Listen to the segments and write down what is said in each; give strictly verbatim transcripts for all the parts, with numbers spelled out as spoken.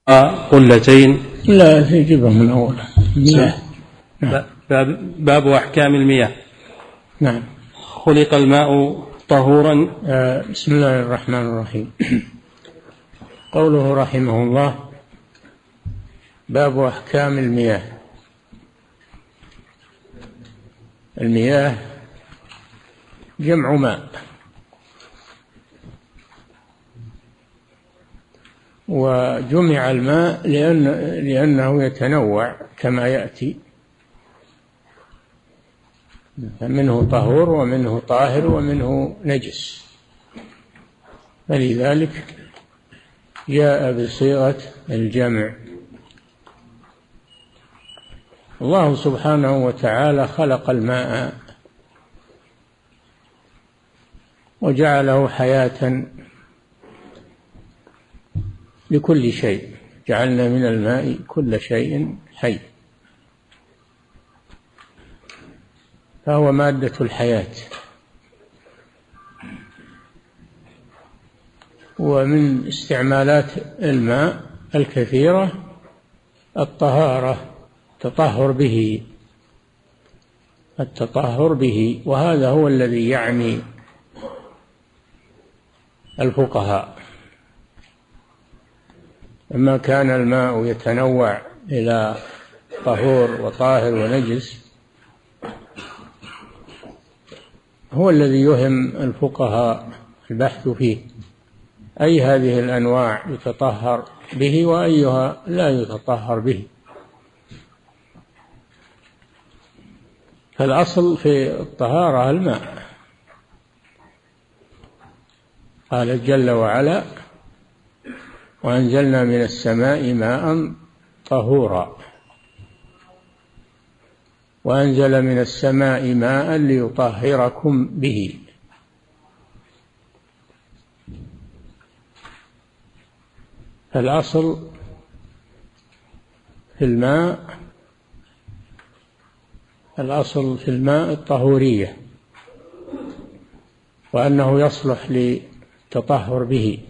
قلتين. لا تجيبها من أول. نعم. باب, باب أحكام المياه. نعم. خلق الماء طهورا. آه بسم الله الرحمن الرحيم. قوله رحمه الله باب أحكام المياه. المياه جمع ماء، وجمع الماء لأن لأنه يتنوع كما يأتي، منه طهور ومنه طاهر ومنه نجس، فلذلك جاء بصيغة الجمع. الله سبحانه وتعالى خلق الماء وجعله حياة لكل شيء، جعلنا من الماء كل شيء حي، فهو مادة الحياة. ومن استعمالات الماء الكثيرة الطهارة، التطهر به التطهر به وهذا هو الذي يعني الفقهاء. لما كان الماء يتنوع إلى طهور وطاهر ونجس هو الذي يهم الفقهاء البحث فيه، أي هذه الأنواع يتطهر به وأيها لا يتطهر به. فالأصل في الطهارة الماء. قال جل وعلا وأنزلنا من السماء ماء طهورا، وأنزل من السماء ماء ليطهركم به. فالأصل في الماء الأصل في الماء الطهورية، وأنه يصلح للتطهر به،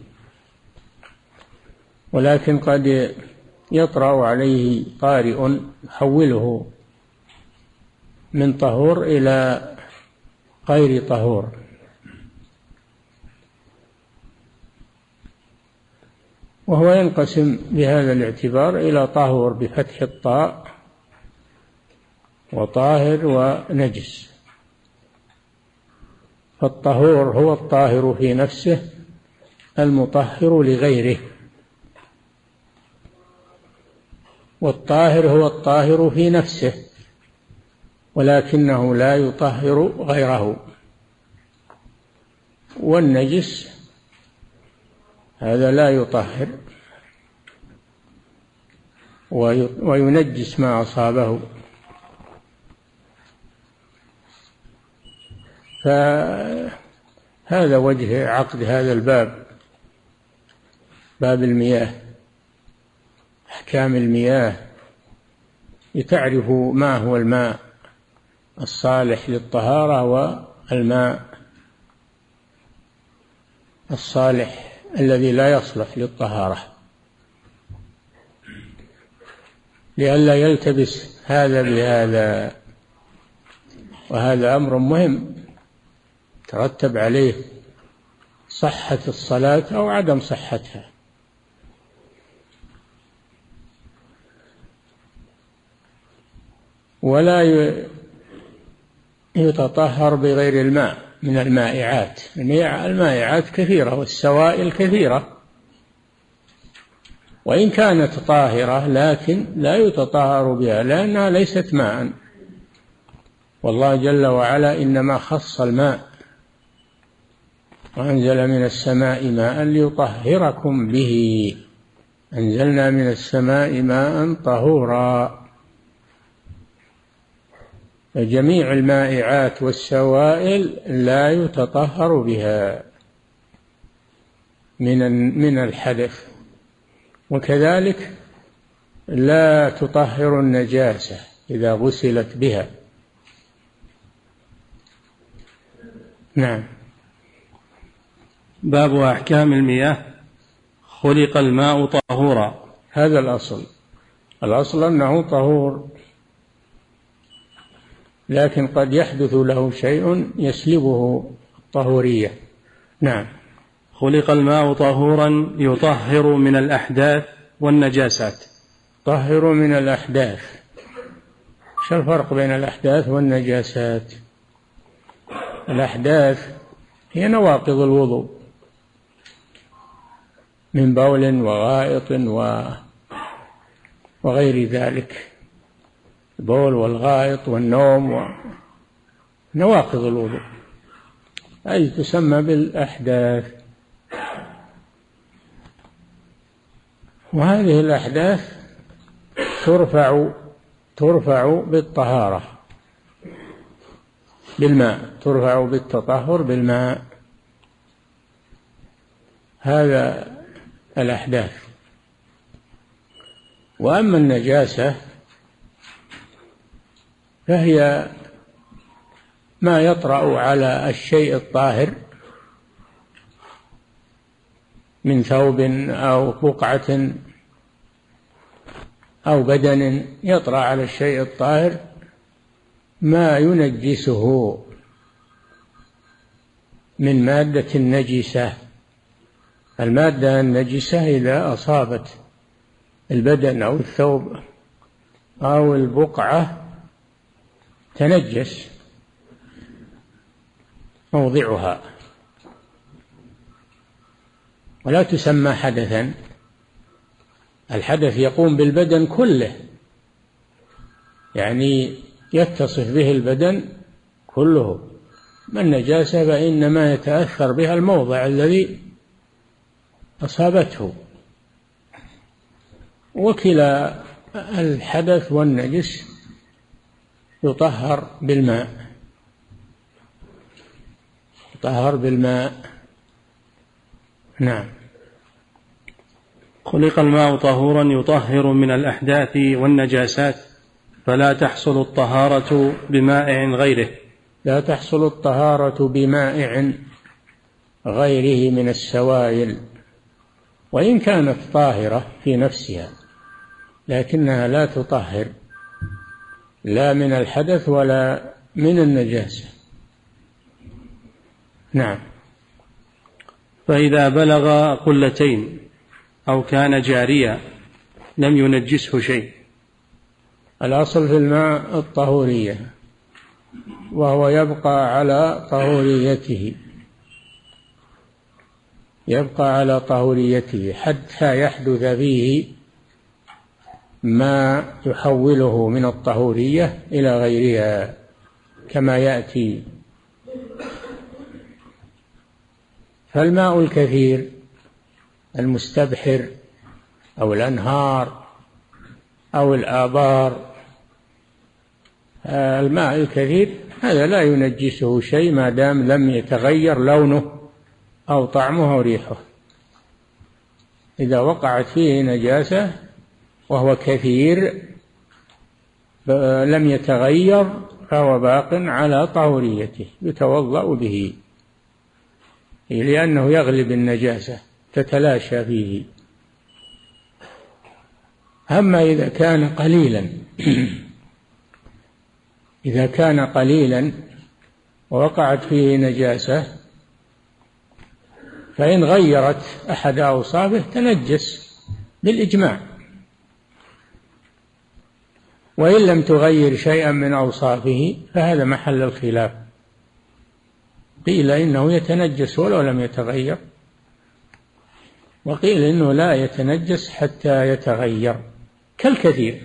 ولكن قد يطرأ عليه طارئ يحوله من طهور إلى غير طهور، وهو ينقسم بهذا الاعتبار إلى طهور بفتح الطاء وطاهر ونجس. فالطهور هو الطاهر في نفسه المطهر لغيره، والطاهر هو الطاهر في نفسه ولكنه لا يطهر غيره. والنجس هذا لا يطهر وينجس ما أصابه. فهذا وجه عقد هذا الباب، باب المياه، أحكام المياه، لتعرفوا ما هو الماء الصالح للطهارة والماء الصالح الذي لا يصلح للطهارة، لئلا يلتبس هذا بهذا. وهذا أمر مهم ترتب عليه صحة الصلاة أو عدم صحتها. ولا يتطهر بغير الماء من المائعات. المائعات كثيرة والسوائل كثيرة، وإن كانت طاهرة لكن لا يتطهر بها لأنها ليست ماء. والله جل وعلا إنما خص الماء وأنزل من السماء ماء ليطهركم به. أنزلنا من السماء ماء طهورا. فجميع المائعات والسوائل لا يتطهر بها من من الحدث، وكذلك لا تطهر النجاسة إذا غسلت بها. نعم. باب أحكام المياه. خلق الماء طهورا. هذا الأصل. الأصل أنه طهور، لكن قد يحدث له شيء يسلبه الطهورية. نعم. خلق الماء طهورا يطهر من الأحداث والنجاسات. طهر من الأحداث، شو الفرق بين الأحداث والنجاسات؟ الأحداث هي نواقض الوضوء من بول وغائط وغير ذلك، البول والغائط والنوم ونواقض الوضوء، أي تسمى بالأحداث. وهذه الأحداث ترفع ترفع بالطهارة بالماء، ترفع بالتطهر بالماء، هذا الأحداث. وأما النجاسة فهي ما يطرأ على الشيء الطاهر من ثوب أو بقعة أو بدن، يطرأ على الشيء الطاهر ما ينجسه من مادة نجسة. المادة النجسة إذا أصابت البدن أو الثوب أو البقعة تنجس موضعها ولا تسمى حدثا. الحدث يقوم بالبدن كله، يعني يتصف به البدن كله. ما النجاسة فإنما يتأثر بها الموضع الذي أصابته. وكلا الحدث والنجس يطهر بالماء، يطهر بالماء. نعم. خلق الماء طهورا يطهر من الأحداث والنجاسات، فلا تحصل الطهارة بمائع غيره. لا تحصل الطهارة بمائع غيره من السوائل، وإن كانت طاهرة في نفسها لكنها لا تطهر لا من الحدث ولا من النجاسة. نعم. فإذا بلغ قلتين أو كان جاريا لم ينجسه شيء. الأصل في الماء الطهورية، وهو يبقى على طهوريته، يبقى على طهوريته حتى يحدث فيه ما يحوله من الطهورية إلى غيرها كما يأتي. فالماء الكثير المستبحر أو الأنهار أو الآبار، الماء الكثير هذا لا ينجسه شيء ما دام لم يتغير لونه أو طعمه أو ريحه. إذا وقعت فيه نجاسة وهو كثير لم يتغير فهو باق على طهوريته، يتوضأ به لأنه يغلب النجاسة تتلاشى فيه. أما إذا كان قليلا إذا كان قليلا ووقعت فيه نجاسة فإن غيرت أحد أوصافه تنجس بالإجماع، وإن لم تغير شيئا من أوصافه فهذا محل الخلاف. قيل إنه يتنجس ولو لم يتغير، وقيل إنه لا يتنجس حتى يتغير كالكثير.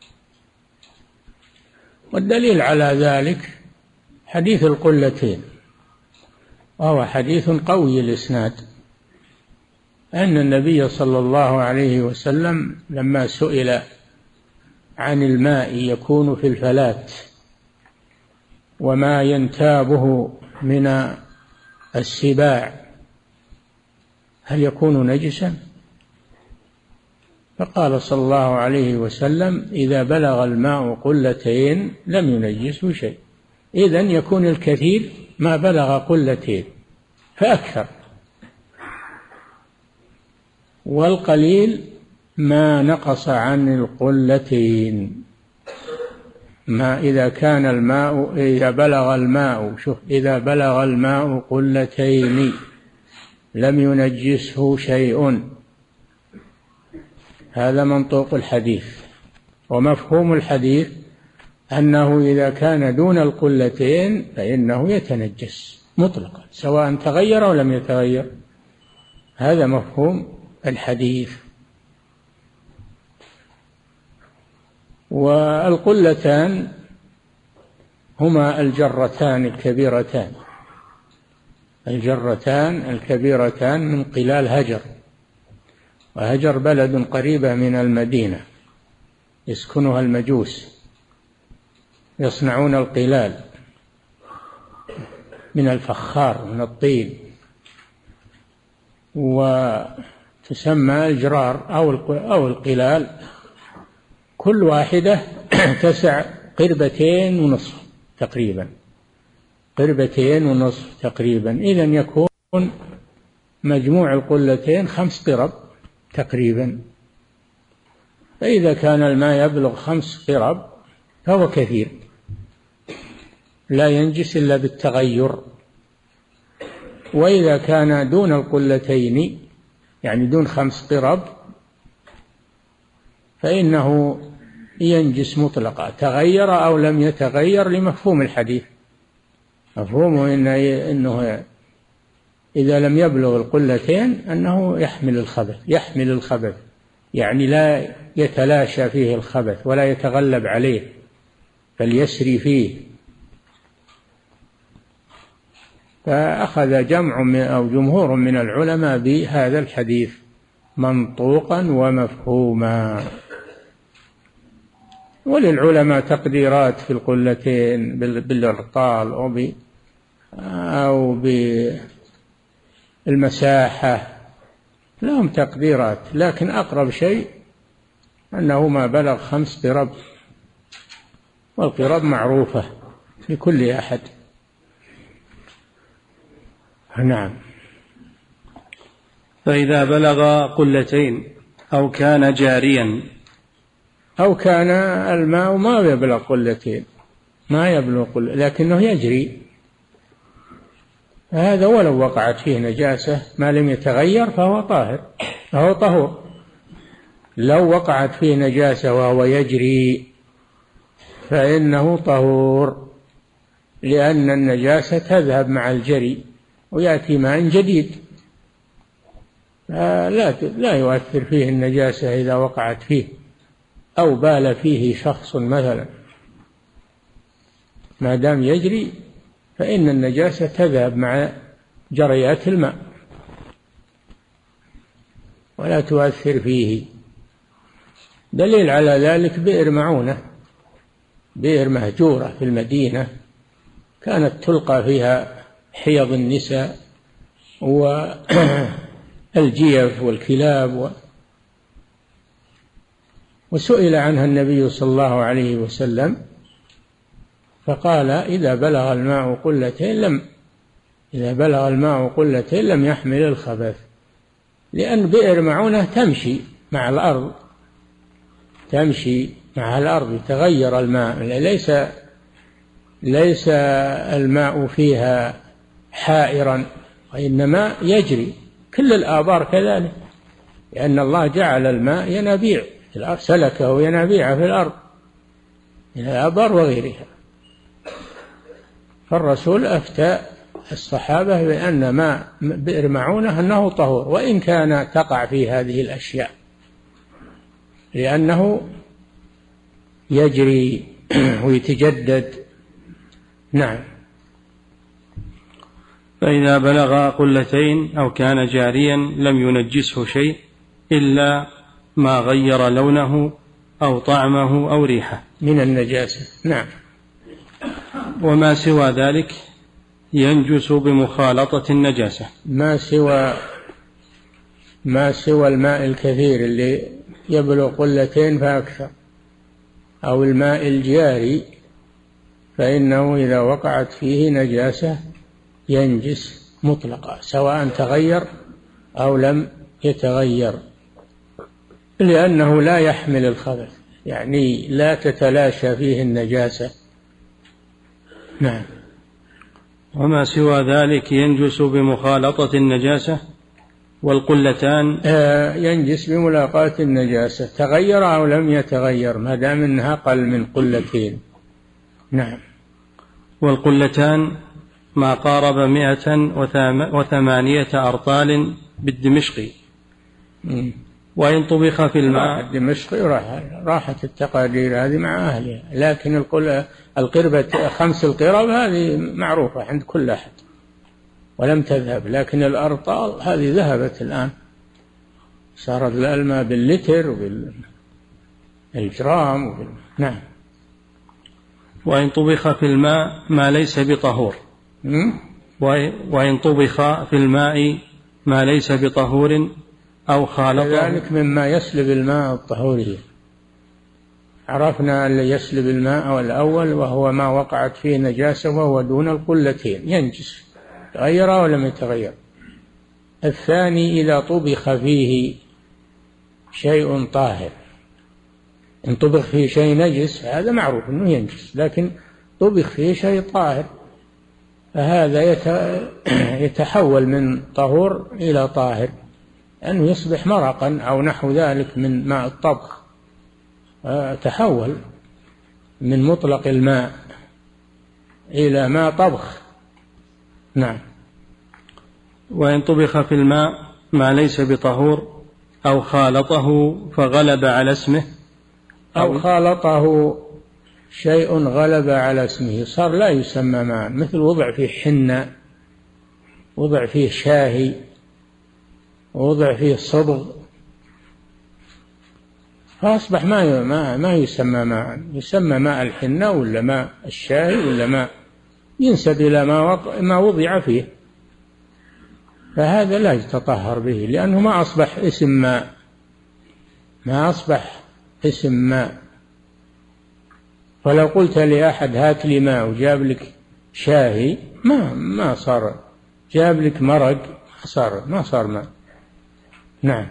والدليل على ذلك حديث القلتين، وهو حديث قوي الإسناد، أن النبي صلى الله عليه وسلم لما سئل عن الماء يكون في الفلاة وما ينتابه من السباع هل يكون نجسا؟ فقال صلى الله عليه وسلم: إذا بلغ الماء قلتين لم ينجسه شيء. إذن يكون الكثير ما بلغ قلتين فأكثر، والقليل ما نقص عن القلتين. ما إذا كان الماء إذا بلغ الماء شوف إذا بلغ الماء قلتين لم ينجسه شيء. هذا منطوق الحديث. ومفهوم الحديث أنه إذا كان دون القلتين فإنه يتنجس مطلقا سواء تغير أو لم يتغير. هذا مفهوم الحديث. والقلتان هما الجرتان الكبيرتان الجرتان الكبيرتان من قلال هجر. وهجر بلد قريبة من المدينة يسكنها المجوس يصنعون القلال من الفخار من الطين وتسمى الجرار أو القلال. كل واحدة تسع قربتين ونصف تقريبا قربتين ونصف تقريبا. إذن يكون مجموع القلتين خمس قرب تقريبا. فإذا كان الماء يبلغ خمس قرب فهو كثير لا ينجس إلا بالتغير. وإذا كان دون القلتين يعني دون خمس قرب فإنه ينجس مطلقا تغير أو لم يتغير لمفهوم الحديث. مفهومه إنه إذا لم يبلغ القلتين أنه يحمل الخبث يحمل الخبث يعني لا يتلاشى فيه الخبث ولا يتغلب عليه بل فيه. فأخذ جمع من أو جمهور من العلماء بهذا الحديث منطوقا ومفهوما. وللعلماء تقديرات في القلتين بالإرطال أو أو بالمساحة لهم تقديرات. لكن أقرب شيء أنه ما بلغ خمس قرب. والقرب معروفة لكل أحد. نعم. فإذا بلغ قلتين أو كان جاريا أو كان الماء ما يبلغ قلتين ما يبلغ قل لكنه يجري هذا ولو وقعت فيه نجاسة ما لم يتغير فهو طاهر فهو طهور. لو وقعت فيه نجاسة وهو يجري فإنه طهور لأن النجاسة تذهب مع الجري ويأتي ماء جديد. لا لا يؤثر فيه النجاسة إذا وقعت فيه أو بال فيه شخص مثلا ما دام يجري فإن النجاسة تذهب مع جريات الماء ولا تؤثر فيه. دليل على ذلك بئر معونة بئر مهجورة في المدينة كانت تلقى فيها حيض النساء والجيف والكلاب و وسئل عنها النبي صلى الله عليه وسلم فقال إذا بلغ الماء قلتين لم إذا بلغ الماء قلتين لم يحمل الخبث. لأن بئر معونة تمشي مع الأرض تمشي مع الأرض يتغير الماء ليس ليس الماء فيها حائرا وإنما يجري. كل الآبار كذلك لأن الله جعل الماء ينابيع سلكه ينابيع في الأرض من الآبار وغيرها. فالرسول أفتى الصحابة بأن ماء بئر معونة أنه طهور وإن كان تقع في هذه الأشياء لأنه يجري ويتجدد. نعم. فإذا بلغ قلتين أو كان جاريا لم ينجسه شيء إلا ما غير لونه أو طعمه أو ريحه من النجاسة. نعم. وما سوى ذلك ينجس بمخالطة النجاسة. ما سوى ما سوى الماء الكثير اللي يبلغ قلتين فأكثر أو الماء الجاري فإنه إذا وقعت فيه نجاسة ينجس مطلقا سواء تغير أو لم يتغير. لأنه لا يحمل الخبث، يعني لا تتلاشى فيه النجاسة. نعم. وما سوى ذلك ينجس بمخالطة النجاسة، والقلتان ينجس بملاقاة النجاسة تغير أو لم يتغير ما دام أنها أقل من قلتين. نعم. والقلتان ما قارب مئة وثمانية أرطال بالدمشقي، وإن طبخ في الماء. الدمشقي راحت التقادير هذه مع أهلها، لكن القربة خمس القرب هذه معروفة عند كل أحد ولم تذهب، لكن الأرطال هذه ذهبت الآن، صارت الماء باللتر وبالجرام وبال... نعم. وإن طبخ في الماء ما ليس بطهور، وإن طبخ في الماء ما ليس بطهور أو خالطه. ذلك مما يسلب الماء الطهورية. عرفنا الذي يسلب الماء الأول وهو ما وقعت فيه نجاسة وهو دون القلتين ينجس، تغير ولم يتغير. الثاني إذا طبخ فيه شيء طاهر، إن طبخ فيه شيء نجس هذا معروف أنه ينجس، لكن طبخ فيه شيء طاهر فهذا يتحول من طهور إلى طاهر، أنه يصبح مرقا أو نحو ذلك من ماء الطبخ، تحول من مطلق الماء إلى ماء طبخ. نعم. وإن طبخ في الماء ما ليس بطهور أو خالطه فغلب على اسمه، أو خالطه شيء غلب على اسمه صار لا يسمى ماء، مثل وضع فيه حنة، وضع فيه شاهي، ووضع فيه صبغ، فأصبح ما ما ما يسمى ماء، يسمى ماء الحنة ولا ماء الشاهي ولا ماء ينسب إلى ما ما وضع فيه، فهذا لا يتطهر به لأنه ما أصبح اسم ماء، ما أصبح اسم ماء. فلو قلت لأحد هات لي ماء وجاب لك شاهي ما ما صار، جاب لك مرق ما صار ما صار ماء. نعم.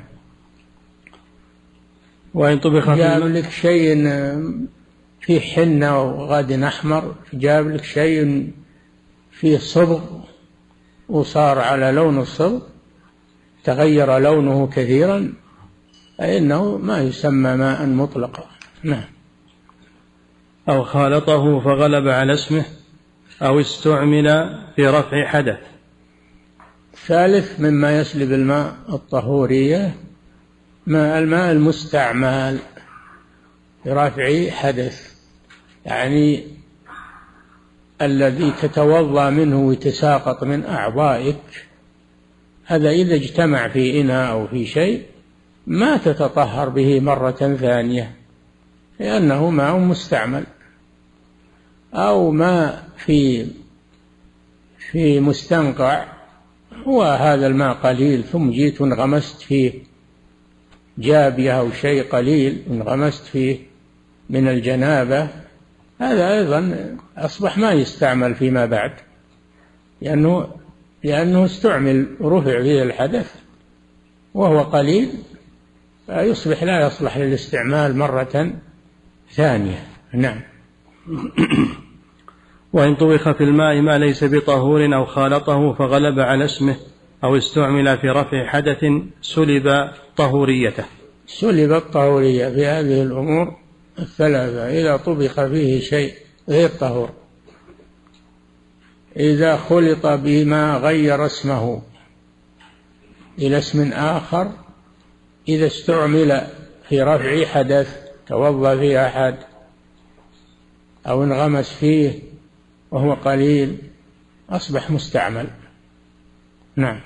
وإن طبخ جاب لك شيء فيه حنة وغاد أحمر، جاب لك شيء فيه صبغ وصار على لون الصبغ، تغير لونه كثيرا، فإنه ما يسمى ماء مطلقا. نعم. أو خالطه فغلب على اسمه، أو استعمل في رفع حدث. ثالث مما يسلب الماء الطهورية ماء الماء المستعمل في رفع حدث، يعني الذي تتوضأ منه ويتساقط من أعضائك، هذا إذا اجتمع في إناء أو في شيء ما تتطهر به مرة ثانية لأنه ماء مستعمل. أو ماء في في مستنقع، هو هذا الماء قليل ثم جيت وانغمست فيه جابية أو شيء قليل انغمست فيه من الجنابة، هذا أيضا أصبح ما يستعمل فيما بعد لأنه لأنه استعمل ورفع فيه الحدث وهو قليل، فيصبح لا يصلح للاستعمال مرة ثانية. نعم. وإن طبخ في الماء ما ليس بطهور أو خالطه فغلب على اسمه، أو استعمل في رفع حدث سلب طهوريته. سلب الطهورية في هذه الأمور الثلاثة إذا طبخ فيه شيء غير طهور، إذا خلط بما غير اسمه إلى اسم آخر، إذا استعمل في رفع حدث توضأ فيه أحد أو انغمس فيه وهو قليل أصبح مستعمل. نعم.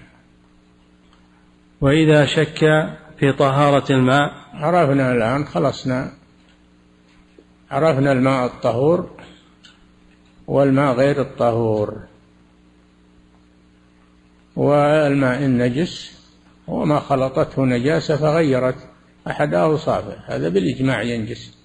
وإذا شك في طهارة الماء. عرفنا الآن خلصنا، عرفنا الماء الطهور والماء غير الطهور. والماء النجس هو ما خلطته نجاسة فغيرت أحد أوصافه، هذا بالإجماع ينجس.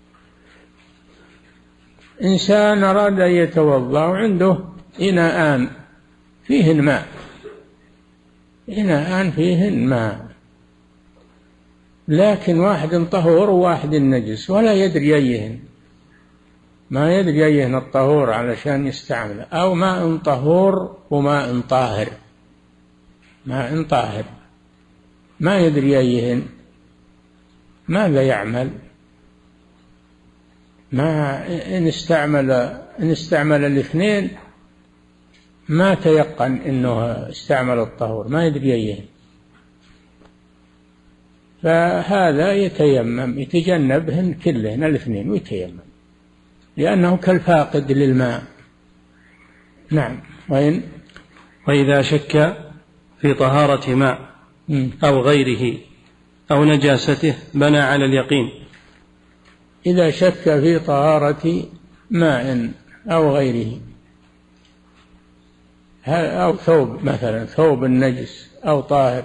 إنسان أراد أن يتوضأ وعنده إناءان فيهن ماء، إناءان فيهن ماء، لكن واحد طهور وواحد نجس ولا يدري أيهن، ما يدري أيهن الطهور علشان يستعمله، أو ماء طهور وماء طاهر، ماء طاهر ما يدري أيهن، ماذا يعمل؟ ما إن استعمل إن استعمل الاثنين ما تيقن إنه استعمل الطهور، ما يدري أيهن، فهذا يتيمم، يتجنبهن كلهن الاثنين ويتيمم، لأنه كالفاقد للماء. نعم. وإن وإذا شك في طهارة ماء أو غيره أو نجاسته بنى على اليقين. إذا شك في طهارة ماء أو غيره، أو ثوب مثلا، ثوب النجس أو طاهر،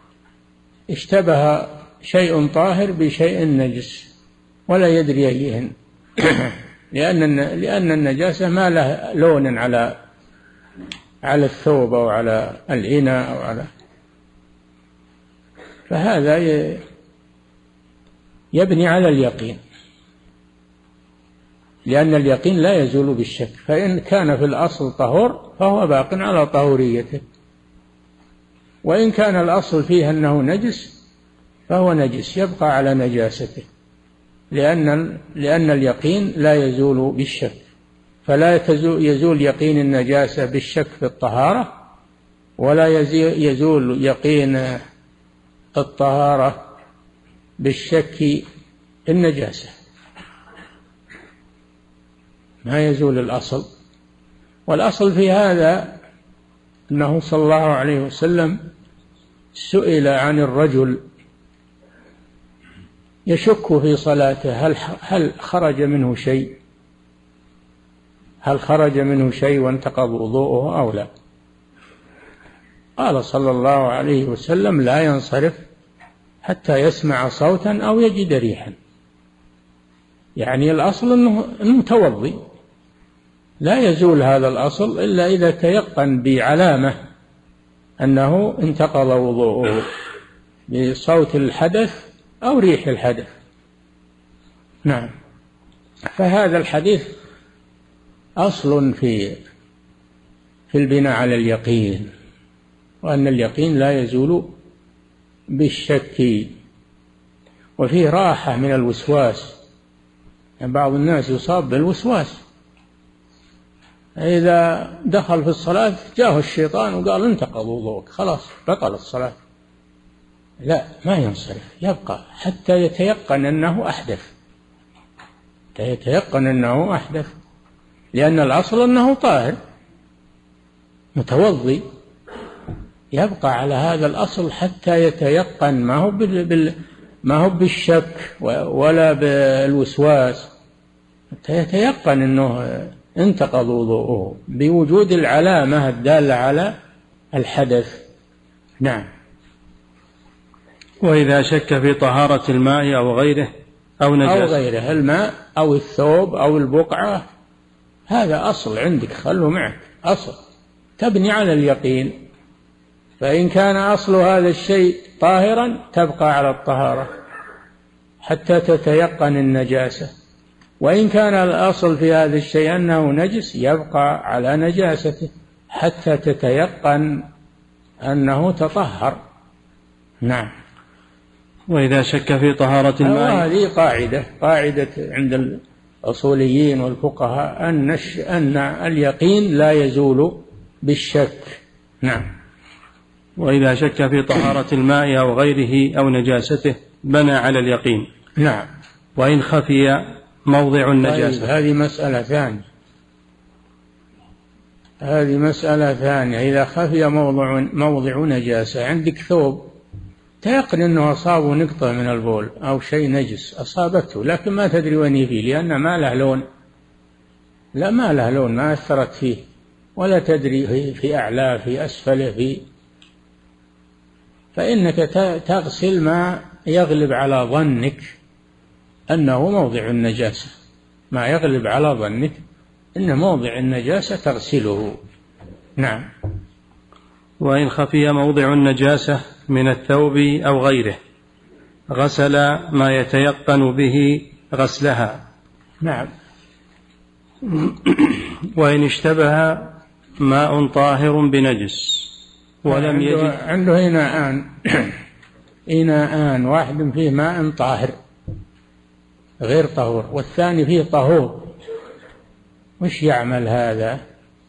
اشتبه شيء طاهر بشيء نجس ولا يدري أيهن لأن لأن النجاسة ما له لون على على الثوب أو على الإناء أو على، فهذا يبني على اليقين، لأن اليقين لا يزول بالشك، فإن كان في الأصل طهور فهو باق على طهوريته، وإن كان الأصل فيه أنه نجس فهو نجس يبقى على نجاسته، لأن لأن اليقين لا يزول بالشك، فلا يزول يقين النجاسة بالشك في الطهارة، ولا يزول يقين الطهارة بالشك النجاسة، ما يزول الأصل. والأصل في هذا أنه صلى الله عليه وسلم سئل عن الرجل يشك في صلاته هل هل خرج منه شيء هل خرج منه شيء وانتقض وضوءه أو لا، قال صلى الله عليه وسلم لا ينصرف حتى يسمع صوتا أو يجد ريحا، يعني الأصل أنه متوضي، لا يزول هذا الأصل إلا إذا تيقن بعلامة أنه انتقض وضوءه بصوت الحدث أو ريح الحدث. نعم. فهذا الحديث أصل في في البناء على اليقين، وأن اليقين لا يزول بالشك. وفيه راحة من الوسواس، يعني بعض الناس يصاب بالوسواس، إذا دخل في الصلاة جاءه الشيطان وقال انتقض وضوءك خلاص بطل الصلاة، لا، ما ينصرف، يبقى حتى يتيقن أنه أحدث، حتى يتيقن أنه أحدث، لأن الأصل أنه طاهر متوضي، يبقى على هذا الأصل حتى يتيقن، ما هو بال ما هو بالشك ولا بالوسواس، حتى يتيقن أنه انتقض وضوءه بوجود العلامة الدالة على الحدث. نعم. وإذا شك في طهارة الماء أو غيره أو نجاسة أو غيره، الماء أو الثوب أو البقعة، هذا أصل عندك، خله معك، أصل تبني على اليقين، فإن كان أصل هذا الشيء طاهرا تبقى على الطهارة حتى تتيقن النجاسة، وإن كان الأصل في هذا الشيء أنه نجس يبقى على نجاسته حتى تتيقن أنه تطهر. نعم. وإذا شك في طهارة الماء، هذه قاعدة قاعدة عند الأصوليين والفقهاء أن أن اليقين لا يزول بالشك. نعم. وإذا شك في طهارة الماء أو غيره أو نجاسته بنى على اليقين. نعم. وإن خفي موضع النجاسة، هذه مسألة ثانية، هذه مسألة ثانية. إذا خفي موضع موضع نجاسة، عندك ثوب تيقن أنه أصابه نقطة من البول أو شيء نجس أصابته، لكن ما تدري وين فيه، لأن ما له لون، لا ما له لون، ما أثرت فيه، ولا تدري في أعلاه في أسفله في، فإنك تغسل ما يغلب على ظنك أنه موضع النجاسة، ما يغلب على ظنك أن موضع النجاسة تغسله. نعم. وإن خفي موضع النجاسة من الثوب أو غيره غسل ما يتيقن به غسلها. نعم. وإن اشتبه ماء طاهر بنجس ولم يجد عنده, عنده إناءان إناءان، واحد فيه ماء طاهر غير طهور والثاني فيه طهور، وش يعمل هذا؟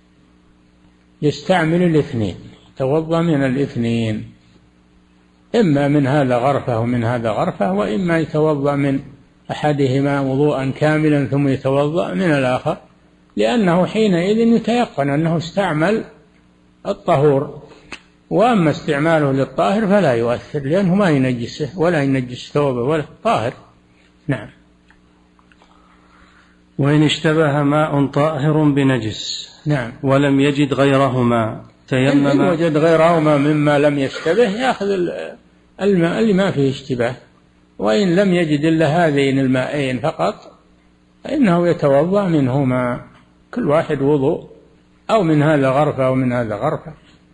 يستعمل الاثنين، توضأ من الاثنين، إما من هذا غرفة ومن هذا غرفة، وإما يتوضأ من أحدهما وضوءا كاملا ثم يتوضأ من الآخر، لأنه حينئذ يتيقن أنه استعمل الطهور. وأما استعماله للطاهر فلا يؤثر، لأنه ما ينجسه ولا ينجس ثوبه ولا طاهر. نعم. وإن اشتبه ماء طاهر بنجس نعم ولم يجد غيرهما تيمم. إن وجد غيرهما مما لم يشتبه يأخذ الماء اللي ما فيه اشتباه، وإن لم يجد إلا هذين المائين فقط فإنه يتوضأ منهما، كل واحد وضوء، أو من هذا غرفة أو من هذا غرفة،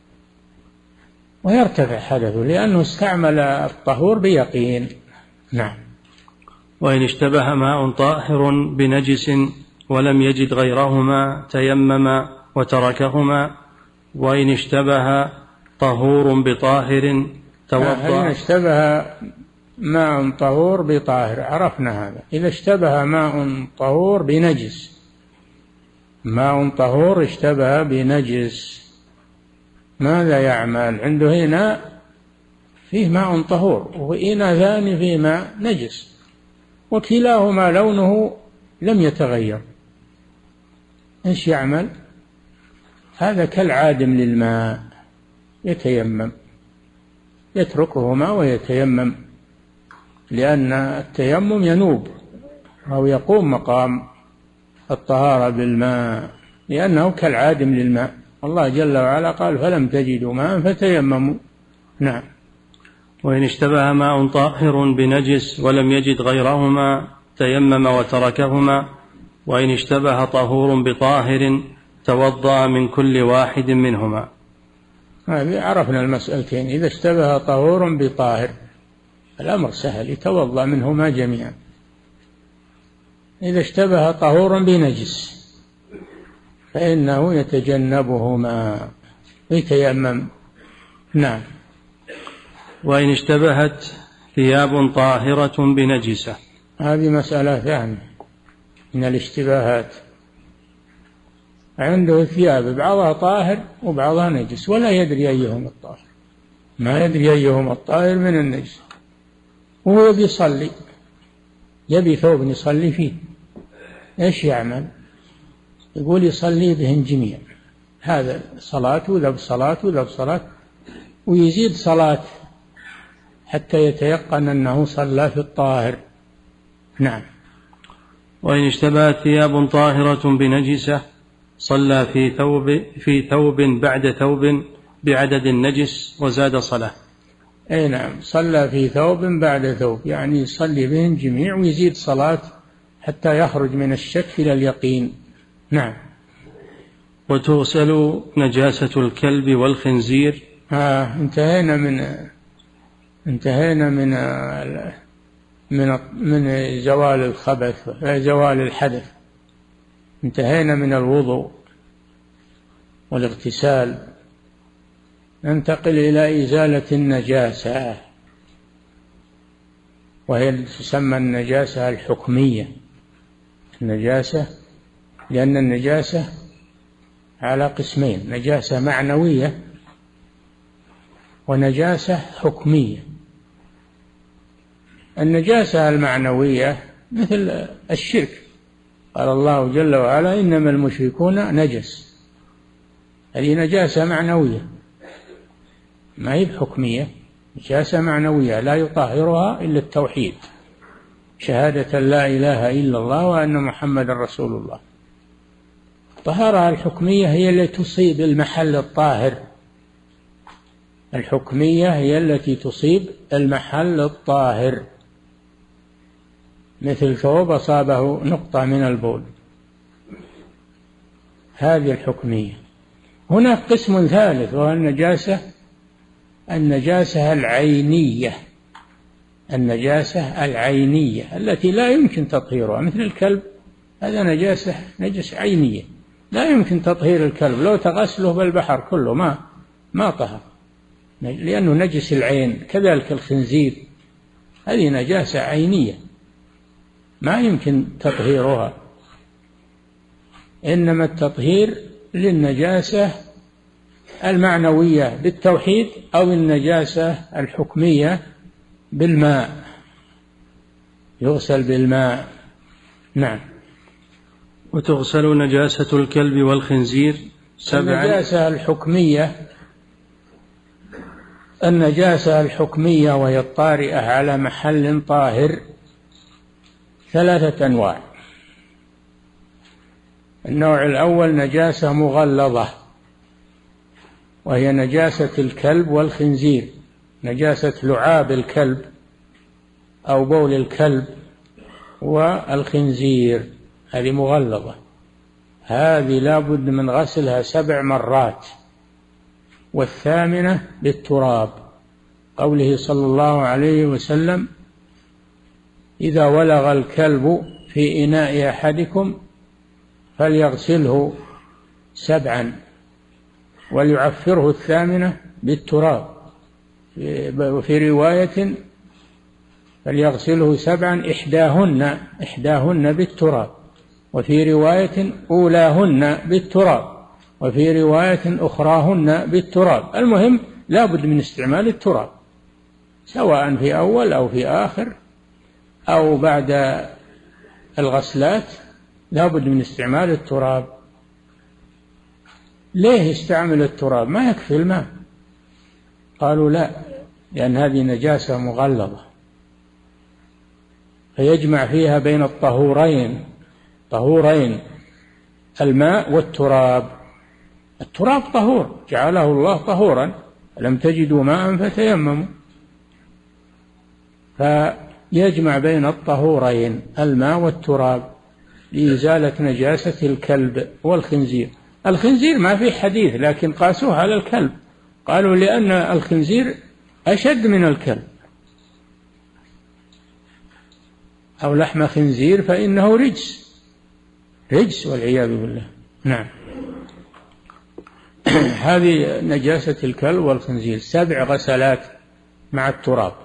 ويرتفع حدثه لأنه استعمل الطهور بيقين. نعم. وإن اشتبه ماء طاهر بنجس ولم يجد غيرهما تيمم وتركهما. وإن اشتبه طهور بطاهر توضأ. إذا اشتبه ماء طهور بطاهر عرفنا هذا. إذا اشتبه ماء طهور بنجس، ماء طهور اشتبه بنجس، ماذا يعمل؟ عنده هنا فيه ماء طهور وإناء ثاني فيه ماء نجس، وكلاهما لونه لم يتغير، ايش يعمل؟ هذا كالعادم للماء، يتيمم، يتركهما ويتيمم، لأن التيمم ينوب أو يقوم مقام الطهارة بالماء، لأنه كالعادم للماء. الله جل وعلا قال فلم تجدوا ماء فتيمموا. نعم. وإن اشتبه ماء طاهر بنجس ولم يجد غيرهما تيمم وتركهما. وإن اشتبه طهور بطاهر توضأ من كل واحد منهما. هذه عرفنا المسألتين. إذا اشتبه طهور بطاهر الأمر سهل، يتوضأ منهما جميعا. إذا اشتبه طهور بنجس فإنه يتجنبهما ويتيمم. نعم. وإن اشتبهت ثياب طاهرة بنجسة، هذه مسألة ثانية من الاشتباهات. عنده ثياب بعضها طاهر وبعضها نجس ولا يدري أيهما الطاهر، ما يدري أيهما الطاهر من النجس، وهو يبي يصلي، يبي ثوب يصلي فيه، ايش يعمل؟ يقول يصلي بهن جميع، هذا صلاة وذا بصلاة وذا بصلاة، ويزيد صلاة حتى يتيقن أنه صلى في الطاهر. نعم. وإن اشتبهت ثياب طاهرة بنجسة صلى في ثوب في ثوب بعد ثوب بعدد النجس وزاد صلاة. أي نعم، صلى في ثوب بعد ثوب، يعني يصلي بهم جميع ويزيد صلاة حتى يخرج من الشك إلى اليقين. نعم. وتغسل نجاسة الكلب والخنزير. آه انتهينا من انتهينا من من من زوال الخبث، زوال الحدث، انتهينا من الوضوء والاغتسال. ننتقل إلى إزالة النجاسة، وهي تسمى النجاسة الحكمية. النجاسة لأن النجاسة على قسمين، نجاسة معنوية ونجاسة حكمية. النجاسة المعنوية مثل الشرك، قال الله جل وعلا إنما المشركون نجس، هذه نجاسة معنوية ما هي بحكمية، نجاسة معنوية لا يطهرها إلا التوحيد، شهادة لا إله إلا الله وأن محمد رسول الله. الطهارة الحكمية هي التي تصيب المحل الطاهر، الحكمية هي التي تصيب المحل الطاهر، مثل ثوب أصابه نقطة من البول، هذه الحكمية. هناك قسم ثالث وهو النجاسة النجاسة العينية. النجاسة العينية التي لا يمكن تطهيرها، مثل الكلب، هذا نجاسة نجس عينية لا يمكن تطهير الكلب، لو تغسله بالبحر كله ما ما طهر، لأنه نجس العين. كذلك الخنزير، هذه نجاسة عينية ما يمكن تطهيرها، إنما التطهير للنجاسة المعنوية بالتوحيد أو النجاسة الحكمية بالماء، يغسل بالماء. نعم. وتغسل نجاسة الكلب والخنزير سبعا. النجاسة الحكمية، النجاسة الحكمية وهي الطارئة على محل طاهر ثلاثة أنواع. النوع الأول نجاسة مغلظة، وهي نجاسة الكلب والخنزير، نجاسة لعاب الكلب أو بول الكلب والخنزير، هذه مغلظة، هذه لا بد من غسلها سبع مرات، والثامنة بالتراب، قوله صلى الله عليه وسلم: إذا ولغ الكلب في إناء أحدكم فليغسله سبعا وليعفره الثامنة بالتراب، وفي رواية فليغسله سبعا إحداهن إحداهن بالتراب، وفي رواية أولاهن بالتراب، وفي رواية أخراهن بالتراب. المهم لا بد من استعمال التراب، سواء في أول أو في آخر أو بعد الغسلات، لا بد من استعمال التراب. ليه يستعمل التراب؟ ما يكفي الماء. قالوا لا، لأن هذه نجاسة مغلظة، فيجمع فيها بين الطهورين طهورين الماء والتراب. التراب طهور، جعله الله طهورا، لم تجدوا ماء فتيمموا، فيجمع بين الطهورين الماء والتراب لإزالة نجاسة الكلب والخنزير. الخنزير ما في حديث، لكن قاسوه على الكلب، قالوا لأن الخنزير أشد من الكلب، أو لحم خنزير فإنه رجس رجس والعياذ بالله. نعم. هذه نجاسة الكلب والخنزير، سبع غسلات مع التراب.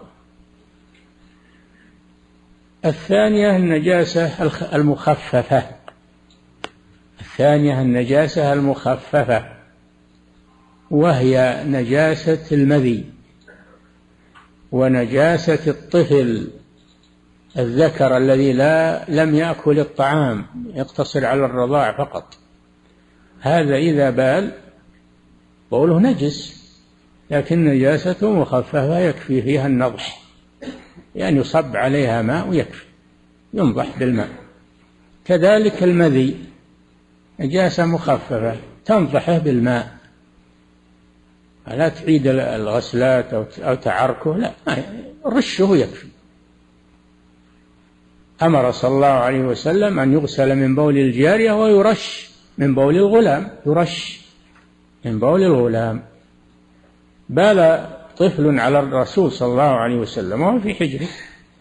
الثانية النجاسة المخففة الثانية النجاسة المخففة وهي نجاسة المذي ونجاسة الطفل الذكر الذي لا لم يأكل الطعام، يقتصر على الرضاع فقط، هذا إذا بال بوله نجس، لكن نجاسته مخففة يكفي فيها النضح، يعني يصب عليها ماء ويكفي، ينضح بالماء. كذلك المذي نجاسة مخففة تنضحه بالماء، لا تعيد الغسلات أو تعركه، لا، رشه يكفي. أمر صلى الله عليه وسلم أن يغسل من بول الجارية ويرش من بول الغلام، يرش من بول الغلام. بال طفل على الرسول صلى الله عليه وسلم وهو في حجره،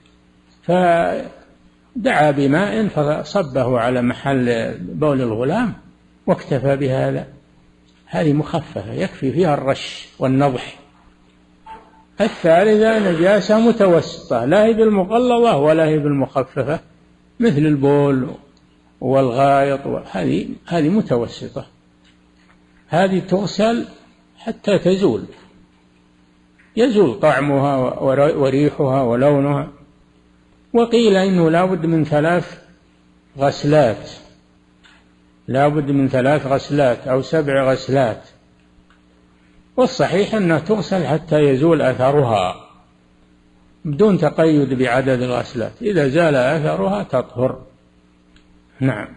فدعا بماء فصبه على محل بول الغلام واكتفى بهذا، هذه مخففة يكفي فيها الرش والنضح. الثالثة نجاسة متوسطة، لا هي بالمغلظة ولا هي بالمخففة، مثل البول والغائط، هذه هذه متوسطة، هذه تغسل حتى تزول، يزول طعمها وريحها ولونها. وقيل إنه لا بد من ثلاث غسلات لا بد من ثلاث غسلات أو سبع غسلات، والصحيح أنها تغسل حتى يزول أثرها بدون تقيد بعدد الغسلات، إذا زال أثرها تطهر. نعم.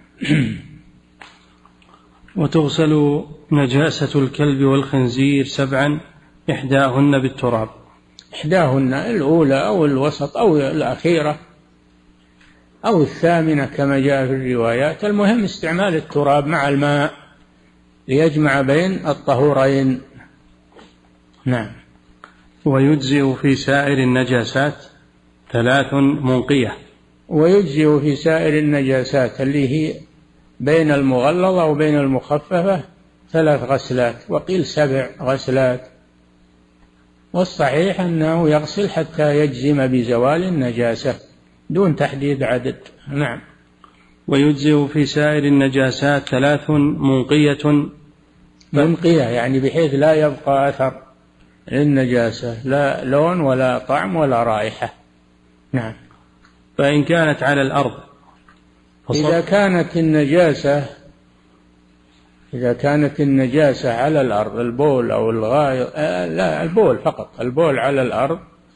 وتغسل نجاسة الكلب والخنزير سبعا، إحداهن بالتراب. إحداهن الأولى أو الوسط أو الأخيرة أو الثامنة كما جاء في الروايات، المهم استعمال التراب مع الماء ليجمع بين الطهورين. نعم. ويجزئ في سائر النجاسات. ثلاث منقية. ويجزئ في سائر النجاسات اللي هي بين المغلظة وبين المخففة ثلاث غسلات، وقيل سبع غسلات، والصحيح أنه يغسل حتى يجزم بزوال النجاسة دون تحديد عدد. نعم. ويجزئ في سائر النجاسات ثلاث منقية. منقية يعني بحيث لا يبقى أثر للنجاسة، لا لون ولا طعم ولا رائحة. نعم. فإن كانت على الأرض إذا كانت النجاسة إذا كانت النجاسة على الأرض، البول أو الغائط، آه لا البول فقط، البول على الأرض،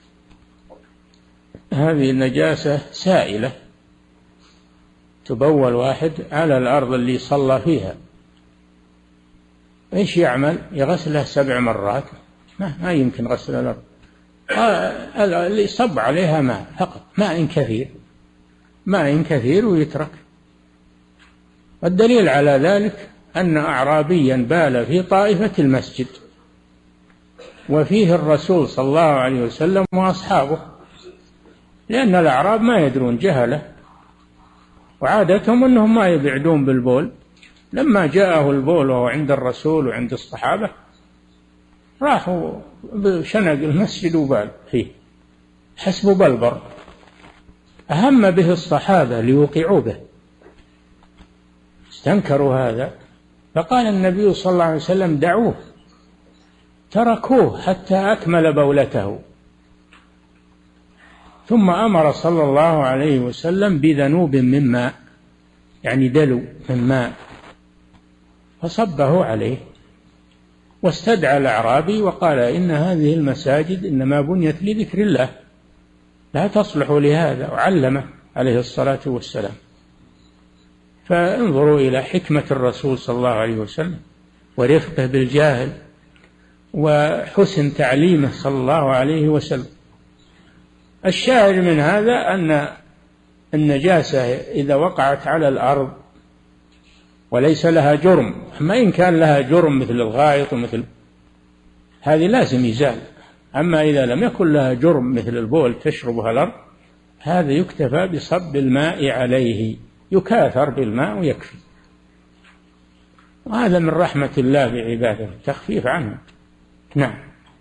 هذه النجاسة سائلة، تبول واحد على الأرض اللي صلى فيها، إيش يعمل؟ يغسلها سبع مرات؟ ما, ما يمكن غسل الأرض، آه اللي صب عليها ماء فقط، ماء كثير، ماء كثير ويترك. والدليل على ذلك أن أعرابيا بال في طائفة المسجد وفيه الرسول صلى الله عليه وسلم وأصحابه، لأن الأعراب ما يدرون، جهلة، وعادتهم أنهم ما يبعدون بالبول. لما جاءه البول وهو عند الرسول وعند الصحابة راحوا بشنق المسجد وبال فيه حسب بلبر، أهم به الصحابة ليوقعوا به، استنكروا هذا، فقال النبي صلى الله عليه وسلم دعوه، تركوه حتى أكمل بولته، ثم أمر صلى الله عليه وسلم بذنوب من ماء، يعني دلو من ماء، فصبه عليه، واستدعى الأعرابي وقال إن هذه المساجد إنما بنيت لذكر الله، لا تصلح لهذا، وعلمه عليه الصلاة والسلام. فانظروا إلى حكمة الرسول صلى الله عليه وسلم ورفقه بالجاهل وحسن تعليمه صلى الله عليه وسلم. الشاهد من هذا أن النجاسة إذا وقعت على الأرض وليس لها جرم، أما إن كان لها جرم مثل الغائط ومثل هذه لازم يزال، أما إذا لم يكن لها جرم مثل البول تشربها الأرض، هذا يكتفى بصب الماء عليه، يكاثر بالماء ويكفي، وهذا من رحمة الله بعباده، التخفيف عنه. نعم.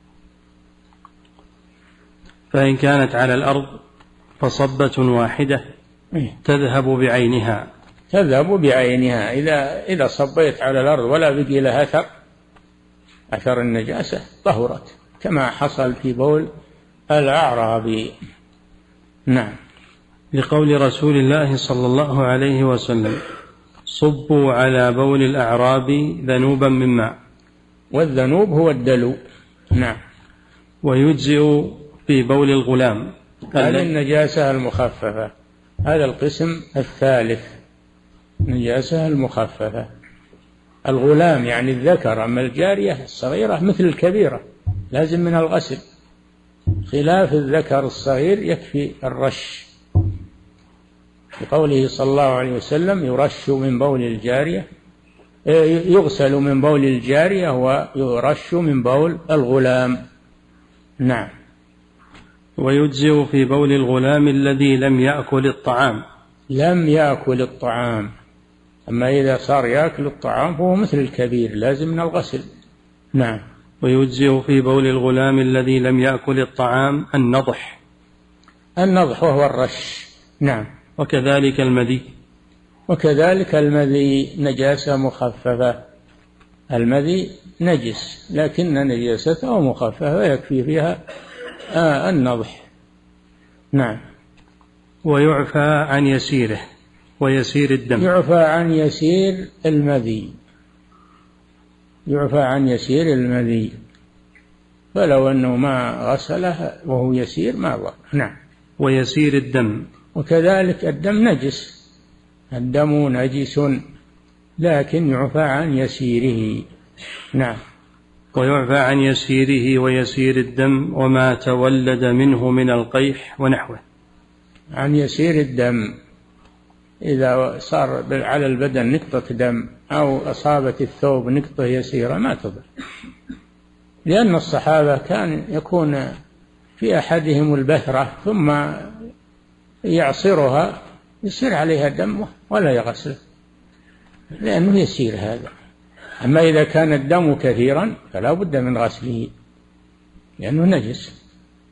فإن كانت على الأرض فصبة واحدة تذهب بعينها. تذهب بعينها، إذا إذا صبيت على الأرض ولا بقي لها أثر أثر النجاسة طهرت، كما حصل في بول الأعرابي. نعم. لقول رسول الله صلى الله عليه وسلم صبوا على بول الأعرابي ذنوبا من ماء. والذنوب هو الدلو. نعم. ويجزئ في بول الغلام. هذه النجاسة المخففة، هذا القسم الثالث، نجاسة المخففة. الغلام يعني الذكر، أما الجارية الصغيرة مثل الكبيرة لازم من الغسل، خلاف الذكر الصغير يكفي الرش، بقوله صلى الله عليه وسلم يرش من بول الجارية، يغسل من بول الجارية ويرش من بول الغلام. نعم. ويجزئ في بول الغلام الذي لم يأكل الطعام. لم يأكل الطعام، أما إذا صار يأكل الطعام فهو مثل الكبير لازم من الغسل. نعم. ويجزئ في بول الغلام الذي لم يأكل الطعام النضح. النضح وهو الرش. نعم. وكذلك المذي. وكذلك المذي نجاسة مخففة، المذي نجس لكن نجاسته مخففة يكفي فيها آه النضح. نعم. ويعفى عن يسيره ويسير الدم. يعفى عن يسير المذي، يعفى عن يسير المذي، فلو أنه ما غسله وهو يسير ما ضر. نعم. ويسير الدم. وكذلك الدم نجس، الدم نجس لكن يعفى عن يسيره. نعم. ويعفى عن يسيره ويسير الدم وما تولد منه من القيح ونحوه. عن يسير الدم إذا صار على البدن نقطة دم أو أصابت الثوب نقطة يسيرة ما تضر، لأن الصحابة كان يكون في أحدهم البثرة ثم يعصرها يصير عليها دم ولا يغسل، لأنه يسير هذا. أما إذا كان الدم كثيرا فلا بد من غسله لأنه نجس.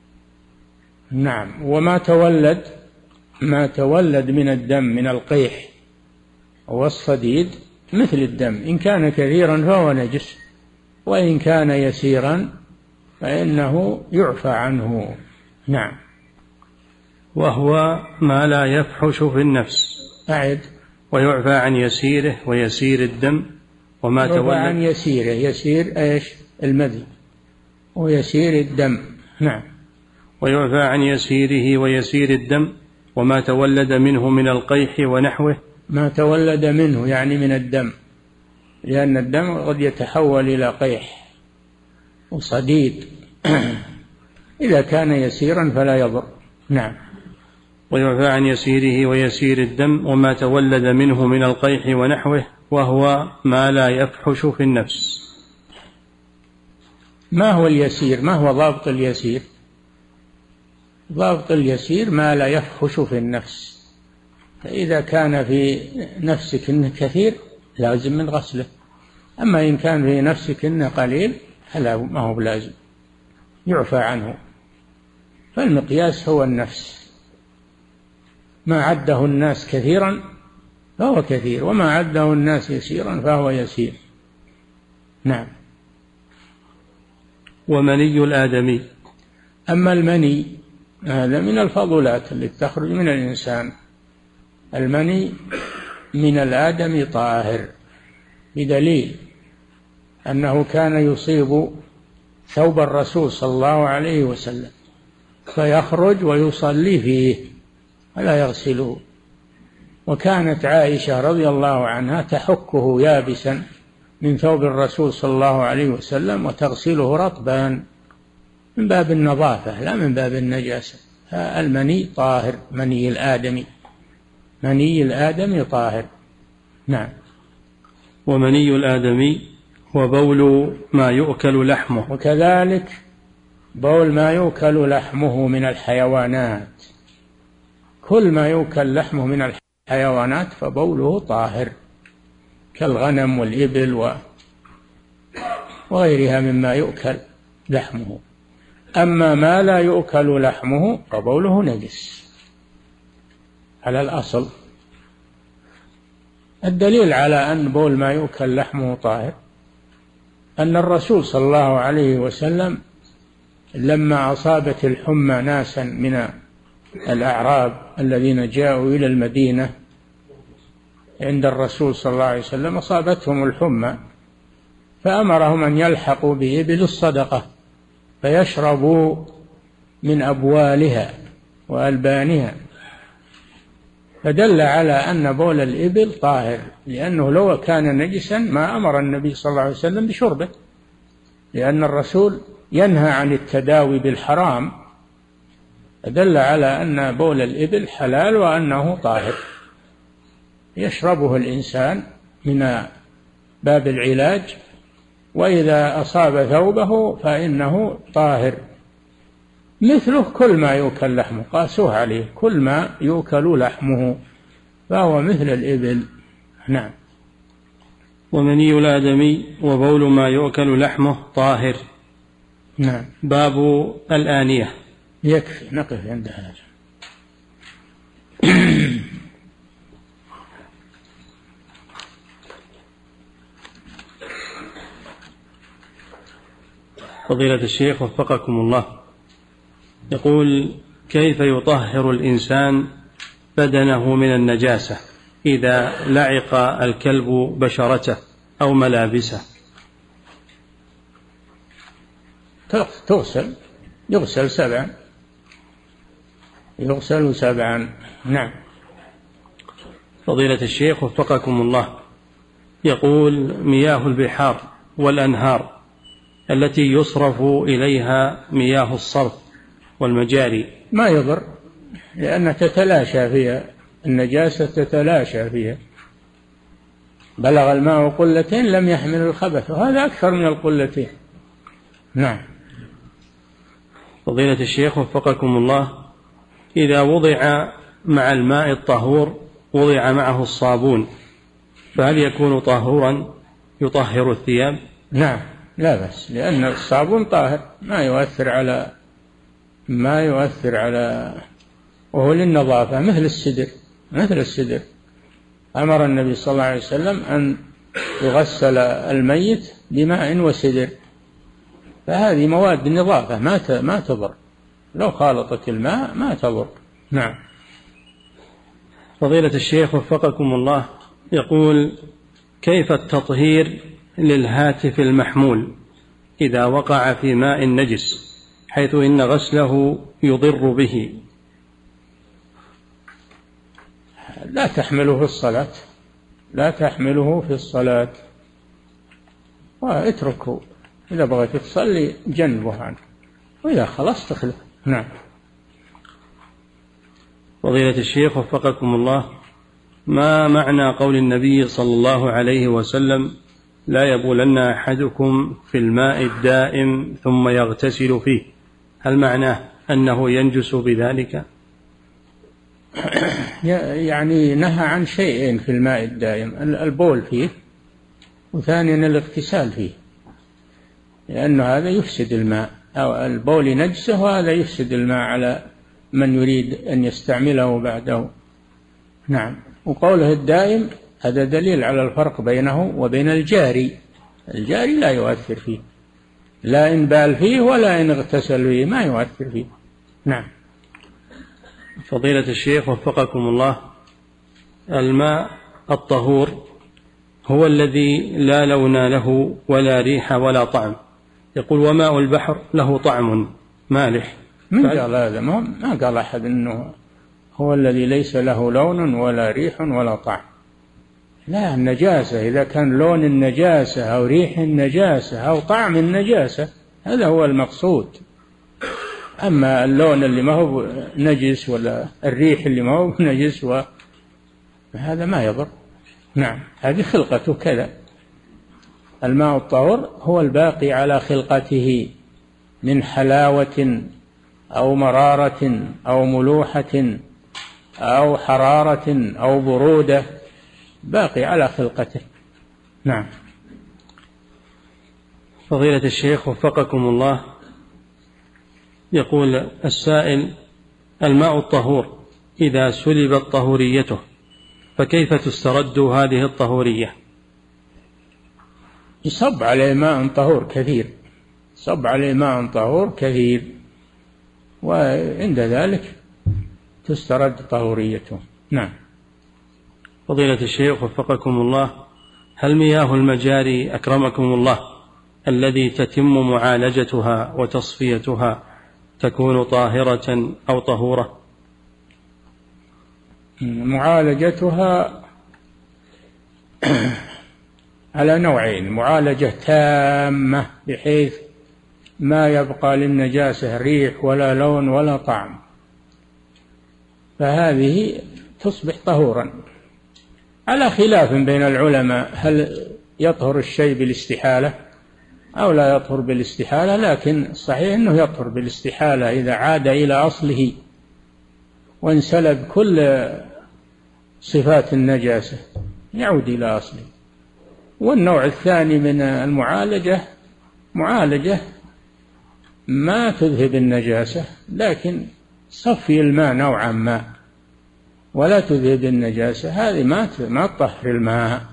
نعم. وما تولد ما تولد من الدم من القيح والصديد مثل الدم، إن كان كثيرا فهو نجس، وإن كان يسيرا فإنه يعفى عنه. نعم. وهو ما لا يفحش في النفس. أعد. ويعفى عن يسيره ويسير الدم وما تولد. يعفى عن يسيره، يسير ايش؟ المذي، ويسير الدم. نعم. ويعفى عن يسيره ويسير الدم وما تولد منه من القيح ونحوه. ما تولد منه يعني من الدم، لأن الدم قد يتحول إلى قيح وصديد إذا كان يسيرا فلا يضر. نعم. ويعفى عن يسيره ويسير الدم وما تولد منه من القيح ونحوه، وهو ما لا يفحش في النفس. ما هو اليسير؟ ما هو ضابط اليسير؟ ضابط اليسير ما لا يفحش في النفس، فإذا كان في نفسك إنه كثير لازم من غسله، أما إن كان في نفسك إنه قليل فلا، ما هو بلازم، يعفى عنه. فالمقياس هو النفس، ما عده الناس كثيرا فهو كثير، وما عده الناس يسيرا فهو يسير. نعم. ومني الآدمي. أما المني هذا من الفضلات التي تخرج من الإنسان. المني من الآدم طاهر، بدليل أنه كان يصيب ثوب الرسول صلى الله عليه وسلم فيخرج ويصلي فيه ولا يغسله، وكانت عائشة رضي الله عنها تحكه يابسا من ثوب الرسول صلى الله عليه وسلم وتغسله رطبا من باب النظافة لا من باب النجاسة. المني طاهر، مني الآدمي، مني الآدمي طاهر. نعم. ومني الآدمي وبول ما يؤكل لحمه. وكذلك بول ما يؤكل لحمه من الحيوانات، كل ما يؤكل لحمه من الحيوانات فبوله طاهر، كالغنم والإبل وغيرها مما يؤكل لحمه. أما ما لا يؤكل لحمه فبوله نجس على الأصل. الدليل على أن بول ما يؤكل لحمه طاهر أن الرسول صلى الله عليه وسلم لما أصابت الحمى ناسا من الأعراب الذين جاءوا إلى المدينة عند الرسول صلى الله عليه وسلم، أصابتهم الحمى فأمرهم أن يلحقوا بإبل الصدقة فيشربوا من أبوالها وألبانها، فدل على أن بول الإبل طاهر، لأنه لو كان نجسا ما أمر النبي صلى الله عليه وسلم بشربه، لأن الرسول ينهى عن التداوي بالحرام، فدل على أن بول الإبل حلال وأنه طاهر يشربه الإنسان من باب العلاج، وإذا أصاب ثوبه فإنه طاهر. مثله كل ما يؤكل لحمه، قاسوه عليه، كل ما يؤكل لحمه فهو مثل الإبل. نعم. ومني الآدمي وبول ما يؤكل لحمه طاهر. نعم. باب الآنية. يكفي نقف عند هذا. فضيلة الشيخ وفقكم الله، يقول: كيف يطهر الإنسان بدنه من النجاسة إذا لعق الكلب بشرته أو ملابسه؟ تغسل، يغسل سبعا، يغسل سبعا. نعم. فضيلة الشيخ وفقكم الله، يقول: مياه البحار والأنهار التي يصرف إليها مياه الصرف والمجاري ما يضر، لأن تتلاشى فيها النجاسة، تتلاشى فيها. بلغ الماء قلتين لم يحمل الخبث، وهذا أكثر من القلتين. نعم. فضيلة الشيخ وفقكم الله، إذا وضع مع الماء الطهور وضع معه الصابون، فهل يكون طهورا يطهر الثياب؟ نعم لا بأس، لأن الصابون طاهر ما يؤثر على ما يؤثر على وهو للنظافة مثل السدر مثل السدر أمر النبي صلى الله عليه وسلم أن يغسل الميت بماء وسدر، فهذه مواد النظافة ما ما تضر، لو خالطت الماء ما تضر. نعم. فضيلة الشيخ وفقكم الله، يقول: كيف التطهير للهاتف المحمول إذا وقع في ماء نجس حيث إن غسله يضر به؟ لا تحمله في الصلاة لا تحمله في الصلاة واتركه، إذا بغيت تصلي جنبه عنه، وإذا خلص تخلف. نعم. فضيلة الشيخ وفقكم الله، ما معنى قول النبي صلى الله عليه وسلم: لا يبولن أحدكم في الماء الدائم ثم يغتسل فيه؟ هل معناه أنه ينجس بذلك؟ يعني نهى عن شيئين في الماء الدائم: البول فيه، وثانيا الاغتسال فيه، لأن هذا يفسد الماء، أو البول نجسه وهذا يفسد الماء على من يريد أن يستعمله بعده. نعم. وقوله الدائم هذا دليل على الفرق بينه وبين الجاري. الجاري لا يؤثر فيه، لا إن بال فيه ولا إن اغتسل فيه ما يؤثر فيه. نعم. فضيلة الشيخ وفقكم الله، الماء الطهور هو الذي لا لون له ولا ريح ولا طعم، يقول: وماء البحر له طعم مالح. من قال هذا؟ ما قال أحد أنه هو الذي ليس له لون ولا ريح ولا طعم. لا، النجاسة إذا كان لون النجاسة أو ريح النجاسة أو طعم النجاسة هذا هو المقصود، أما اللون اللي ما هو نجس ولا الريح اللي ما هو نجس هذا ما يضر. نعم. هذه خلقته كذا. الماء الطهور هو الباقي على خلقته من حلاوة أو مرارة أو ملوحة أو حرارة أو برودة، باقي على خلقته. نعم. فضيلة الشيخ وفقكم الله، يقول السائل: الماء الطهور إذا سلبت طهوريته فكيف تسترد هذه الطهورية؟ يصب عليه ماء طهور كثير، صب عليه ماء طهور كثير، وعند ذلك تسترد طهوريته. نعم. فضيلة الشيخ وفقكم الله، هل مياه المجاري أكرمكم الله الذي تتم معالجتها وتصفيتها تكون طاهرة أو طهورة؟ معالجتها على نوعين: معالجة تامة بحيث ما يبقى للنجاسة ريح ولا لون ولا طعم، فهذه تصبح طهورا، على خلاف بين العلماء هل يطهر الشيء بالاستحالة أو لا يطهر بالاستحالة، لكن الصحيح أنه يطهر بالاستحالة إذا عاد إلى أصله وانسلب كل صفات النجاسة يعود إلى أصله. والنوع الثاني من المعالجة معالجة ما تذهب النجاسة، لكن صفي الماء نوعا ما ولا تذهب النجاسة، هذه ما ما تطهر الماء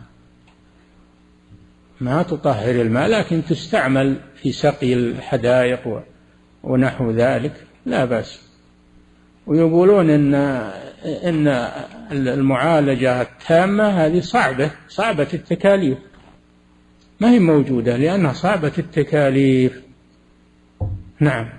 ما تطهر الماء لكن تستعمل في سقي الحدائق ونحو ذلك لا بأس. ويقولون إن إن المعالجة التامة هذه صعبة صعبة التكاليف، ما هي موجودة لأنها صعبة التكاليف. نعم.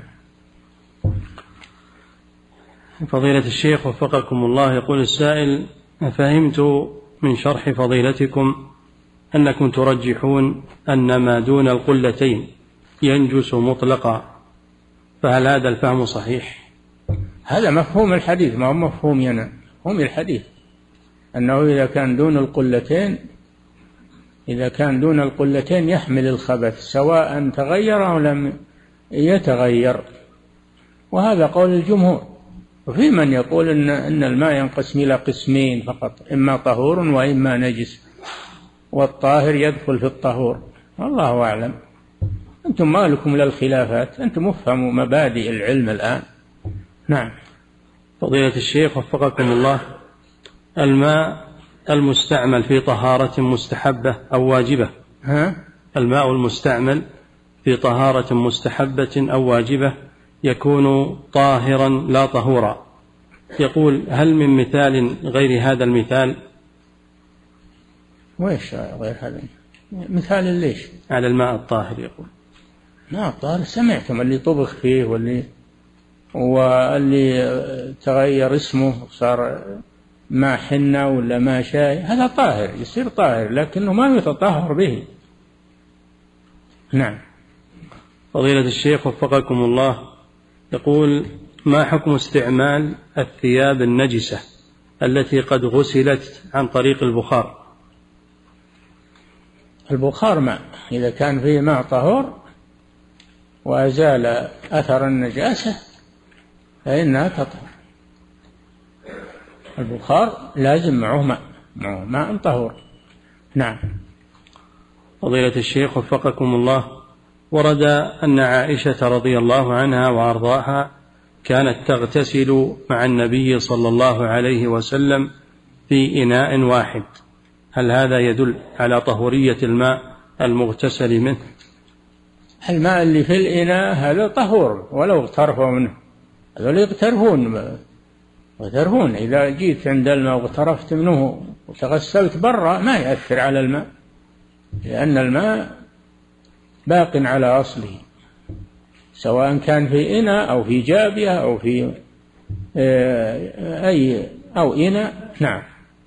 فضيلة الشيخ وفقكم الله، يقول السائل: فهمت من شرح فضيلتكم أنكم ترجحون أن ما دون القلتين ينجس مطلقا، فهل هذا الفهم صحيح؟ هذا مفهوم الحديث، ما هو مفهوم ينا مفهوم الحديث أنه إذا كان دون القلتين إذا كان دون القلتين يحمل الخبث سواء تغير أو لم يتغير، وهذا قول الجمهور، وفي من يقول إن, إن الماء ينقسم إلى قسمين فقط، إما طهور وإما نجس، والطاهر يدخل في الطهور، والله أعلم. أنتم ما لكم للخلافات، أنتم افهموا مبادئ العلم الآن. نعم. فضيلة الشيخ وفقكم الله، الماء المستعمل في طهارة مستحبة أو واجبة، ها؟ الماء المستعمل في طهارة مستحبة أو واجبة يكون طاهرا لا طهورا، يقول هل من مثال غير هذا المثال؟ وإيش غير هذا مثال؟ ليش على الماء الطاهر؟ يقول ماء الطاهر سمعتم اللي طبخ فيه واللي واللي تغير اسمه وصار ما حنة ولا ما شاي، هذا طاهر، يصير طاهر لكنه ما يتطهر به. نعم. فضيلة الشيخ وفقكم الله، يقول ما حكم استعمال الثياب النجسة التي قد غسلت عن طريق البخار؟ البخار ماء، إذا كان فيه ماء طهور وأزال أثر النجاسة فإنها تطهر. البخار لازم معه ماء، معه ماء طهور. نعم. فضيلة الشيخ وفقكم الله، ورد أن عائشة رضي الله عنها وأرضاها كانت تغتسل مع النبي صلى الله عليه وسلم في إناء واحد، هل هذا يدل على طهورية الماء المغتسل منه؟ الماء اللي في الإناء هذا طهور ولو اغترفوا منه، هذول يغترفون يغترفون إذا جيت عند الماء واغترفت منه وتغسلت برا ما يأثر على الماء، لأن الماء باق على أصله، سواء كان في إناء أو في جابية أو في أي أو إناء. نعم.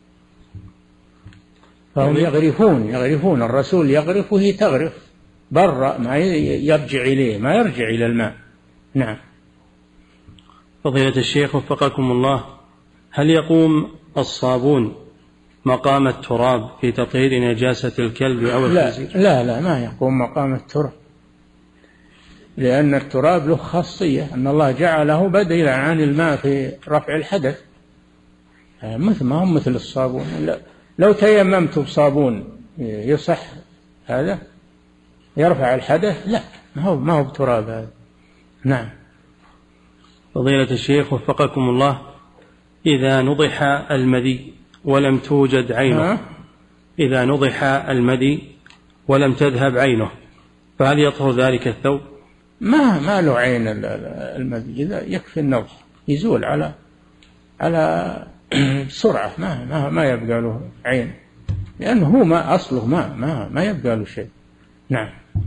فهم يغرفون يغرفون الرسول يغرف وهي تغرف برا، ما يرجع إليه، ما يرجع إلى الماء. نعم. فضيلة الشيخ وفقكم الله، هل يقوم الصابون مقام التراب في تطهير نجاسة الكلب أو الخنزير؟ لا لا لا، ما يقوم مقام التراب، لأن التراب له خاصية أن الله جعله بديلا عن الماء في رفع الحدث، مثل ما هم مثل الصابون. لا، لو تيممت بصابون يصح هذا يرفع الحدث؟ لا، ما هو ما هو بتراب هذا. نعم. فضيلة الشيخ وفقكم الله، إذا نضح المدي ولم توجد عينه، إذا نضح المدي ولم تذهب عينه فهل يطهر ذلك الثوب؟ ما ما له عين المدي، إذا يكفي النضح يزول على على سرعة، ما ما ما يبقى له عين، لأنه هو ما أصله ما ما ما يبقى له شيء. نعم.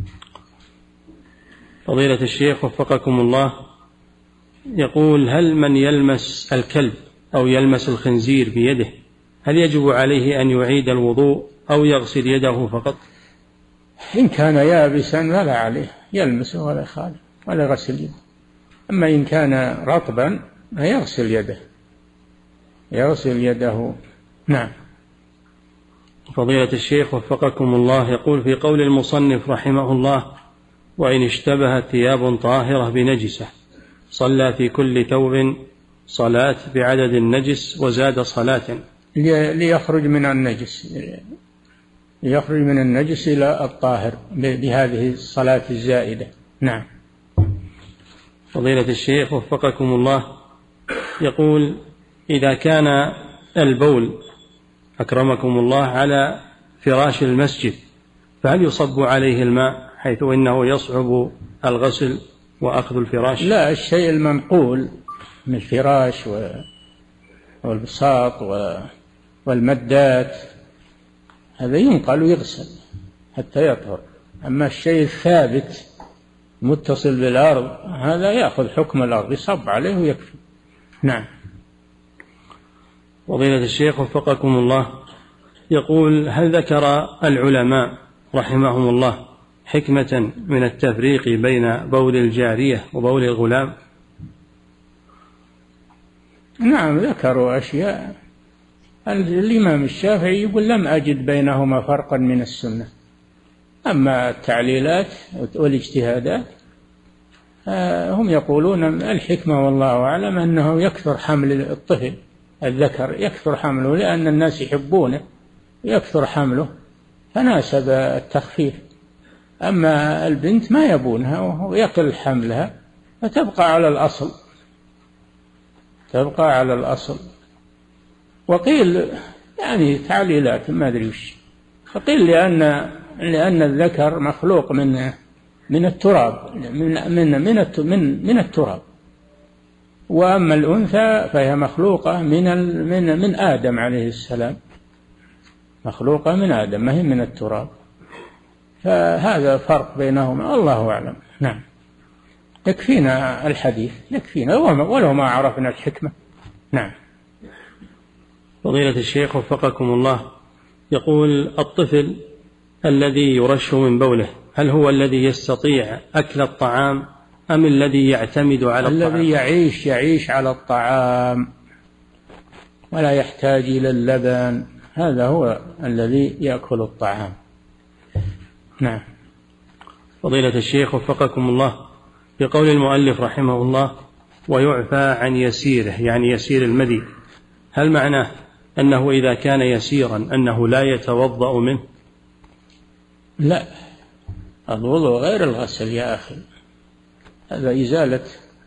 فضيلة الشيخ وفقكم الله، يقول هل من يلمس الكلب أو يلمس الخنزير بيده هل يجب عليه أن يعيد الوضوء أو يغسل يده فقط؟ إن كان يابسا فلا عليه، يلمسه ولا يخالف ولا يغسل يده. أما إن كان رطبا يغسل يده يغسل يده. نعم. فضيلة الشيخ وفقكم الله، يقول في قول المصنف رحمه الله وإن اشتبهت ثياب طاهرة بنجسة صلى في كل ثوب صلاة بعدد النجس وزاد صلاة، ليخرج من النجس ليخرج من النجس إلى الطاهر بهذه الصلاة الزائدة. نعم. فضيلة الشيخ وفقكم الله، يقول إذا كان البول أكرمكم الله على فراش المسجد فهل يصب عليه الماء حيث إنه يصعب الغسل وأخذ الفراش؟ لا، الشيء المنقول من الفراش والبساط والمدات هذا ينقل ويغسل حتى يطهر، أما الشيء الثابت متصل بالأرض هذا يأخذ حكم الأرض، يصب عليه ويكفي. نعم. فضيلة الشيخ وفقكم الله، يقول هل ذكر العلماء رحمهم الله حكمة من التفريق بين بول الجارية وبول الغلام؟ نعم، ذكروا أشياء. الإمام الشافعي يقول لم أجد بينهما فرقا من السنة، أما التعليلات والاجتهادات هم يقولون الحكمة والله أعلم أنه يكثر حمل الطفل الذكر، يكثر حمله لأن الناس يحبونه، يكثر حمله فناسب التخفيف. أما البنت ما يبونها ويقل حملها فتبقى على الأصل، تبقى على الأصل. وقيل يعني تعليلات ما أدري وش، فقيل لأن لأن الذكر مخلوق من من التراب، من من من من, من التراب، وأما الأنثى فهي مخلوقة من من من آدم عليه السلام، مخلوقة من آدم ما هي من التراب، فهذا فرق بينهما الله أعلم. نعم، يكفينا الحديث، يكفينا ولو ما عرفنا الحكمة. نعم. فضيلة الشيخ وفقكم الله، يقول الطفل الذي يرش من بوله هل هو الذي يستطيع أكل الطعام أم الذي يعتمد على الطعام؟ الذي يعيش يعيش على الطعام ولا يحتاج إلى اللبن، هذا هو الذي يأكل الطعام. نعم. فضيلة الشيخ وفقكم الله، في قول المؤلف رحمه الله ويعفى عن يسيره يعني يسير المذي، هل معناه أنه إذا كان يسيرا أنه لا يتوضأ منه؟ لا، الوضوء غير الغسل يا أخي، هذا إزالة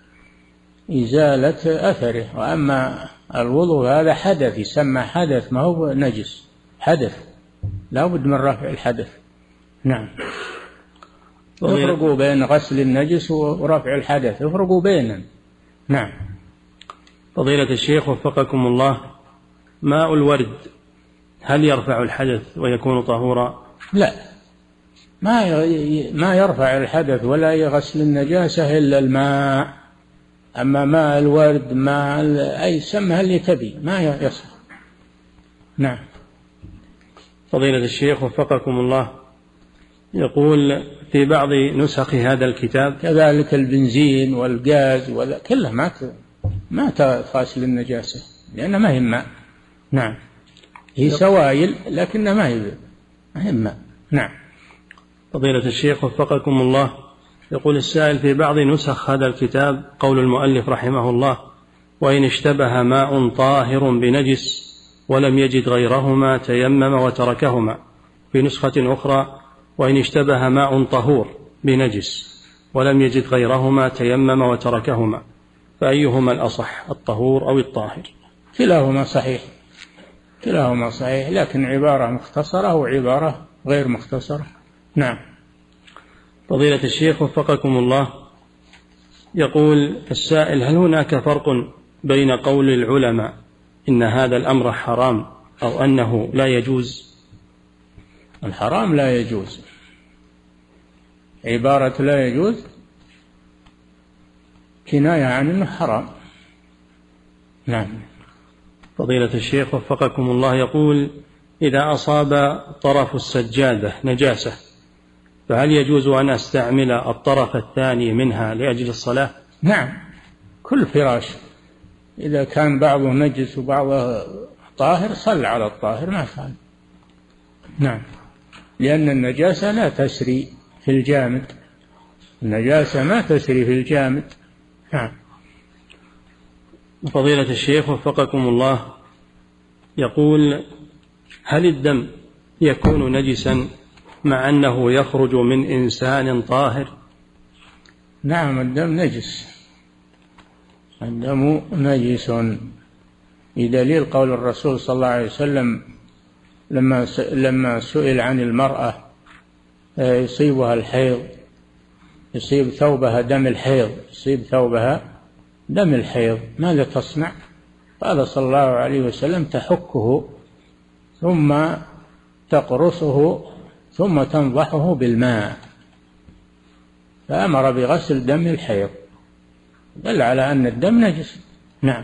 إزالة أثره، وأما الوضوء هذا حدث، يسمى حدث ما هو نجس، حدث لا بد من رفع الحدث. نعم. افرقوا بين غسل النجس ورفع الحدث، افرقوا بينهم. نعم. فضيلة الشيخ وفقكم الله، ماء الورد هل يرفع الحدث ويكون طهورا؟ لا، ما ما يرفع الحدث ولا يغسل النجاسة إلا الماء، أما ماء الورد ماء أي سمها اللي تبي ما يصح. نعم. فضيلة الشيخ وفقكم الله، يقول في بعض نسخ هذا الكتاب كذلك البنزين والغاز كلها ما ما تغسل النجاسة لأنها ما هي ماء. نعم، هي سوائل لكنها ما هي ما هي ماء. نعم. فضيلة الشيخ وفقكم الله، يقول السائل في بعض نسخ هذا الكتاب قول المؤلف رحمه الله وإن اشتبه ماء طاهر بنجس ولم يجد غيرهما تيمم وتركهما، في نسخة أخرى وإن اشتبه ماء طهور بنجس ولم يجد غيرهما تيمم وتركهما، فأيهما الأصح الطهور أو الطاهر؟ كلاهما صحيح، كلاهما صحيح، لكن عبارة مختصرة وعبارة غير مختصرة. نعم. فضيلة الشيخ وفقكم الله، يقول السائل هل هناك فرق بين قول العلماء إن هذا الأمر حرام أو أنه لا يجوز؟ الحرام لا يجوز، عبارة لا يجوز كناية عن أنه حرام. نعم. فضيلة الشيخ وفقكم الله، يقول إذا أصاب طرف السجادة نجاسة فهل يجوز أن أستعمل الطرف الثاني منها لأجل الصلاة؟ نعم، كل فراش إذا كان بعضه نجس وبعضه طاهر صل على الطاهر ما فعل. نعم، لأن النجاسة لا تسري في الجامد، النجاسة ما تسري في الجامد. نعم. فضيلة الشيخ وفقكم الله، يقول هل الدم يكون نجسا مع أنه يخرج من إنسان طاهر؟ نعم، الدم نجس، الدم نجس، بدليل قول الرسول صلى الله عليه وسلم لما لما سئل عن المرأة يصيبها الحيض، يصيب ثوبها دم الحيض، يصيب ثوبها دم الحيض ماذا تصنع؟ قال صلى الله عليه وسلم تحكه ثم تقرصه ثم تنضحه بالماء، فأمر بغسل دم الحيض، دل على أن الدم نجس. نعم.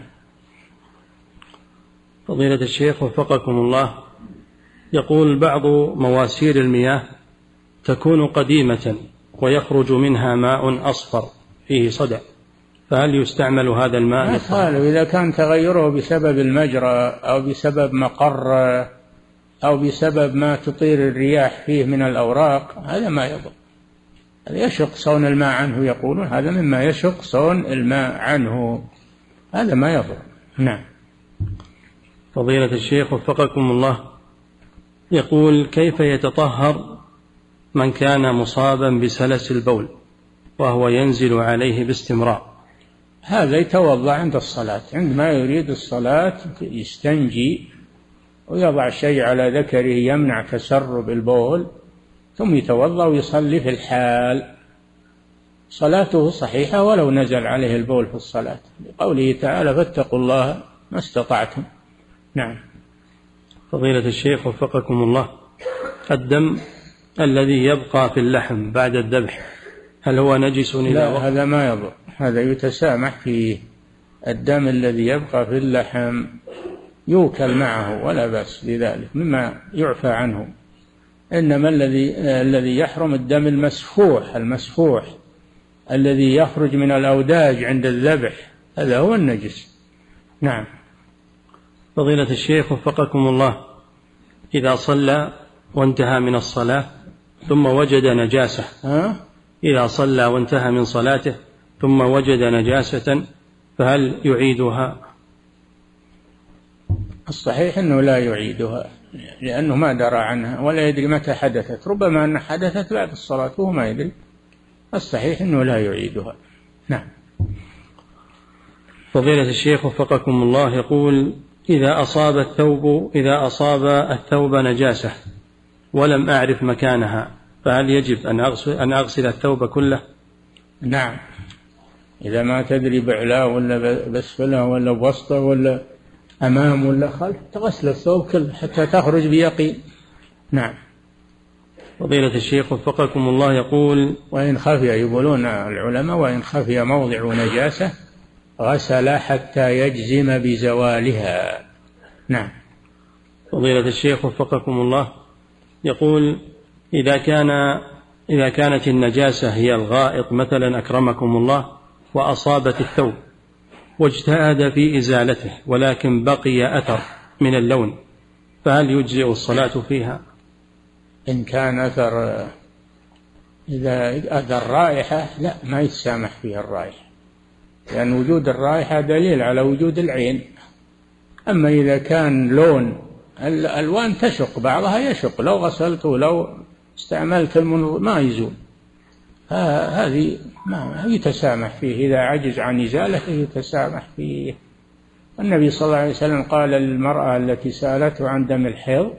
فضيلة الشيخ وفقكم الله، يقول بعض مواسير المياه تكون قديمة ويخرج منها ماء أصفر فيه صدع، فهل يستعمل هذا الماء؟ ما قالوا إذا كان تغيره بسبب المجرى أو بسبب مقر أو بسبب ما تطير الرياح فيه من الأوراق هذا ما يضر، يشق صون الماء عنه، يقولون هذا مما يشق صون الماء عنه، هذا ما يضر. نعم. فضيلة الشيخ وفقكم الله، يقول: كيف يتطهر من كان مصابا بسلس البول وهو ينزل عليه باستمرار؟ هذا يتوضأ عند الصلاة، عندما يريد الصلاة يستنجي ويضع شيء على ذكره يمنع تسرب البول، ثم يتوضأ ويصلي في الحال، صلاته صحيحة ولو نزل عليه البول في الصلاة، لقوله تعالى: فاتقوا الله ما استطعتم. نعم. فضيلة الشيخ وفقكم الله، الدم الذي يبقى في اللحم بعد الذبح هل هو نجس إلى لا، وقت؟ هذا ما يضر، هذا يتسامح فيه. الدم الذي يبقى في اللحم يوكل معه ولا بأس بذلك، مما يعفى عنه. إنما الذي الذي يحرم الدم المسفوح المسفوح الذي يخرج من الأوداج عند الذبح، هذا هو النجس. نعم. فضيلة الشيخ وفقكم الله، إذا صلى وانتهى من الصلاة ثم وجد نجاسة، ها؟ إذا صلى وانتهى من صلاته ثم وجد نجاسة فهل يعيدها؟ الصحيح أنه لا يعيدها، لأنه ما درى عنها ولا يدري متى حدثت، ربما أن حدثت بعد الصلاة وهو ما يدري. الصحيح أنه لا يعيدها. نعم. فضيلة الشيخ وفقكم الله، يقول: إذا أصاب الثوب إذا أصاب الثوب نجاسة ولم أعرف مكانها فهل يجب أن أغسل, أن أغسل الثوب كله؟ نعم، إذا ما تدري بعلاه ولا بسفله ولا بوسطه ولا أمام ولا خلف، تغسل الثوب كله حتى تخرج بيقين. نعم. فضيلة الشيخ وفقكم الله، يقول: وإن خفي، يقولون العلماء، وإن خفي موضع نجاسة غسل حتى يجزم بزوالها. نعم. فضيلة الشيخ وفقكم الله، يقول: إذا كان إذا كانت النجاسة هي الغائط مثلا أكرمكم الله وأصابت الثوب واجتهد في إزالته ولكن بقي أثر من اللون، فهل يجزئ الصلاة فيها؟ إن كان أثر إذا أثر رائحة لا، ما يتسامح فيها الرائحة، لأن وجود الرائحة دليل على وجود العين. أما إذا كان لون، الألوان تشق، بعضها يشق، لو غسلته لو استعملت المنظر ما يزول، هذه ما يتسامح فيه، إذا عجز عن إزالته يتسامح فيه. النبي صلى الله عليه وسلم قال للمرأة التي سألته عن دم الحيض: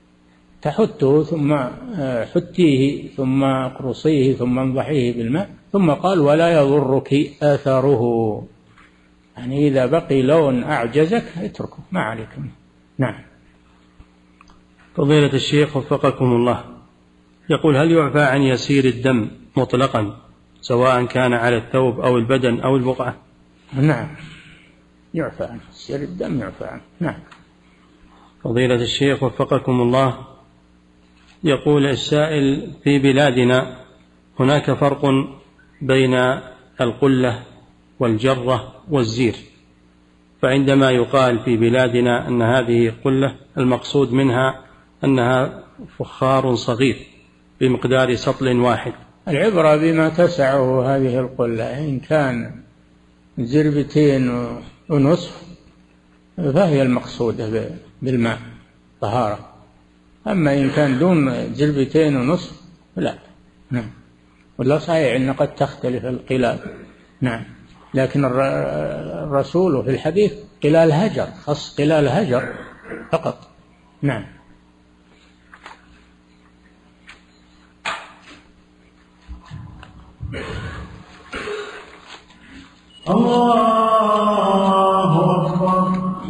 تحته ثم حتيه ثم اقرصيه ثم انضحيه بالماء، ثم قال: ولا يضرك أثره، يعني إذا بقي لون أعجزك اتركه، ما عليك. نعم. فضيلة الشيخ وفقكم الله، يقول: هل يعفى عن يسير الدم مطلقا سواء كان على الثوب أو البدن أو البقعة؟ نعم، يعفى عنه، يسير الدم يعفى عنه. نعم. فضيلة الشيخ وفقكم الله، يقول السائل: في بلادنا هناك فرق بين القلة والجرة والزير، فعندما يقال في بلادنا أن هذه قلة المقصود منها أنها فخار صغير بمقدار سطل واحد. العبرة بما تسعه هذه القلة، إن كان زربتين ونصف فهي المقصودة بالماء طهارة، أما إن كان دون زربتين ونصف لا. نعم. والله صحيح أن قد تختلف القلال. نعم. لكن الرسول في الحديث قلال هجر، خص قلال هجر فقط. نعم. الله أكبر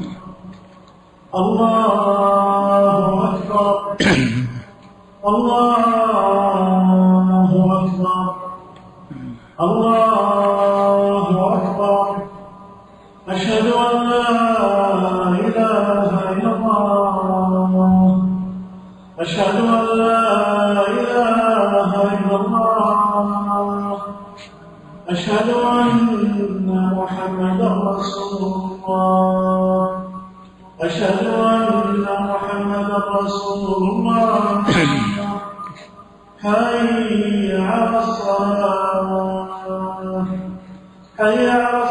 الله أكبر الله أكبر الله أكبر أشهد أن لا إله إلا الله أشهد أن لا إله إلا الله أشهد أن محمدا رسول الله أشهد أن محمدا رسول الله حي على الصلاة حي على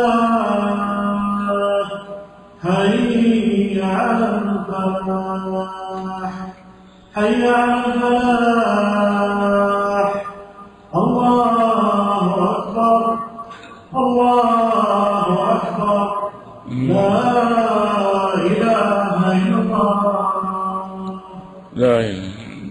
الصلاة حي على الفلاح حي على الفلاح الله أكبر الله أكبر لا إله إلا الله لا إله.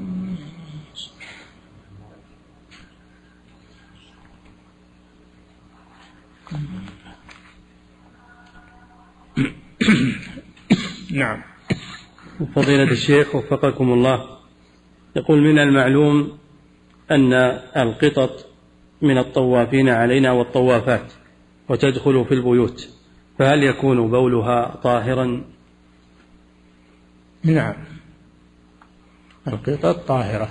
نعم. فضيلة الشيخ وفقكم الله، يقول من المعلوم أن القطط من الطوافين علينا والطوافات وتدخل في البيوت، فهل يكون بولها طاهرا؟ نعم، القطط طاهرة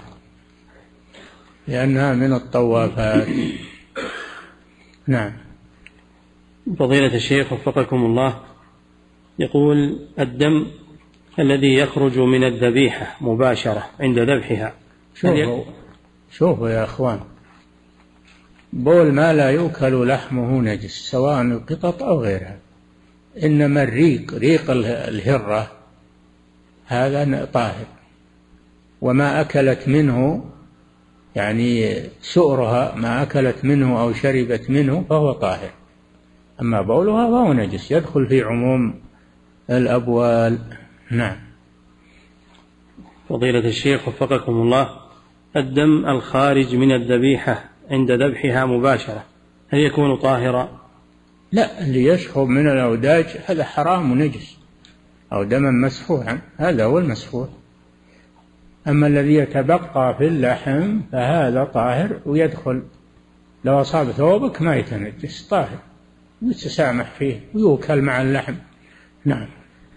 لأنها من الطوافات. نعم. فضيلة الشيخ وفقكم الله، يقول الدم الذي يخرج من الذبيحة مباشرة عند ذبحها. شوفوا شوفوا يا أخوان، بول ما لا يؤكل لحمه نجس سواء القطط أو غيرها، إنما الريق ريق الهرة هذا طاهر، وما أكلت منه يعني سؤرها ما أكلت منه أو شربت منه فهو طاهر، أما بولها فهو نجس يدخل في عموم الأبوال. نعم. فضيلة الشيخ وفقكم الله، الدم الخارج من الذبيحة عند ذبحها مباشرة هل يكون طاهرا؟ لا، اللي يشخب من الأوداج هذا حرام ونجس، أو دما مسفوحا هذا هو المسفوح، أما الذي يتبقى في اللحم فهذا طاهر ويدخل، لو أصاب ثوبك ما يتنجس، طاهر يتسامح فيه ويوكل مع اللحم. نعم.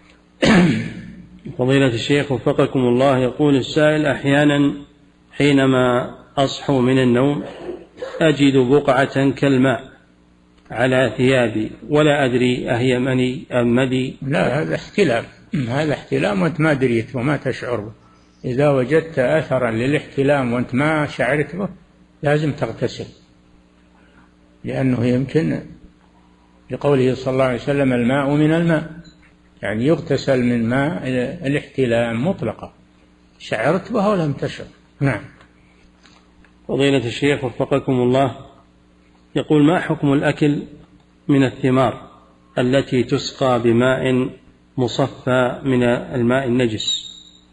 فضيلة الشيخ وفقكم الله، يقول السائل أحيانا حينما أصحو من النوم أجد بقعة كالماء على ثيابي ولا أدري أهي مني أم مدي. لا، هذا احتلام، هذا احتلام وأنت ما دريت وما تشعر به. إذا وجدت أثرا للاحتلام وأنت ما شعرت به لازم تغتسل، لأنه يمكن لقوله صلى الله عليه وسلم الماء من الماء، يعني يغتسل من ماء الاحتلام مطلقا، شعرت بها ولم تشعر. نعم. فضيلة الشيخ وفقكم الله، يقول ما حكم الأكل من الثمار التي تسقى بماء مصفى من الماء النجس؟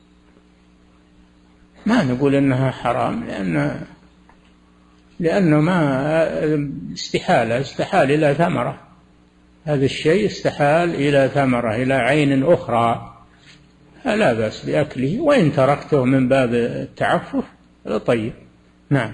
ما نقول إنها حرام، لأن لأنه ما استحالة استحال إلى ثمرة، هذا الشيء استحال إلى ثمرة إلى عين أخرى، فلا بأس بأكله، وإن تركته من باب التعفف طيب. نعم.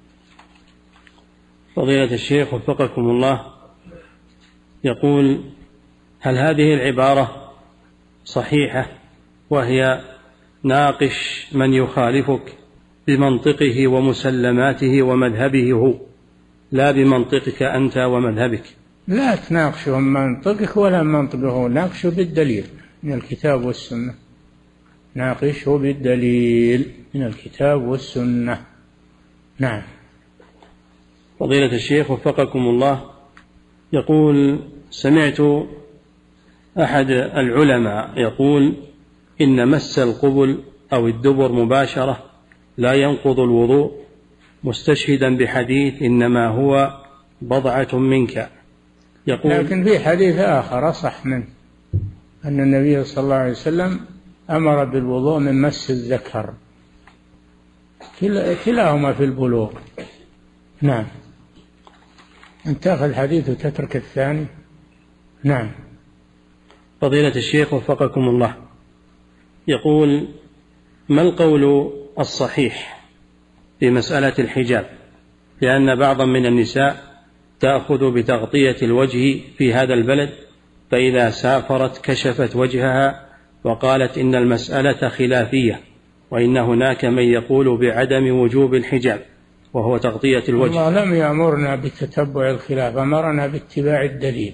فضيلة الشيخ وفقكم الله، يقول هل هذه العبارة صحيحة وهي ناقش من يخالفك بمنطقه ومسلماته ومذهبه هو لا بمنطقك أنت ومذهبك؟ لا تناقشوا منطقك ولا منطقه، ناقشوا بالدليل من الكتاب والسنة، ناقشه بالدليل من الكتاب والسنة. نعم. فضيلة الشيخ وفقكم الله، يقول سمعت أحد العلماء يقول إن مس القبل أو الدبر مباشرة لا ينقض الوضوء، مستشهدا بحديث إنما هو بضعة منك. يقول لكن في حديث آخر أصح منه، أن النبي صلى الله عليه وسلم أمر بالوضوء من مس الذكر، كلاهما في البلوغ. نعم. أن تأخذ حديث وتترك الثاني. نعم. فضيلة الشيخ وفقكم الله، يقول ما القول الصحيح في مسألة الحجاب، لأن بعضا من النساء تأخذ بتغطية الوجه في هذا البلد، فإذا سافرت كشفت وجهها وقالت إن المسألة خلافية، وإن هناك من يقول بعدم وجوب الحجاب وهو تغطية الوجه. الله لم يأمرنا بتتبع الخلاف، أمرنا باتباع الدليل،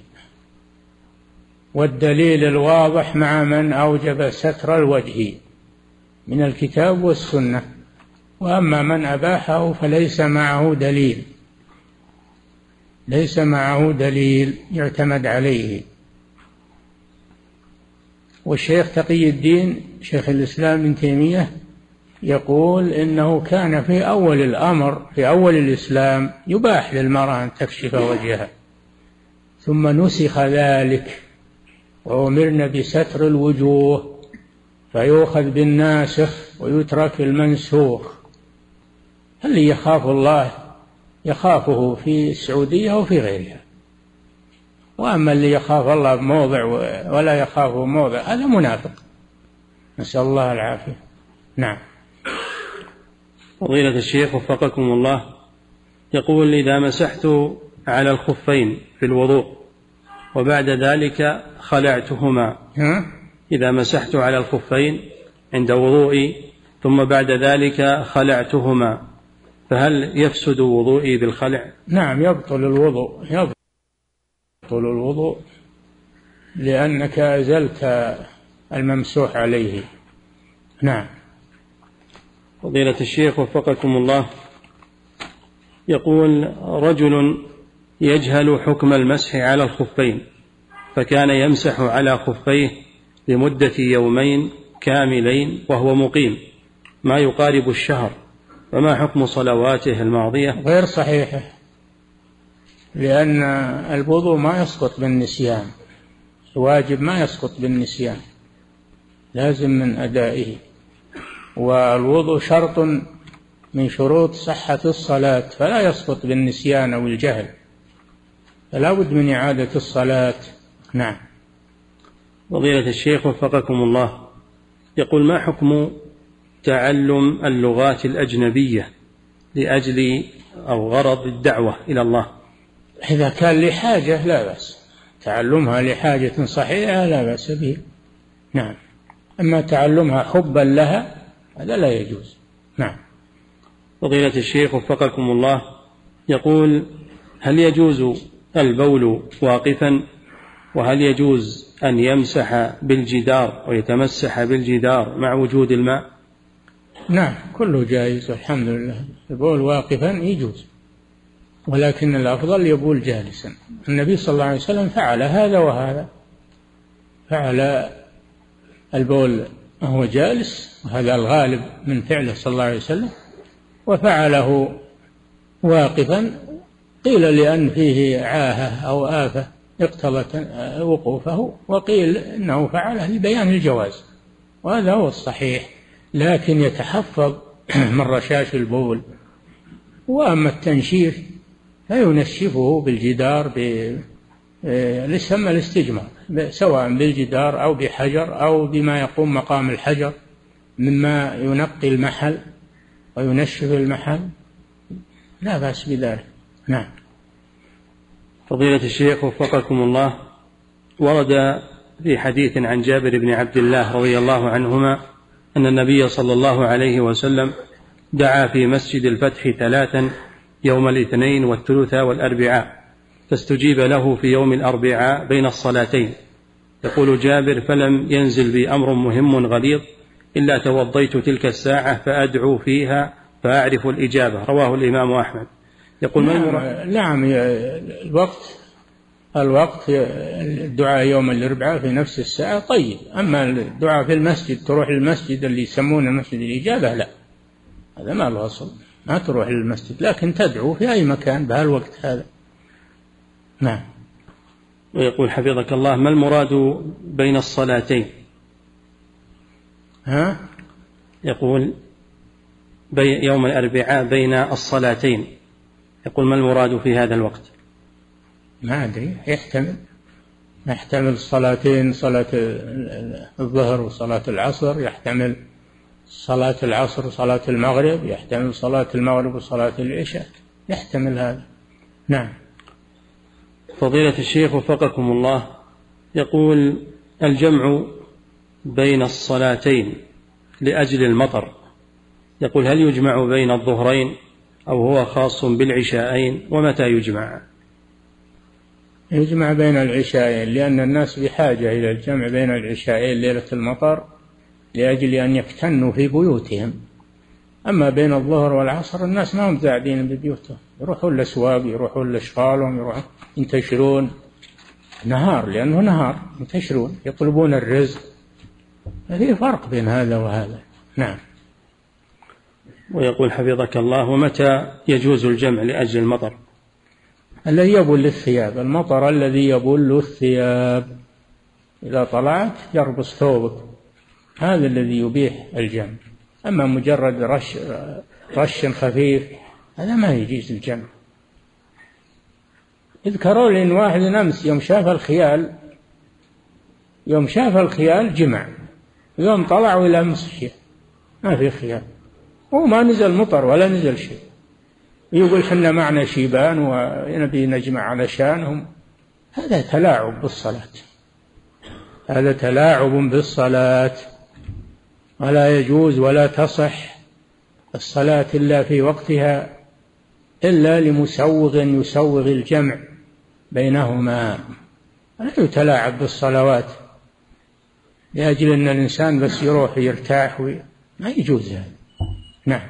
والدليل الواضح مع من أوجب ستر الوجه من الكتاب والسنة. وأما من أباحه فليس معه دليل، ليس معه دليل يعتمد عليه. والشيخ تقي الدين شيخ الإسلام ابن تيمية يقول إنه كان في أول الأمر في أول الإسلام يباح للمرأة أن تكشف وجهها، ثم نسخ ذلك وأمرنا بستر الوجوه، فيؤخذ بالناسخ ويترك المنسوخ. اللي يخاف الله يخافه في السعودية وفي غيرها، وأما اللي يخاف الله بموضع ولا يخافه موضع هذا منافق، نسأل الله العافية. نعم. فضيلة الشيخ وفقكم الله، يقول إذا مسحت على الخفين في الوضوء وبعد ذلك خلعتهما، إذا مسحت على الخفين عند وضوئي ثم بعد ذلك خلعتهما فهل يفسد وضوئي بالخلع؟ نعم، يبطل الوضوء، يبطل الوضوء لأنك أزلت الممسوح عليه. نعم. فضيلة الشيخ وفقكم الله، يقول رجل يجهل حكم المسح على الخفين فكان يمسح على خفيه لمدة يومين كاملين وهو مقيم ما يقارب الشهر، فما حكم صلواته الماضية؟ غير صحيحة، لأن الوضوء ما يسقط بالنسيان، الواجب ما يسقط بالنسيان، لازم من أدائه، والوضوء شرط من شروط صحة الصلاة فلا يسقط بالنسيان أو الجهل، فلا بد من إعادة الصلاة. نعم. فضيلة الشيخ وفقكم الله، يقول ما حكم تعلم اللغات الأجنبية لأجل أو غرض الدعوة إلى الله؟ إذا كان لحاجة لا بأس، تعلمها لحاجة صحيحة لا بأس به. نعم. أما تعلمها حبا لها هذا لا يجوز. نعم. فضيلة الشيخ وفقكم الله، يقول هل يجوز البول واقفا، وهل يجوز أن يمسح بالجدار ويتمسح بالجدار مع وجود الماء؟ نعم، كله جائز الحمد لله، البول واقفا يجوز، ولكن الأفضل يبول جالسا. النبي صلى الله عليه وسلم فعل هذا وهذا، فعل البول وهو جالس وهذا الغالب من فعله صلى الله عليه وسلم، وفعله واقفا قيل لأن فيه عاهة أو آفة اقتضت وقوفه، وقيل إنه فعله لبيان الجواز، وهذا هو الصحيح، لكن يتحفظ من رشاش البول. وأما التنشيف فينشفه بالجدار لسمى الاستجمار، سواء بالجدار أو بحجر أو بما يقوم مقام الحجر مما ينقي المحل وينشف المحل، لا بأس بذلك. نعم. فضيلة الشيخ وفقكم الله، ورد في حديث عن جابر بن عبد الله رضي الله عنهما أن النبي صلى الله عليه وسلم دعا في مسجد الفتح ثلاثا يوم الاثنين والثلاثاء والأربعاء، فاستجيب له في يوم الأربعاء بين الصلاتين. يقول جابر فلم ينزل بي أمر مهم غليظ إلا توضيت تلك الساعة فأدعو فيها فأعرف الإجابة. رواه الإمام أحمد. يقول نعم, نعم الوقت الوقت الدعاء يوم الأربعاء في نفس الساعة طيب، أما الدعاء في المسجد تروح للمسجد اللي يسمونه مسجد الإجابة لا، هذا ما له أصل، ما تروح للمسجد، لكن تدعو في أي مكان بهالوقت هذا. نعم. ويقول حفظك الله ما المراد بين الصلاتين؟ ها؟ يقول بي يوم الأربعاء بين الصلاتين، يقول ما المراد في هذا الوقت؟ ما أدري، يحتمل يحتمل الصلاتين، صلاة الظهر وصلاة العصر، يحتمل صلاة العصر وصلاة المغرب، يحتمل صلاة المغرب وصلاة العشاء، يحتمل هذا. نعم. فضيلة الشيخ وفقكم الله، يقول الجمع بين الصلاتين لأجل المطر، يقول هل يجمع بين الظهرين أو هو خاص بالعشاءين، ومتى يجمع؟ يجمع بين العشاءين لأن الناس بحاجة إلى الجمع بين العشاءين ليلة المطر لأجل أن يكتنوا في بيوتهم، أما بين الظهر والعصر الناس ما هم قاعدين ببيوتهم، يروحون الأسواق، يروحون لأشغالهم، يروحون ينتشرون نهار، لأنه نهار ينتشرون يطلبون الرزق. في فرق بين هذا وهذا. نعم. ويقول حفظك الله: ومتى يجوز الجمع لأجل المطر؟ الذي يبل الثياب، المطر الذي يبل الثياب، إذا طلعت يربص ثوبك، هذا الذي يبيح الجمع. أما مجرد رش رش خفيف هذا ما يجيز الجمع. اذكروا لي إن واحد أمس يوم شاف الخيال يوم شاف الخيال جمع، يوم طلعوا إلى مصحية ما في خيال، وما نزل مطر ولا نزل شيء، يقول حنا معنا شيبان ونبي نجمع علشانهم. هذا تلاعب بالصلاة، هذا تلاعب بالصلاة، ولا يجوز ولا تصح الصلاة إلا في وقتها إلا لمسوغ يسوغ الجمع بينهما. لا يتلاعب بالصلوات لأجل أن الإنسان بس يروح يرتاح، ما يجوز هذا. نعم.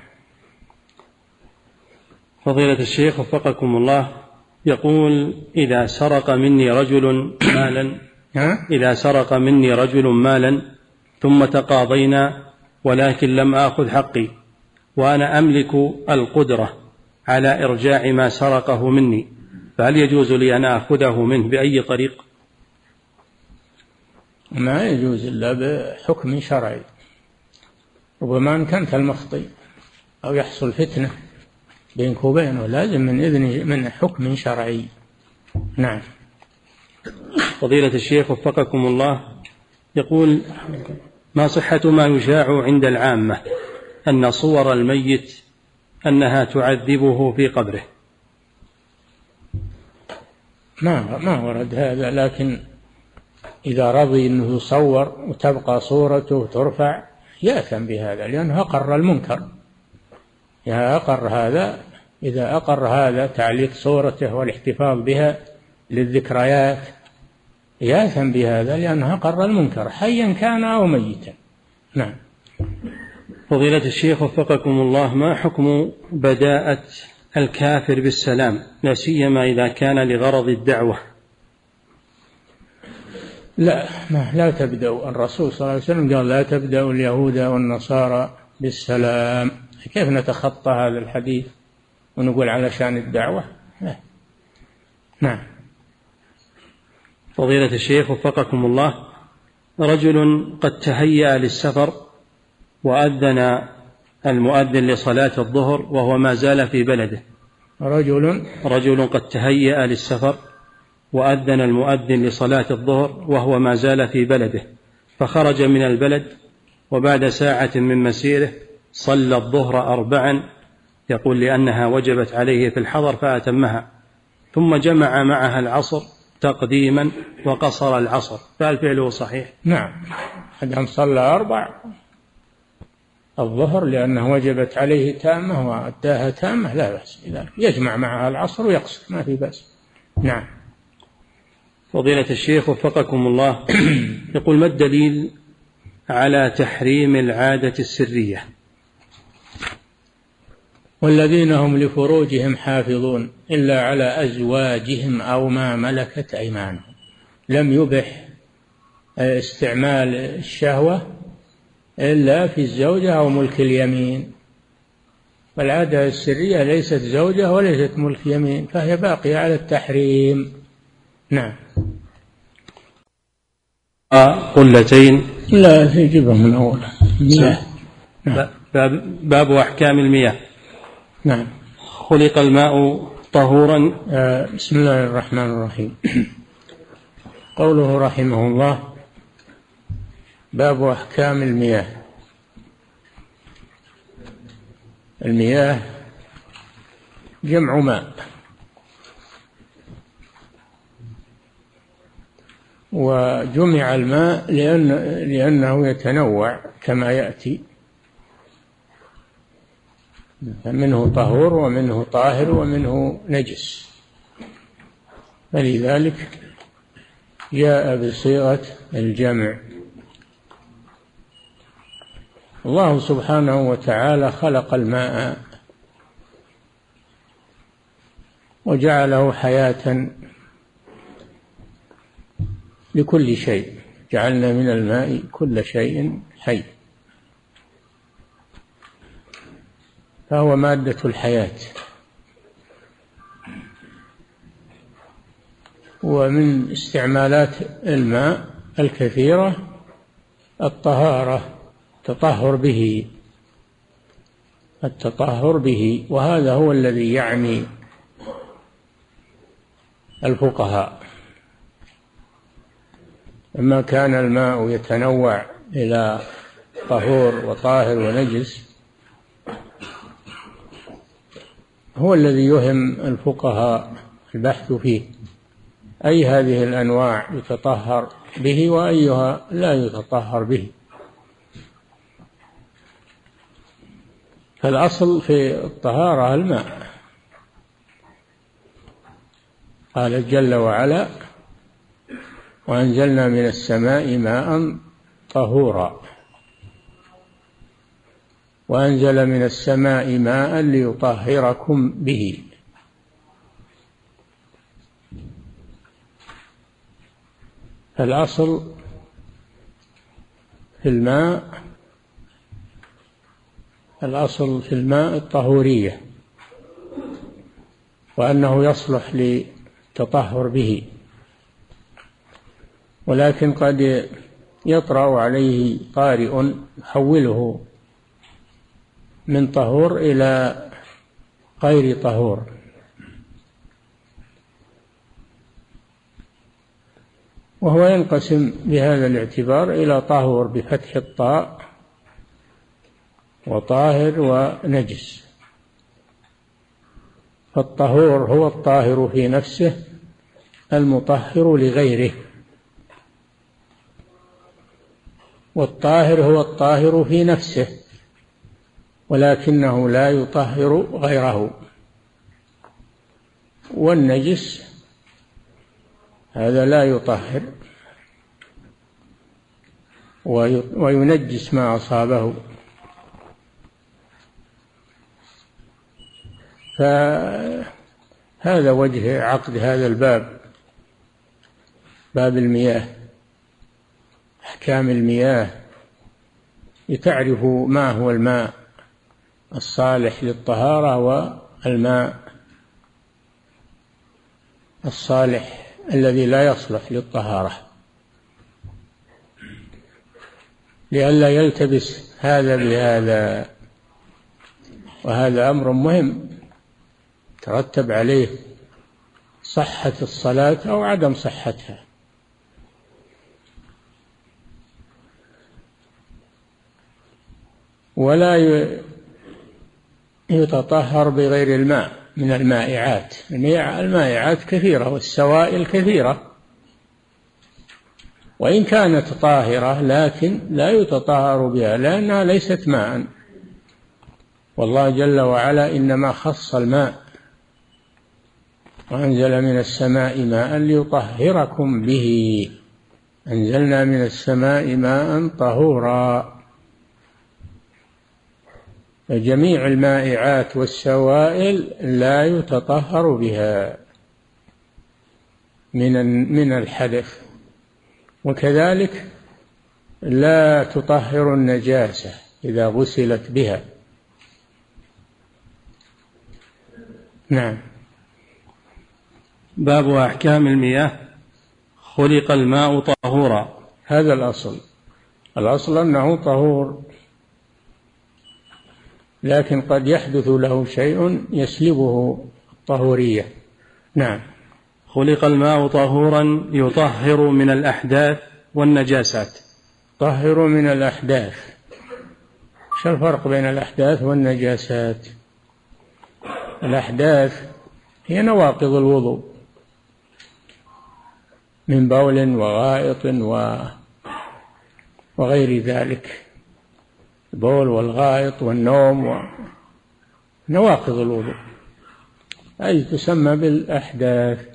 فضيلة الشيخ وفقكم الله، يقول: إذا سرق مني رجل مالا إذا سرق مني رجل مالا ثم تقاضينا ولكن لم آخذ حقي، وأنا أملك القدرة على إرجاع ما سرقه مني، فهل يجوز لي أن آخذه منه بأي طريق؟ ما يجوز إلا بحكم شرعي، ربما أن كنت المخطئ أو يحصل فتنة بينك وبينه، لازم من إذن من حكم شرعي. نعم. فضيلة الشيخ وفقكم الله، يقول: ما صحة ما يشاع عند العامة أن صور الميت أنها تعذبه في قبره؟ ما ما ورد هذا، لكن إذا رضي أنه يصور وتبقى صورته وترفع يأثم بهذا، لأنه أقر المنكر. إذا أقر هذا إذا أقر هذا تعليق صورته والاحتفاظ بها للذكريات يأثم بهذا، لأنه أقر المنكر حيا كان أو ميتا. نعم. فضيلة الشيخ وفقكم الله، ما حكم بداءة الكافر بالسلام، لا سيما إذا كان لغرض الدعوة؟ لا ما لا تبدأ. الرسول صلى الله عليه وسلم قال: لا تبدأ اليهود والنصارى بالسلام. كيف نتخطى هذا الحديث ونقول علشان الدعوة؟ لا. نعم. فضيلة الشيخ وفقكم الله، رجل قد تهيأ للسفر وأذن المؤذن لصلاة الظهر وهو ما زال في بلده. رجل رجل قد تهيأ للسفر وأذن المؤذن لصلاة الظهر وهو ما زال في بلده، فخرج من البلد وبعد ساعة من مسيره صلى الظهر أربعا، يقول لأنها وجبت عليه في الحضر فأتمها، ثم جمع معها العصر تقديما وقصر العصر، فهل فعله صحيح؟ نعم. أن صلى أربع الظهر لأنه وجبت عليه تامة وأداها تامة لا بأس بذلك، يجمع معها العصر ويقصر، ما في بأس. نعم. فضيلة الشيخ وفقكم الله، يقول: ما الدليل على تحريم العادة السرية؟ والذين هم لفروجهم حافظون إلا على أزواجهم أو ما ملكت أيمانهم. لم يبح استعمال الشهوة إلا في الزوجة أو ملك اليمين، والعادة السرية ليست زوجة وليست ملك يمين، فهي باقية على التحريم. نعم. قلتين لا يجيبها من أول. نعم. باب أحكام المياه. نعم. خلق الماء طهورا. آه بسم الله الرحمن الرحيم. قوله رحمه الله: باب أحكام المياه. المياه جمع ماء، وجمع الماء لأن لأنه يتنوع كما يأتي، فمنه طهور ومنه طاهر ومنه نجس، فلذلك جاء بصيغة الجمع. الله سبحانه وتعالى خلق الماء وجعله حياة لكل شيء، جعلنا من الماء كل شيء حي، فهو مادة الحياة. ومن استعمالات الماء الكثيرة الطهارة، التطهر به التطهر به وهذا هو الذي يعني الفقهاء. لما كان الماء يتنوع إلى طهور وطاهر ونجس هو الذي يهم الفقهاء البحث فيه، أي هذه الأنواع يتطهر به وأيها لا يتطهر به. فالأصل في الطهارة الماء. قال جل وعلا: وأنزلنا من السماء ماء طهورا. وأنزل من السماء ماء ليطهركم به. فالأصل في الماء الأصل في الماء الطهورية، وأنه يصلح للتطهر به، ولكن قد يطرأ عليه طارئ يحوله من طهور إلى غير طهور. وهو ينقسم بهذا الاعتبار إلى طهور بفتح الطاء وطاهر ونجس. فالطهور هو الطاهر في نفسه المطهر لغيره، والطاهر هو الطاهر في نفسه ولكنه لا يطهر غيره. والنجس هذا لا يطهر وينجس ما أصابه. فهذا وجه عقد هذا الباب، باب المياه، أحكام المياه، لتعرفوا ما هو الماء الصالح للطهارة والماء الصالح الذي لا يصلح للطهارة، لئلا يلتبس هذا بهذا. وهذا أمر مهم ترتب عليه صحة الصلاة أو عدم صحتها. ولا يتطهر بغير الماء من المائعات، المائعات كثيرة والسوائل كثيرة، وإن كانت طاهرة لكن لا يتطهر بها لأنها ليست ماء. والله جل وعلا إنما خص الماء: وأنزل من السماء ماء ليطهركم به. أنزلنا من السماء ماء طهورا. فجميع المائعات والسوائل لا يتطهر بها من من الحدث، وكذلك لا تطهر النجاسة إذا غسلت بها. نعم. باب أحكام المياه. خلق الماء طهورا. هذا الأصل، الأصل أنه طهور، لكن قد يحدث له شيء يسلبه الطهورية. نعم. خلق الماء طهورا يطهر من الأحداث والنجاسات. طهر من الأحداث. شو الفرق بين الأحداث والنجاسات؟ الأحداث هي نواقض الوضوء من بول وغائط وغير ذلك، البول والغائط والنوم ونواقض الوضوء، أي تسمى بالأحداث.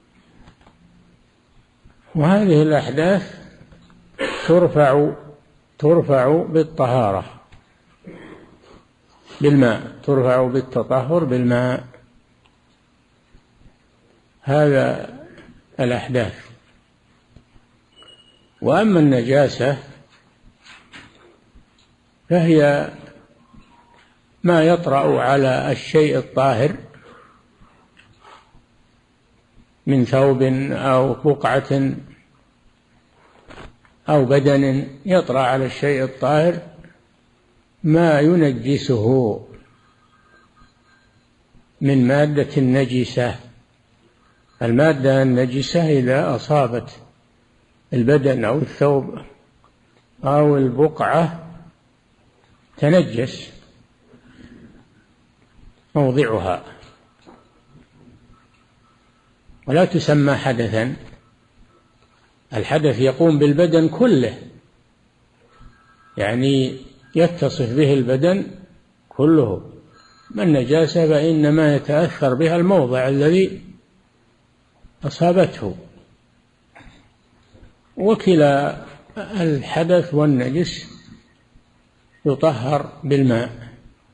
وهذه الأحداث ترفع ترفع بالطهارة بالماء، ترفع بالتطهر بالماء. هذا الأحداث. وأما النجاسة فهي ما يطرأ على الشيء الطاهر من ثوب أو بقعة أو بدن، يطرأ على الشيء الطاهر ما ينجسه من مادة نجسة. المادة النجسة إذا أصابت البدن أو الثوب أو البقعة تنجس موضعها ولا تسمى حدثا. الحدث يقوم بالبدن كله، يعني يتصف به البدن كله. ما النجاسة فإنما يتأثر بها الموضع الذي أصابته. وكلا الحدث والنجس يطهر بالماء،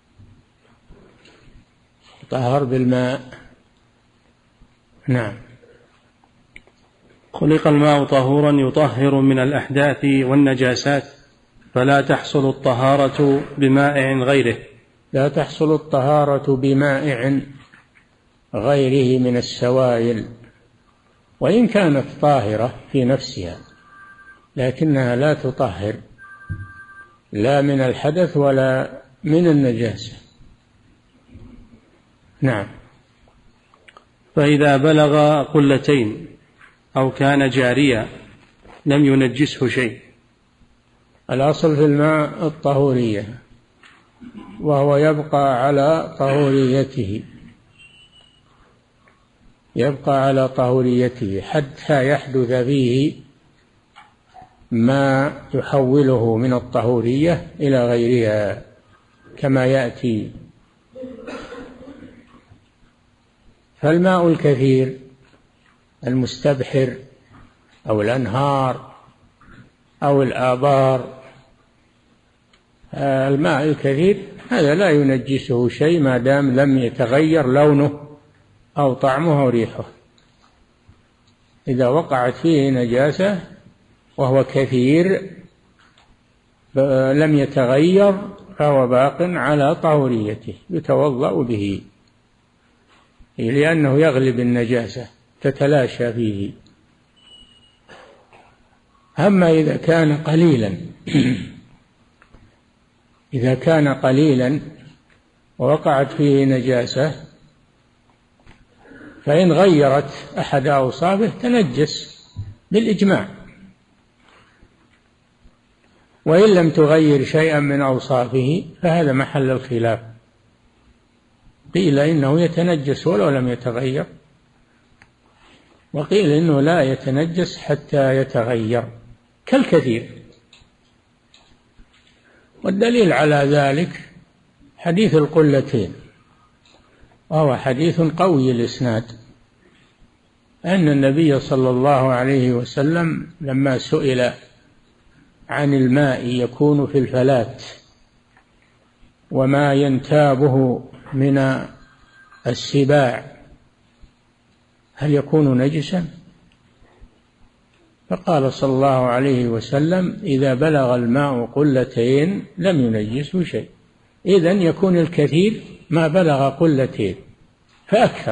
يطهر بالماء. نعم. خلق الماء طهورا يطهر من الأحداث والنجاسات، فلا تحصل الطهارة بمائع غيره. لا تحصل الطهارة بمائع غيره من السوائل، وإن كانت طاهرة في نفسها لكنها لا تطهر لا من الحدث ولا من النجاسة. نعم. فإذا بلغ قلتين أو كان جاريا لم ينجسه شيء. الأصل في الماء الطهورية، وهو يبقى على طهوريته، يبقى على طهوريته حتى يحدث فيه ما يحوله من الطهورية إلى غيرها كما يأتي. فالماء الكثير المستبحر أو الأنهار أو الآبار، الماء الكثير هذا لا ينجسه شيء ما دام لم يتغير لونه أو طعمه أو ريحه. إذا وقعت فيه نجاسة وهو كثير لم يتغير فهو باق على طهوريته، يتوضأ به لأنه يغلب النجاسة تتلاشى فيه. أما إذا كان قليلا إذا كان قليلا ووقعت فيه نجاسة فإن غيرت أحد أوصافه تنجس بالإجماع، وإن لم تغير شيئا من أوصافه فهذا محل الخلاف. قيل إنه يتنجس ولو لم يتغير، وقيل إنه لا يتنجس حتى يتغير كالكثير. والدليل على ذلك حديث القلتين، وهو حديث قوي الإسناد، أن النبي صلى الله عليه وسلم لما سئل عن الماء يكون في الفلاة وما ينتابه من السباع هل يكون نجسا؟ فقال صلى الله عليه وسلم إذا بلغ الماء قلتين لم ينجسه شيء. إذن يكون الكثير ما بلغ قلتين فأكثر،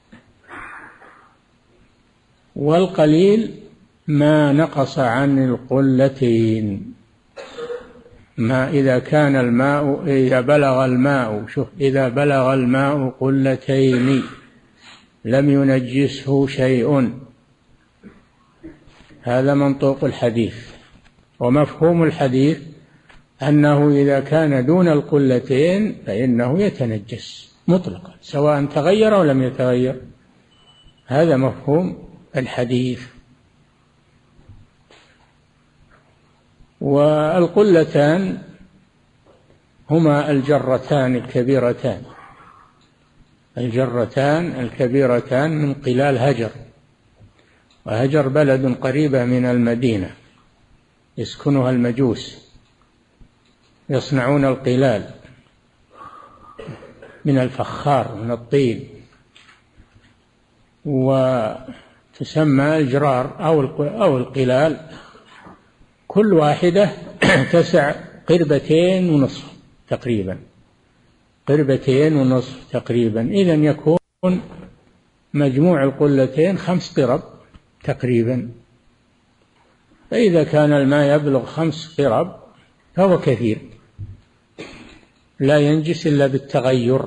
والقليل ما نقص عن القلتين. ما إذا كان الماء إذا بلغ الماء شوف إذا بلغ الماء قلتين لم ينجسه شيء. هذا منطوق الحديث. ومفهوم الحديث أنه إذا كان دون القلتين فإنه يتنجس مطلقا سواء تغير أو لم يتغير. هذا مفهوم الحديث. والقلتان هما الجرتان الكبيرتان الجرتان الكبيرتان من قلال هجر، وهجر بلد قريبة من المدينة يسكنها المجوس، يصنعون القلال من الفخار من الطين، وتسمى الجرار أو القلال، كل واحدة تسع قربتين ونصف تقريبا، قربتين ونصف تقريبا، إذن يكون مجموع القلتين خمس قرب تقريبا. فإذا كان الماء يبلغ خمس قرب فهو كثير، لا ينجس إلا بالتغير.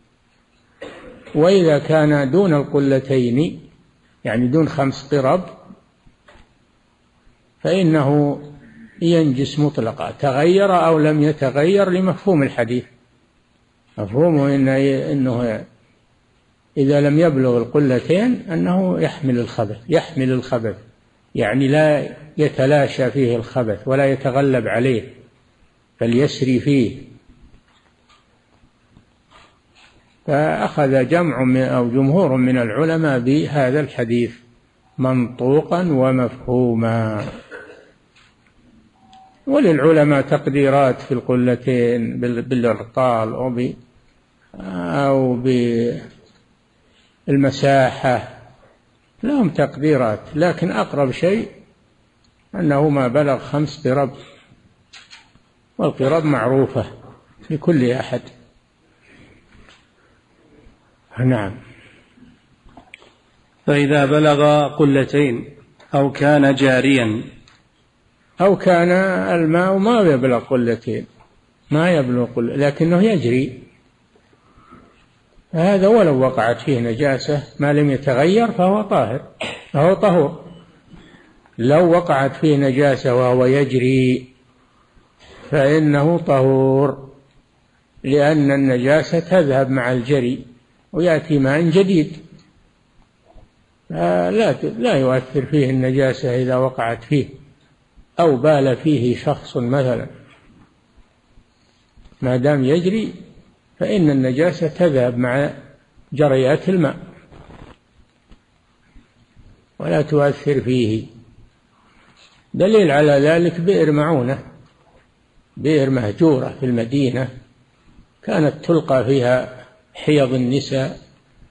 وإذا كان دون القلتين يعني دون خمس قرب فإنه ينجس مطلقا، تغير أو لم يتغير، لمفهوم الحديث، مفهومه إنه إذا لم يبلغ القلتين أنه يحمل الخبث، يحمل الخبث يعني لا يتلاشى فيه الخبث ولا يتغلب عليه فليسري فيه. فأخذ جمع من أو جمهور من العلماء بهذا الحديث منطوقا ومفهوما. وللعلماء تقديرات في القلتين بالإرطال أو ب أو بالمساحة، لهم تقديرات، لكن أقرب شيء أنه ما بلغ خمس قرب، والقرب معروفة لكل أحد. نعم. فإذا بلغ قلتين أو كان جاريا، أو كان الماء ما يبلغ قلتين، ما يبلغ قل لكنه يجري، هذا ولو وقعت فيه نجاسة ما لم يتغير فهو طاهر، فهو طهور. لو وقعت فيه نجاسة وهو يجري فإنه طهور، لأن النجاسة تذهب مع الجري ويأتي ماء جديد، لا لا يؤثر فيه النجاسة إذا وقعت فيه أو بال فيه شخص مثلا، ما دام يجري فإن النجاسة تذهب مع جريات الماء ولا تؤثر فيه. دليل على ذلك بئر معونة، بئر مهجورة في المدينة كانت تلقى فيها حيض النساء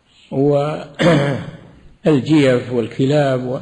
والجيف والكلاب و...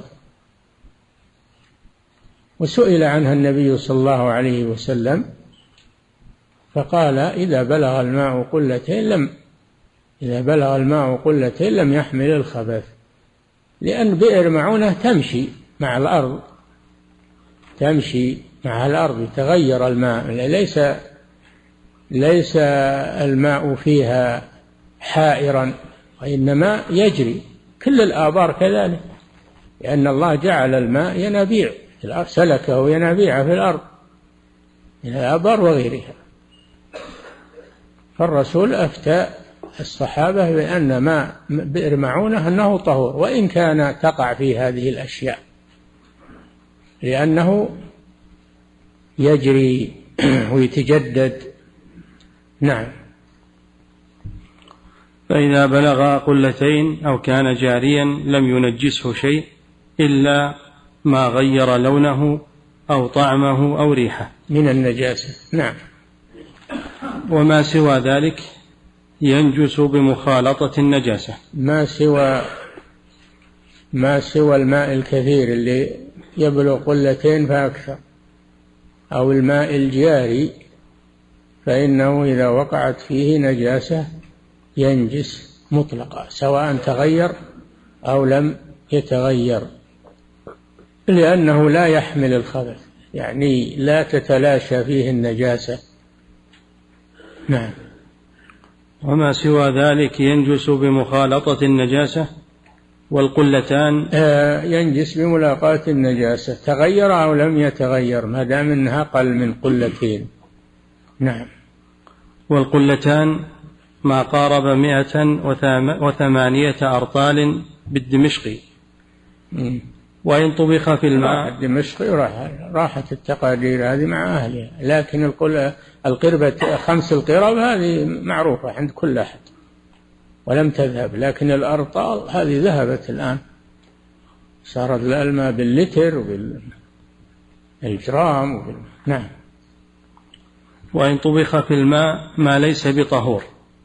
وسئل عنها النبي صلى الله عليه وسلم فقال إذا بلغ الماء قلتين لم إذا بلغ الماء قلتين لم يحمل الخبث، لأن بئر معونة تمشي مع الأرض، تمشي مع الأرض، يتغير الماء، ليس ليس الماء فيها حائرا، وإنما يجري. كل الآبار كذلك، لأن الله جعل الماء ينابيع في الأرض، سلكه ينابيع في الأرض من الآبار وغيرها. فالرسول أفتى الصحابة بأن ماء بئر معونة أنه طهور، وإن كان تقع في هذه الأشياء، لأنه يجري ويتجدد. نعم. فإذا بلغ قلتين أو كان جاريا لم ينجسه شيء إلا ما غير لونه أو طعمه أو ريحه من النجاسة. نعم. وما سوى ذلك ينجس بمخالطة النجاسة. ما سوى ما سوى الماء الكثير اللي يبلغ قلتين فأكثر أو الماء الجاري فإنه إذا وقعت فيه نجاسة ينجس مطلقا، سواء تغير أو لم يتغير، لأنه لا يحمل الخبث، يعني لا تتلاشى فيه النجاسة. نعم. وما سوى ذلك ينجس بمخالطة النجاسة. والقلتان آه ينجس بملاقاة النجاسة، تغير أو لم يتغير، ما دام أنها أقل من قلتين. نعم. والقلتان ما قارب مئة وثمانية أرطال بالدمشقي، وإن طبخ في الماء. الدمشقي راحت التقادير هذه مع أهلها، لكن القربة خمس القرب هذه معروفة عند كل أحد ولم تذهب، لكن الأرطال هذه ذهبت الآن، صارت الماء باللتر وبالجرام وبال... نعم. وإن طبخ في الماء ما ليس بطهور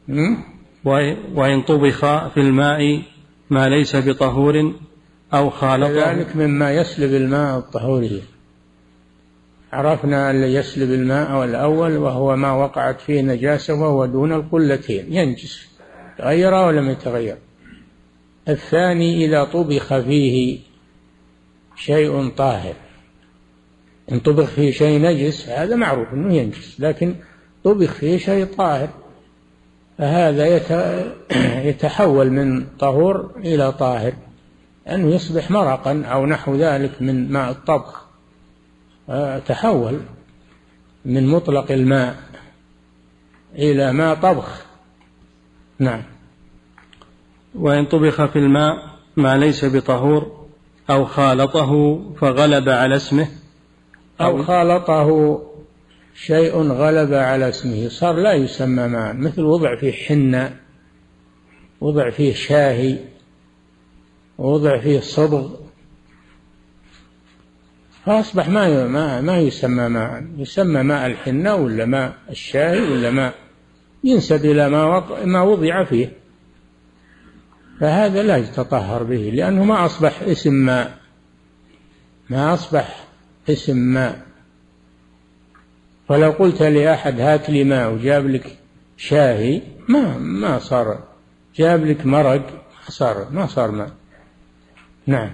وإن طبخ في الماء ما ليس بطهور أو خالطه. ذلك مما يسلب الماء الطهوري. عرفنا اللي يسلب الماء الأول وهو ما وقعت فيه نجاسة وهو دون القلتين ينجس، تغير ولم يتغير. الثاني إذا طبخ فيه شيء طاهر. إن طبخ فيه شيء نجس هذا معروف أنه ينجس، لكن طبخ فيه شيء طاهر فهذا يتحول من طهور إلى طاهر، أنه يصبح مرقا أو نحو ذلك من ماء الطبخ، تحول من مطلق الماء إلى ماء طبخ. نعم. وإن طبخ في الماء ما ليس بطهور أو خالطه فغلب على اسمه أو, أو خالطه شيء غلب على اسمه صار لا يسمى ماء، مثل وضع فيه حنة، وضع فيه شاهي، وضع فيه صبغ، فأصبح ما ما ما يسمى ماء، يسمى ماء الحنة ولا ماء الشاهي ولا ماء ينسب إلى ما ما وضع فيه، فهذا لا يتطهر به لأنه ما أصبح اسم ماء، ما أصبح اسم ماء. فلو قلت لأحد هات لي ماء وجاب لك شاهي ما ما صار، جاب لك مرق ما صار ما صار ماء. نعم.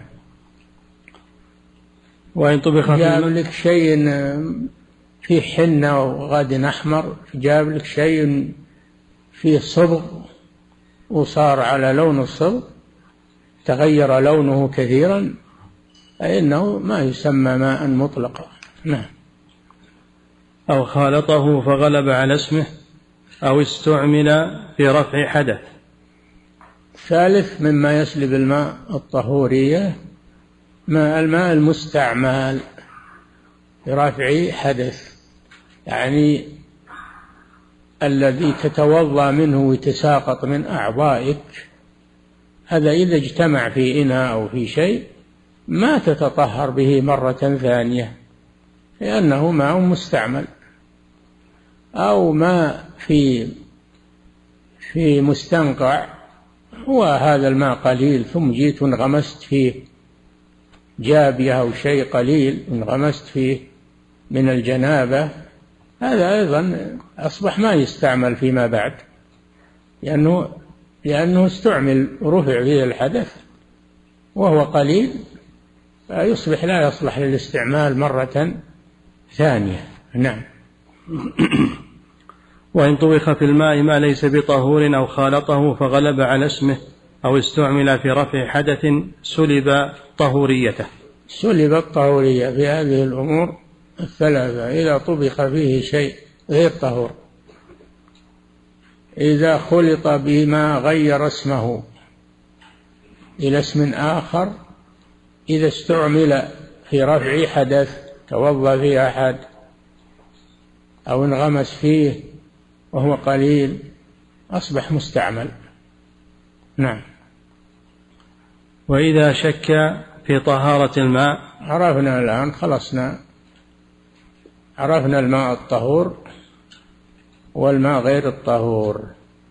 وإن طبخ جاب لك شيء فيه حنة وغاد أحمر، جاب لك شيء فيه صبغ وصار على لون الصبغ، تغير لونه كثيرا، فإنه ما يسمى ماء مطلقا. نعم. أو خالطه فغلب على اسمه أو استعمل في رفع حدث. ثالث مما يسلب الماء الطهورية ماء الماء المستعمل في رفع حدث، يعني الذي تتوضأ منه ويتساقط من أعضائك، هذا إذا اجتمع في إناء أو في شيء ما تتطهر به مرة ثانية لأنه ماء مستعمل. أو ماء في في مستنقع، هو هذا الماء قليل ثم جيت وانغمست فيه جابية أو شيء قليل انغمست فيه من الجنابة، هذا أيضا أصبح ما يستعمل فيما بعد لأنه لأنه استعمل رفع فيه الحدث وهو قليل، فيصبح لا يصلح للاستعمال مرة ثانية. نعم. وإن طبخ في الماء ما ليس بطهور أو خالطه فغلب على اسمه أو استعمل في رفع حدث سلب طهوريته. سلبت طهورية في هذه الأمور الثلاثة إذا طبخ فيه شيء غير طهور. إذا خلط بما غير اسمه إلى اسم آخر، إذا استعمل في رفع حدث توضأ فيه أحد أو انغمس فيه وهو قليل أصبح مستعمل. نعم. وإذا شك في طهارة الماء. عرفنا الآن خلصنا، عرفنا الماء الطهور والماء غير الطهور.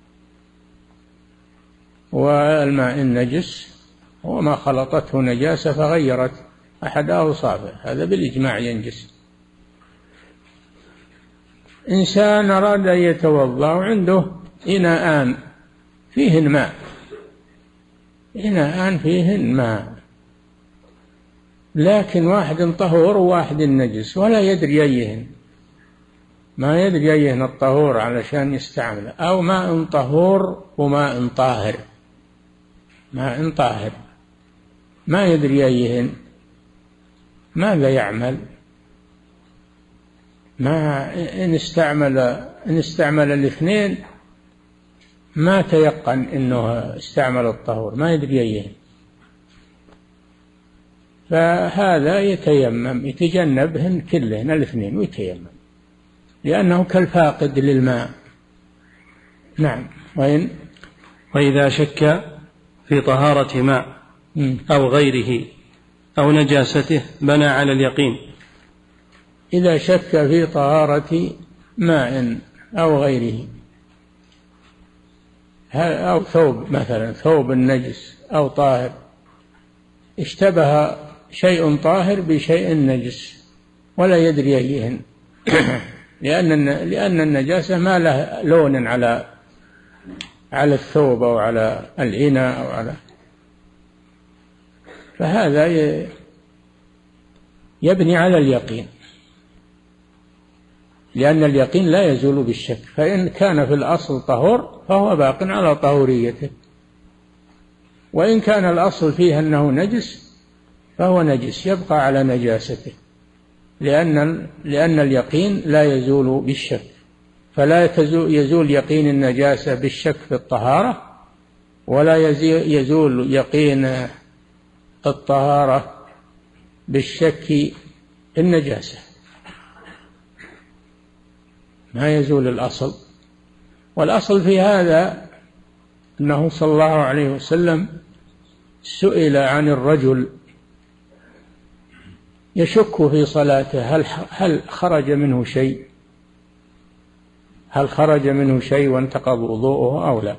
والماء النجس هو ما خلطته نجاسة فغيرت أحد أوصافه، هذا بالإجماع ينجس. إنسان أراد أن يتوضأ وعنده إناءان فيهن ماء، إناءان فيهن ماء، لكن واحد طهور وواحد نجس ولا يدري أيهن، ما يدري أيهن الطهور علشان يستعمله، أو ماء طهور وماء طاهر، ماء طاهر ما يدري أيهن، ماذا يعمل؟ ما إن استعمل إن استعمل الاثنين ما تيقن إنه استعمل الطهور، ما يدري أيهن، فهذا يتيمم يتجنبهن كلهن الاثنين ويتيمم لأنه كالفاقد للماء. نعم. وإن وإذا شك في طهارة ماء أو غيره أو نجاسته بنى على اليقين. إذا شك في طهارة ماء أو غيره، أو ثوب مثلا، ثوب النجس أو طاهر، اشتبه شيء طاهر بشيء نجس ولا يدري أيهن لأن لأن النجاسة ما له لون على على الثوب أو على الإناء أو على، فهذا يبني على اليقين، لأن اليقين لا يزول بالشك، فإن كان في الأصل طهور فهو باق على طهوريته، وإن كان الأصل فيه أنه نجس فهو نجس يبقى على نجاسته، لأن لأن اليقين لا يزول بالشك، فلا يزول يقين النجاسة بالشك في الطهارة، ولا يزول يقين الطهارة بالشك في النجاسة، ما يزول الأصل. والأصل في هذا أنه صلى الله عليه وسلم سئل عن الرجل يشك في صلاته هل هل خرج منه شيء هل خرج منه شيء وانتقض وضوءه أو لا،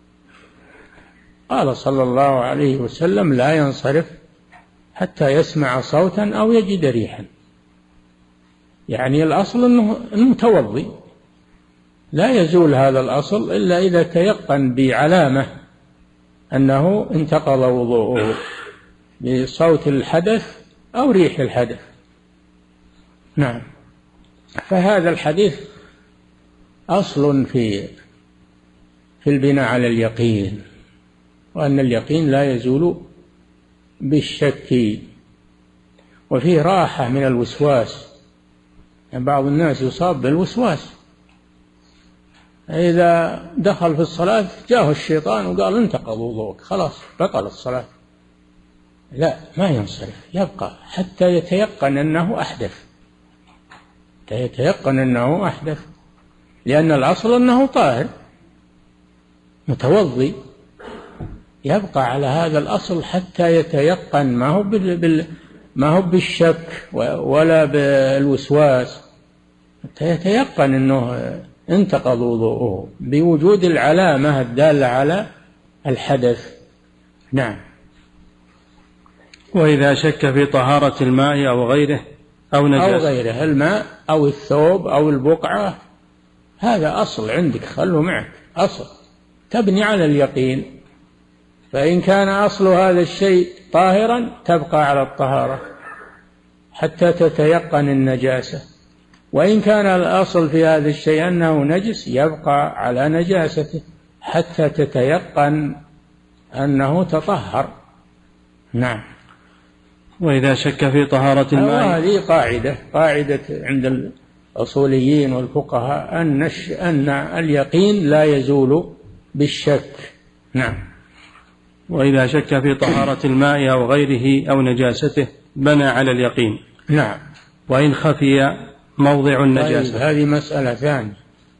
قال صلى الله عليه وسلم لا ينصرف حتى يسمع صوتا أو يجد ريحا، يعني الأصل أنه متوضي، لا يزول هذا الأصل إلا إذا تيقن بعلامة أنه انتقض وضوءه بصوت الحدث أو ريح الحدث. نعم، فهذا الحديث أصل في في البناء على اليقين، وأن اليقين لا يزول بالشك. وفيه راحة من الوسواس، يعني بعض الناس يصاب بالوسواس، إذا دخل في الصلاة جاءه الشيطان وقال انتقض وضوءك خلاص بطل الصلاة، لا، ما ينصرف، يبقى حتى يتيقن أنه أحدث، حتى يتيقن أنه أحدث، لأن الأصل أنه طاهر متوضي، يبقى على هذا الأصل حتى يتيقن، ما هو بال ما هو بالشك ولا بالوسواس، حتى يتيقن أنه انتقض وضوءه بوجود العلامة الدالة على الحدث. نعم. وإذا شك في طهارة الماء أو غيره أو نجاسة أو غيره، الماء أو الثوب أو البقعة، هذا أصل عندك، خله معك، أصل تبني على اليقين، فإن كان أصل هذا الشيء طاهرا تبقى على الطهارة حتى تتيقن النجاسة، وإن كان الأصل في هذا الشيء أنه نجس يبقى على نجاسته حتى تتيقن أنه تطهر. نعم. وإذا شك في طهارة الماء، هذه قاعدة قاعدة عند الأصوليين والفقهاء أن أن اليقين لا يزول بالشك. نعم. وإذا شك في طهارة الماء أو غيره أو نجاسته بنى على اليقين. نعم. وإن خفي موضع النجاسة. طيب، هذه مسألة ثانية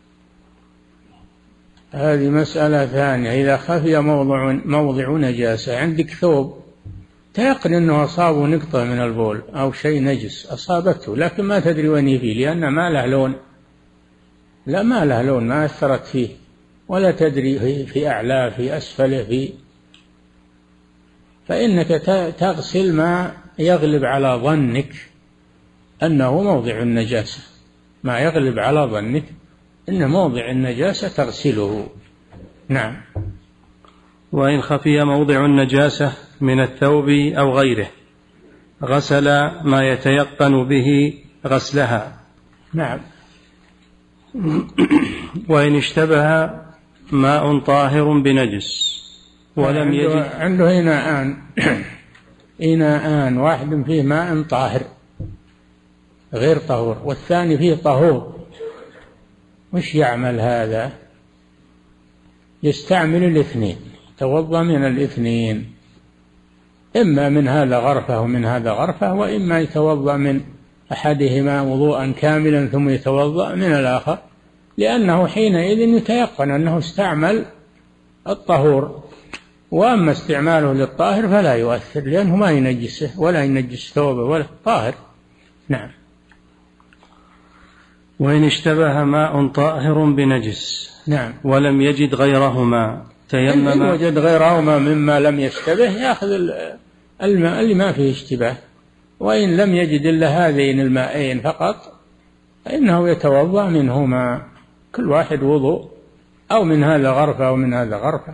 هذه مسألة ثانية إذا خفي موضع موضع نجاسة، عندك ثوب تيقن أنه أصابه نقطة من البول أو شيء نجس أصابته، لكن ما تدري وين فيه، لأن ما له لون، لا ما له لون، ما أثرت فيه، ولا تدري في أعلاه في أسفله في، فإنك تغسل ما يغلب على ظنك أنه موضع النجاسة، ما يغلب على ظنك أن موضع النجاسة تغسله. نعم. وإن خفي موضع النجاسة من الثوب أو غيره غسل ما يتيقن به غسلها. نعم. وإن اشتبه ماء طاهر بنجس ولم يجد، عنده إناءان إناءان، واحد فيه ماء طاهر غير طهور والثاني فيه طهور، وش يعمل هذا؟ يستعمل الاثنين، توضأ من الاثنين، إما من هذا غرفة ومن هذا غرفة، وإما يتوضأ من أحدهما وضوءا كاملا ثم يتوضأ من الآخر، لأنه حينئذ يتيقن أنه استعمل الطهور، وأما استعماله للطاهر فلا يؤثر، لأنه ما ينجسه ولا ينجس ثوبه ولا طاهر. نعم. وإن اشتبه ماء طاهر بنجس نعم ولم يجد غيرهما تيمم. إن وجد غيرهما مما لم يشتبه يأخذ الماء اللي ما فيه اشتباه، وإن لم يجد إلا هذين المائين فقط فإنه يتوضأ منهما كل واحد وضوء، أو من هذا غرفة أو من هذا غرفة،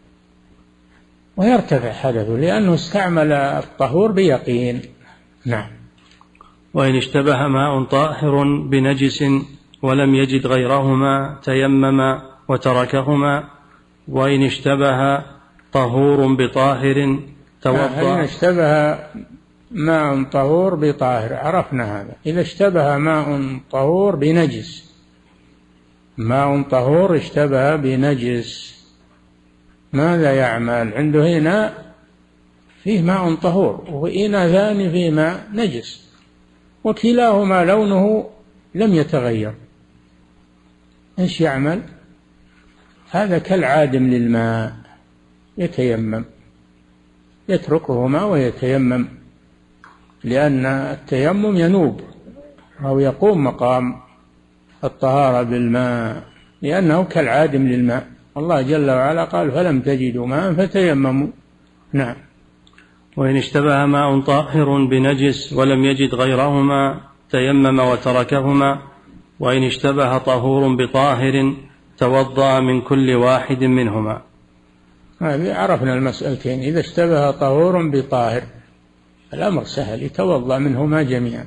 ويرتفع حدثه لأنه استعمل الطهور بيقين. نعم. وإن اشتبه ماء طاهر بنجس ولم يجد غيرهما تيمم وتركهما، وإن اشتبه طهور بطاهر توضأ. إن اشتبه ماء طهور بطاهر عرفنا هذا. إذا اشتبه ماء طهور بنجس، ماء طهور اشتبه بنجس، ماذا يعمل؟ عنده هنا فيه ماء طهور وهنا ثاني فيه ماء نجس، وكلاهما لونه لم يتغير، ايش يعمل؟ هذا كالعادم للماء، يتيمم، يتركهما ويتيمم، لأن التيمم ينوب أو يقوم مقام الطهارة بالماء، لأنه كالعادم للماء. الله جل وعلا قال فلم تجدوا ماء فتيمموا. نعم. وإن اشتبه ماء طاهر بنجس ولم يجد غيرهما تيمم وتركهما، وإن اشتبه طهور بطاهر توضأ من كل واحد منهما. عرفنا المسألتين. إذا اشتبه طهور بطاهر الأمر سهل، يتوضأ منهما جميعا.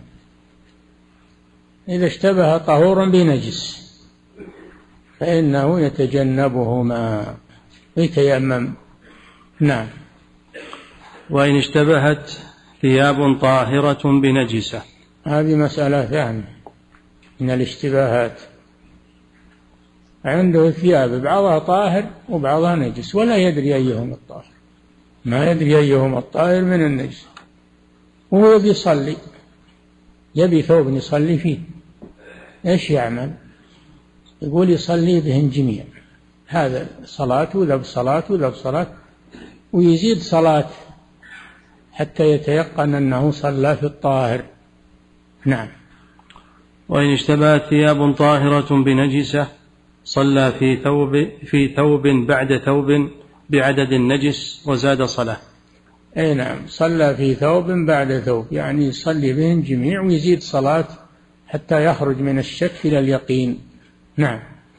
إذا اشتبه طهور بنجس فإنه يتجنبهما ويتيمم. نعم. وإن اشتبهت ثياب طاهرة بنجسة، هذه مسألة ثانية من الاشتباهات. عنده ثياب بعضها طاهر وبعضها نجس ولا يدري أيهم الطاهر، ما يدري أيهم الطاهر من النجس، وهو يبي يصلي، يبي ثوب يصلي فيه، ايش يعمل؟ يقول يصلي بهن جميع، هذا صلاته وذا بصلاته وذا بصلاة، ويزيد صلاة حتى يتيقن أنه صلى في الطاهر. نعم. وإن اشتبهت ثياب طاهرة بنجسة صلى في ثوب في ثوب بعد ثوب بعدد النجس وزاد صلاة. أي نعم، صلى في ثوب بعد ثوب، يعني يصلي بهم جميع ويزيد صلاة حتى يخرج من الشك إلى اليقين. نعم.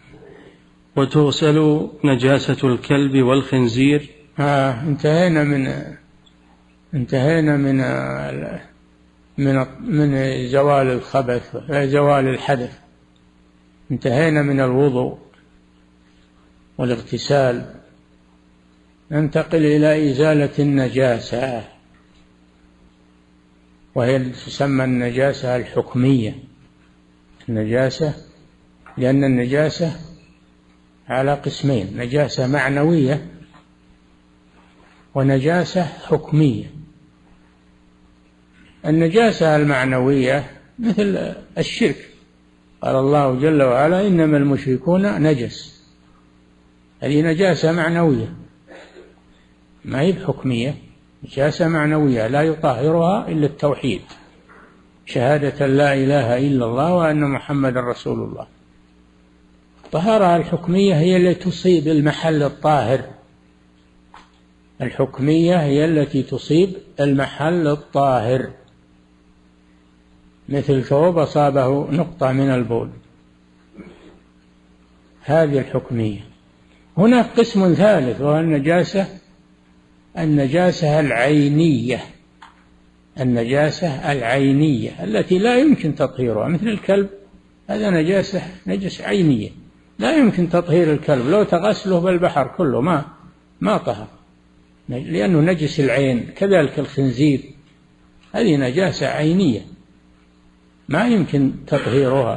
وتغسل نجاسة الكلب والخنزير. آه انتهينا من انتهينا من من من زوال الخبث، زوال الحدث، انتهينا من الوضوء والاغتسال. ننتقل إلى إزالة النجاسة، وهي تسمى النجاسة الحكمية. النجاسة لأن النجاسة على قسمين، نجاسة معنوية ونجاسة حكمية. النجاسة المعنوية مثل الشرك، قال الله جل وعلا إنما المشركون نجس، هذه نجاسة معنوية ما هي بحكمية، نجاسة معنوية لا يطهرها إلا التوحيد، شهادة لا إله إلا الله وأن محمد رسول الله. الطهارة الحكمية هي التي تصيب المحل الطاهر، الحكمية هي التي تصيب المحل الطاهر، مثل ثوب أصابه نقطة من البول، هذه الحكمية. هناك قسم ثالث وهو النجاسة النجاسة العينية، النجاسة العينية التي لا يمكن تطهيرها، مثل الكلب، هذا نجاسة نجس عينية لا يمكن تطهير الكلب، لو تغسله بالبحر كله ما ما طهر لأنه نجس العين. كذلك الخنزير، هذه نجاسة عينية ما يمكن تطهيرها،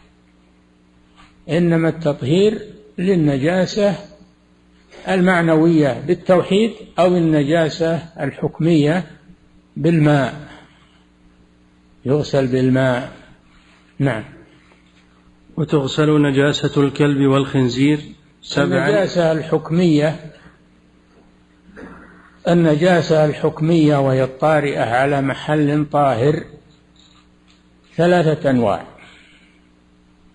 إنما التطهير للنجاسة المعنوية بالتوحيد أو النجاسة الحكمية بالماء، يغسل بالماء. نعم. وتغسل نجاسة الكلب والخنزير سبعا. النجاسة الحكمية النجاسة الحكمية وهي الطارئة على محل طاهر ثلاثة أنواع.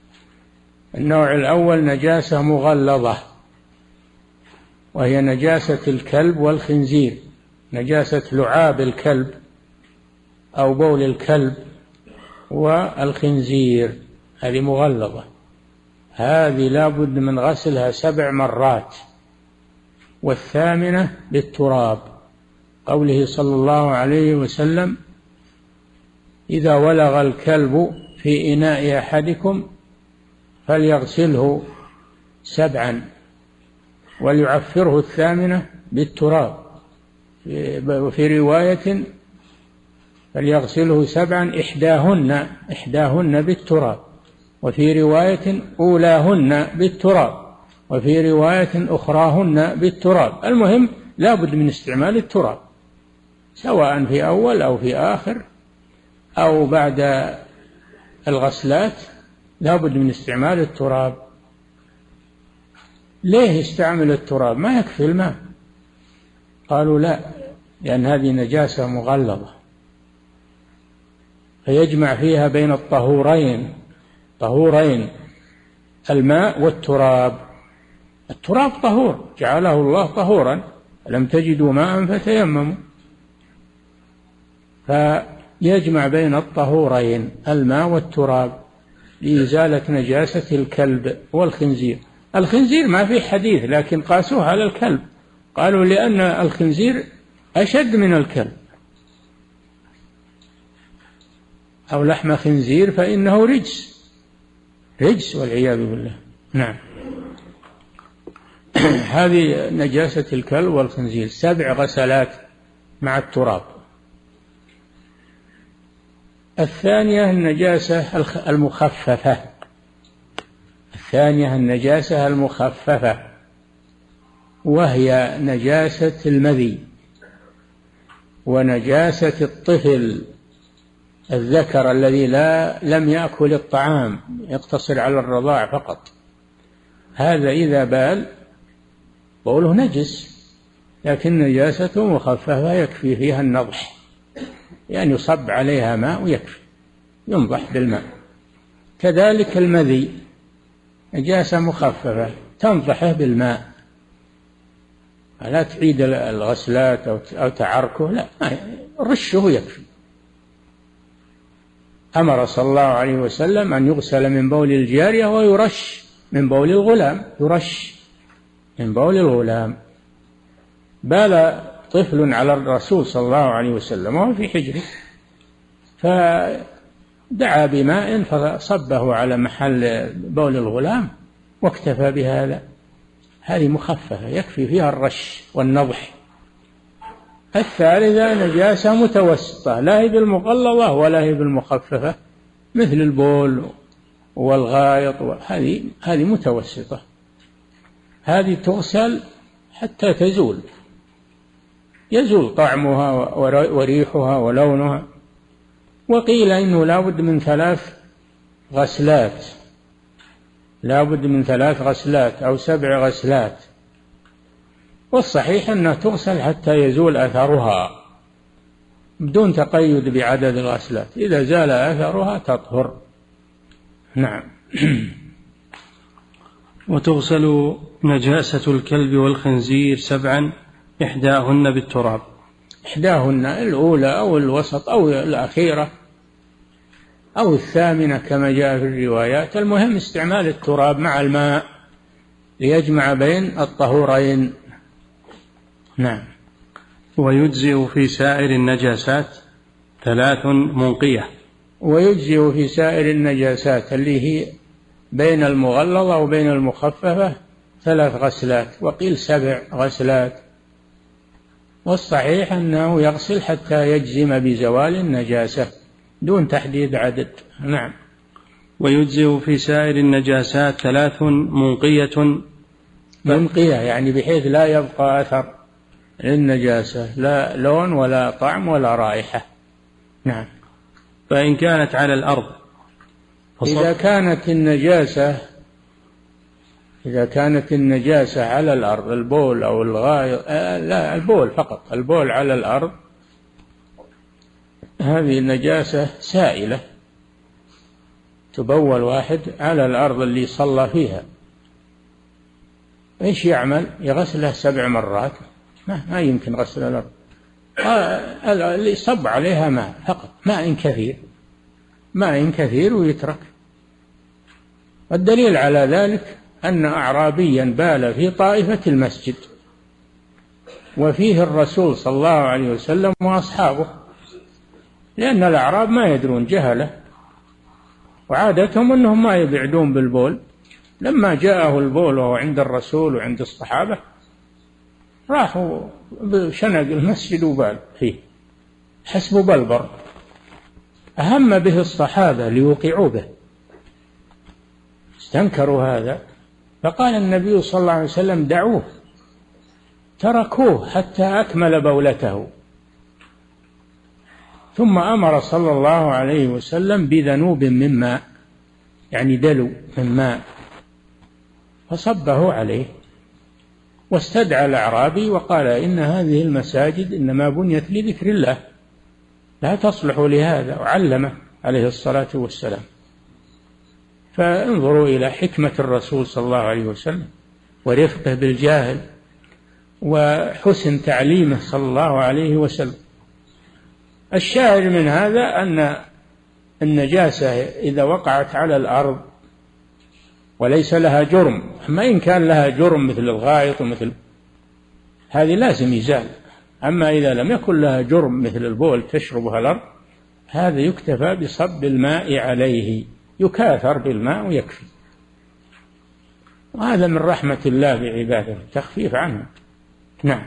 النوع الأول نجاسة مغلظة، وهي نجاسة الكلب والخنزير، نجاسة لعاب الكلب أو بول الكلب والخنزير، هذه مغلظة، هذه لا بد من غسلها سبع مرات، والثامنة بالتراب، قوله صلى الله عليه وسلم: إذا ولغ الكلب في إناء أحدكم فليغسله سبعا وليعفره الثامنة بالتراب، وفي رواية فليغسله سبعا إحداهن إحداهن بالتراب، وفي رواية أولاهن بالتراب، وفي رواية أخراهن بالتراب. المهم لا بد من استعمال التراب، سواء في أول أو في آخر أو بعد الغسلات، لا بد من استعمال التراب. ليه يستعمل التراب؟ ما يكفي الماء. قالوا لا، لأن هذه نجاسة مغلظة، فيجمع فيها بين الطهورين طهورين الماء والتراب. التراب طهور، جعله الله طهورا، لم تجدوا ماء فتيمموا، فيجمع بين الطهورين الماء والتراب لإزالة نجاسة الكلب والخنزير. الخنزير ما في حديث، لكن قاسوه على الكلب، قالوا لأن الخنزير أشد من الكلب، أو لحم خنزير فإنه رجس رجس والعياذ بالله. نعم. هذه نجاسة الكلب والخنزير، سبع غسلات مع التراب. الثانية النجاسة المخففة الثانية النجاسة المخففة وهي نجاسة المذي ونجاسة الطفل الذكر الذي لا لم يأكل الطعام، يقتصر على الرضاع فقط، هذا إذا بال بوله نجس، لكن نجاسته مخففة يكفي فيها النضح، يعني يصب عليها ماء ويكفي، ينضح بالماء. كذلك المذي نجاسة مخففة تنضحه بالماء، لا تعيد الغسلات أو تعركه، لا، رشه يكفي. أمر صلى الله عليه وسلم أن يغسل من بول الجارية ويرش من بول الغلام، يرش من بول الغلام. بال طفل على الرسول صلى الله عليه وسلم وهو في حجره، فدعا بماء فصبه على محل بول الغلام واكتفى بهذا، هذه مخففة يكفي فيها الرش والنضح. الثالثة نجاسة متوسطة، لا هي بالمغلظة ولا هي بالمخففة، مثل البول والغائط، هذه هذه متوسطة، هذه تغسل حتى تزول، يزول طعمها وريحها ولونها. وقيل إنه لا بد من ثلاث غسلات لا بد من ثلاث غسلات أو سبع غسلات، والصحيح أنها تغسل حتى يزول أثرها بدون تقيد بعدد الغسلات، إذا زال أثرها تطهر. نعم. وتغسل نجاسة الكلب والخنزير سبعا، إحداهن بالتراب. إحداهن الأولى أو الوسط أو الأخيرة أو الثامنة كما جاء في الروايات، المهم استعمال التراب مع الماء ليجمع بين الطهورين. نعم. ويجزئ في سائر النجاسات ثلاث منقية. ويجزئ في سائر النجاسات اللي هي بين المغلظة وبين المخففة ثلاث غسلات، وقيل سبع غسلات، والصحيح أنه يغسل حتى يجزم بزوال النجاسة دون تحديد عدد. نعم. ويجزئ في سائر النجاسات ثلاث منقية. منقية يعني بحيث لا يبقى أثر للنجاسة، لا لون ولا طعم ولا رائحة. نعم. فإن كانت على الأرض إذا كانت النجاسة إذا كانت النجاسة على الأرض، البول أو الغائط، آه لا البول فقط، البول على الأرض، هذه النجاسة سائلة، تبول واحد على الأرض اللي صلى فيها، إيش يعمل؟ يغسلها سبع مرات؟ ما, ما يمكن غسل الأرض. اللي صب عليها ماء فقط، ماء كثير، ماء كثير ويترك. والدليل على ذلك أن أعرابيا بال في طائفة المسجد وفيه الرسول صلى الله عليه وسلم وأصحابه، لأن الأعراب ما يدرون، جهلة، وعادتهم أنهم ما يبعدون بالبول. لما جاءه البول وهو عند الرسول وعند الصحابة راحوا بشنق المسجد وبال فيه حسب بلبر، أهم به الصحابة ليوقعوا به، استنكروا هذا، فقال النبي صلى الله عليه وسلم دعوه، تركوه حتى أكمل بولته، ثم أمر صلى الله عليه وسلم بذنوب من ماء، يعني دلو من ماء، فصبه عليه، واستدعى الأعرابي وقال إن هذه المساجد إنما بنيت لذكر الله لا تصلح لهذا، وعلمه عليه الصلاة والسلام. فانظروا إلى حكمة الرسول صلى الله عليه وسلم ورفقه بالجاهل وحسن تعليمه صلى الله عليه وسلم. الشاهد من هذا أن النجاسة إذا وقعت على الأرض وليس لها جرم، أما إن كان لها جرم مثل الغائط ومثل هذه لازم يزال، أما إذا لم يكن لها جرم مثل البول تشربها الأرض هذا يكتفى بصب الماء عليه، يكاثر بالماء ويكفي، وهذا من رحمة الله بعباده، تخفيف عنه. نعم.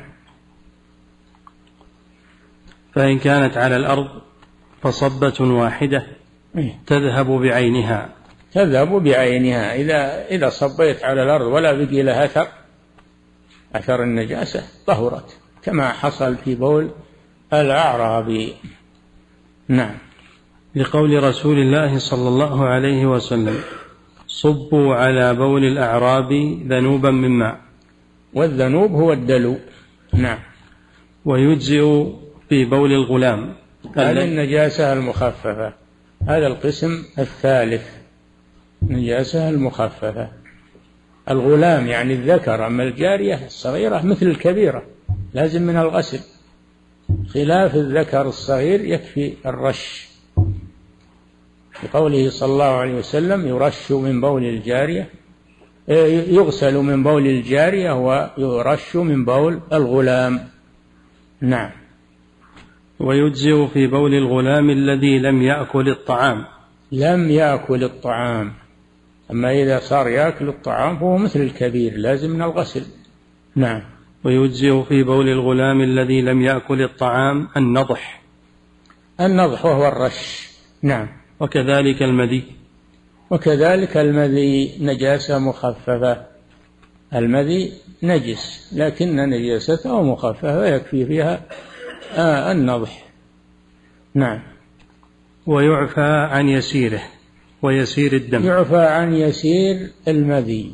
فإن كانت على الأرض فصبة واحدة تذهب بعينها تذهب بعينها إذا إذا صبيت على الأرض ولا بقي لها أثر أثر النجاسة طهرت، كما حصل في بول الأعرابي. نعم. لقول رسول الله صلى الله عليه وسلم صبوا على بول الأعرابي ذنوبا من ماء، والذنوب هو الدلو. نعم. ويجزئ في بول الغلام، هذا النجاسة المخففة، هذا القسم الثالث، نجاسة المخففة. الغلام يعني الذكر، أما الجارية الصغيرة مثل الكبيرة لازم من الغسل، خلاف الذكر الصغير يكفي الرش، بقوله صلى الله عليه وسلم يرش من بول الجارية، يغسل من بول الجارية ويرش من بول الغلام. نعم. ويجزئ في بول الغلام الذي لم يأكل الطعام لم يأكل الطعام، أما إذا صار يأكل الطعام فهو مثل الكبير لازم من الغسل. نعم. ويجزئ في بول الغلام الذي لم يأكل الطعام النضح النضح وهو الرش. نعم. وكذلك المذي وكذلك المذي نجاسة مخففة، المذي نجس لكن نجاسته مخففة يكفي فيها آه النضح. نعم. ويعفى عن يسيره ويسير الدم يعفى عن يسير المذي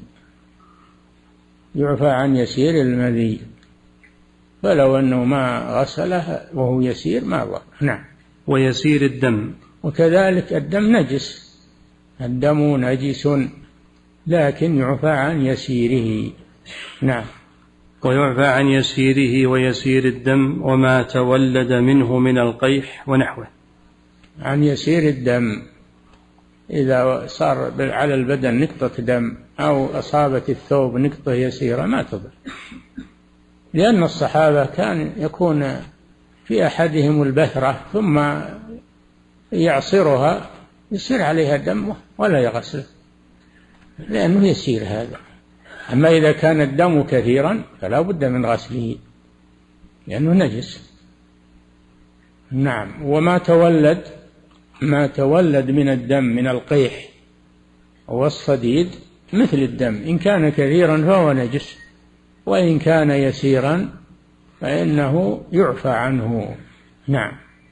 يعفى عن يسير المذي فلو أنه ما غسله وهو يسير ما ضر. نعم. ويسير الدم وكذلك الدم نجس، الدم نجس لكن يعفى عن يسيره. نعم. ويعفى عن يسيره ويسير الدم وما تولد منه من القيح ونحوه. عن يسير الدم إذا صار على البدن نقطة دم أو أصابت الثوب نقطة يسيرة ما تضر، لأن الصحابة كان يكون في أحدهم البثرة ثم يعصرها يصير عليها دم ولا يغسل لأنه يسير هذا. أما إذا كان الدم كثيرا فلا بد من غسله لأنه نجس. نعم. وما تولد ما تولد من الدم من القيح والصديد مثل الدم، إن كان كثيرا فهو نجس، وإن كان يسيرا فإنه يعفى عنه. نعم.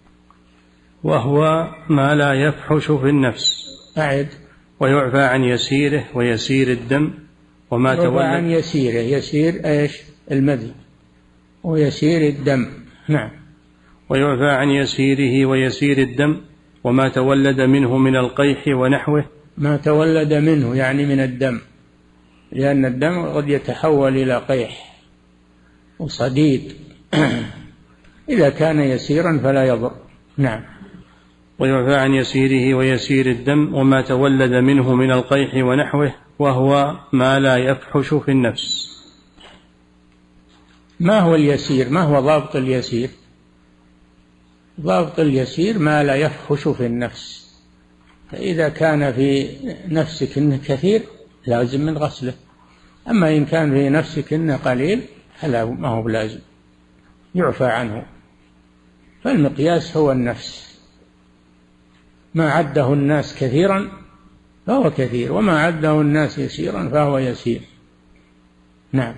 وهو ما لا يفحش في النفس. أعد. ويعفى عن يسيره ويسير الدم وما تولد. يعفى عن يسيره، يسير ايش؟ المذي، ويسير الدم. نعم. ويعفى عن يسيره ويسير الدم وما تولد منه من القيح ونحوه ما تولد منه يعني من الدم، لأن الدم قد يتحول إلى قيح وصديد إذا كان يسيرا فلا يضر. نعم. ويعفى عن يسيره ويسير الدم وما تولد منه من القيح ونحوه، وهو ما لا يفحش في النفس. ما هو اليسير؟ ما هو ضابط اليسير؟ ضابط اليسير ما لا يفحش في النفس، فإذا كان في نفسك إنه كثير لازم من غسله، أما إن كان في نفسك إنه قليل فلا، ما هو بلازم، يعفى عنه. فالمقياس هو النفس، ما عده الناس كثيرا فهو كثير، وما عده الناس يسيرا فهو يسير. نعم.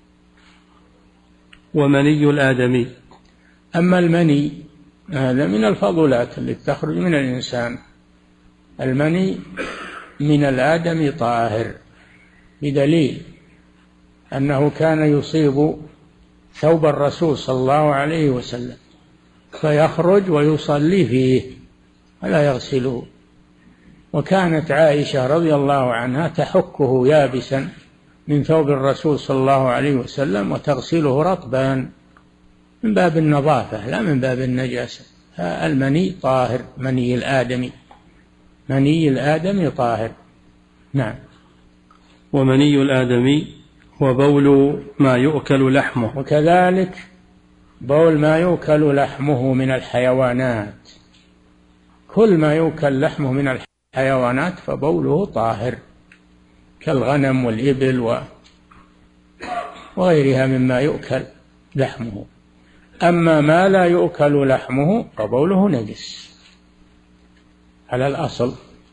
ومني الآدمي. أما المني هذا من الفضلات التي تخرج من الإنسان. المني من الآدم طاهر، بدليل أنه كان يصيب ثوب الرسول صلى الله عليه وسلم فيخرج ويصلي فيه ولا يغسله، وكانت عائشة رضي الله عنها تحكه يابسا من ثوب الرسول صلى الله عليه وسلم وتغسله رطبا من باب النظافة لا من باب النجاسة. المني طاهر، مني الآدمي، مني الآدمي طاهر. نعم. ومني الآدمي هو بول ما يؤكل لحمه. وكذلك بول ما يؤكل لحمه من الحيوانات، كل ما يؤكل لحمه من الحيوانات فبوله طاهر، كالغنم والإبل وغيرها مما يؤكل لحمه. أما ما لا يؤكل لحمه فبوله نجس على الأصل.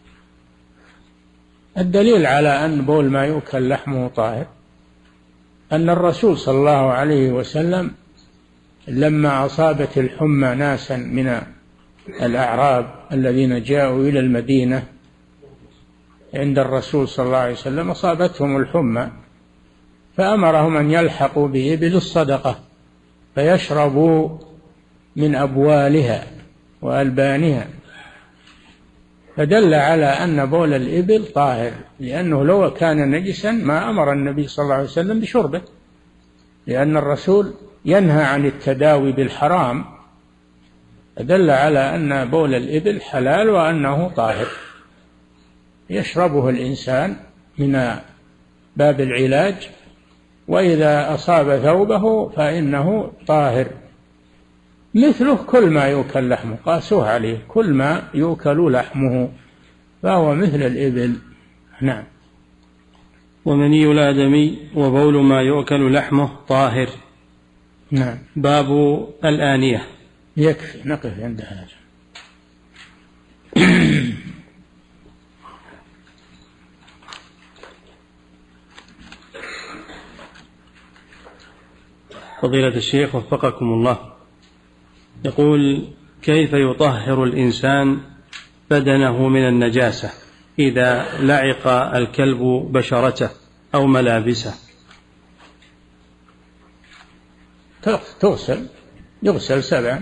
الدليل على أن بول ما يؤكل لحمه طاهر أن الرسول صلى الله عليه وسلم لما أصابت الحمى ناسا من الأعراب الذين جاءوا إلى المدينة عند الرسول صلى الله عليه وسلم، أصابتهم الحمى فأمرهم أن يلحقوا بإبل الصدقة فيشربوا من أبوالها وألبانها، فدل على أن بول الإبل طاهر، لأنه لو كان نجسا ما أمر النبي صلى الله عليه وسلم بشربه، لأن الرسول ينهى عن التداوي بالحرام، فدل على أن بول الإبل حلال وأنه طاهر يشربه الإنسان من باب العلاج، وإذا أصاب ثوبه فإنه طاهر. مثله كل ما يؤكل لحمه، قاسوه عليه، كل ما يؤكل لحمه فهو مثل الإبل. نعم. ومني الآدمي وبول ما يؤكل لحمه طاهر. نعم. باب الآنية. يكفي نقف عند هذا. فضيلة الشيخ وفقكم الله، يقول: كيف يطهر الإنسان بدنه من النجاسة إذا لعق الكلب بشرته أو ملابسه؟ تغسل، يغسل سبعا،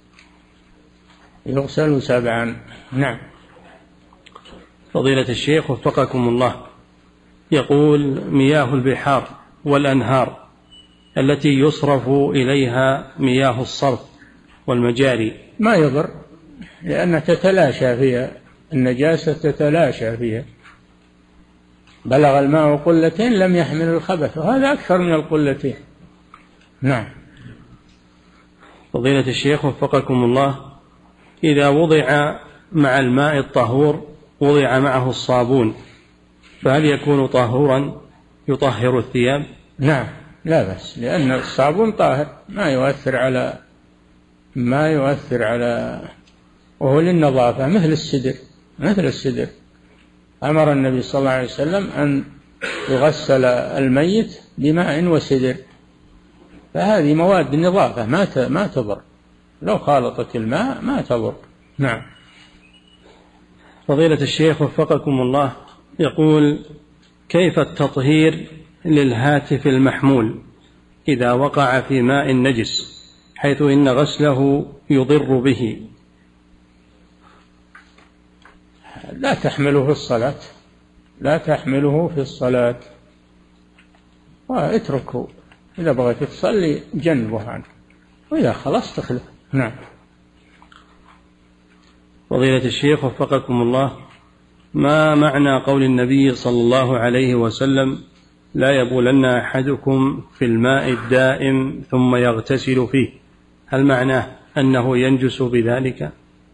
يغسل سبعا. نعم. فضيلة الشيخ وفقكم الله، يقول: مياه البحار والأنهار التي يصرف إليها مياه الصرف والمجاري ما يضر، لأن تتلاشى فيها النجاسة، تتلاشى فيها. بلغ الماء قلتين لم يحمل الخبث، وهذا أكثر من القلتين. نعم. فضيلة الشيخ وفقكم الله، إذا وضع مع الماء الطهور وضع معه الصابون فهل يكون طهورا يطهر الثياب؟ نعم، لا بأس، لأن الصابون طاهر ما يؤثر على ما يؤثر على وهو للنظافة، مثل السدر، مثل السدر. أمر النبي صلى الله عليه وسلم أن يغسل الميت بماء وسدر، فهذه مواد النظافة ما ما تضر، لو خالطت الماء ما تضر. نعم. فضيلة الشيخ وفقكم الله، يقول: كيف التطهير للهاتف المحمول إذا وقع في ماء نجس حيث إن غسله يضر به؟ لا تحمله في الصلاة، لا تحمله في الصلاة، واتركه إذا بغيت تصلي جنبه عنه، وإذا خلصت تخلف. نعم. فضيلة الشيخ وفقكم الله، ما معنى قول النبي صلى الله عليه وسلم لا يبولن أحدكم في الماء الدائم ثم يغتسل فيه؟ هل معناه أنه ينجس بذلك؟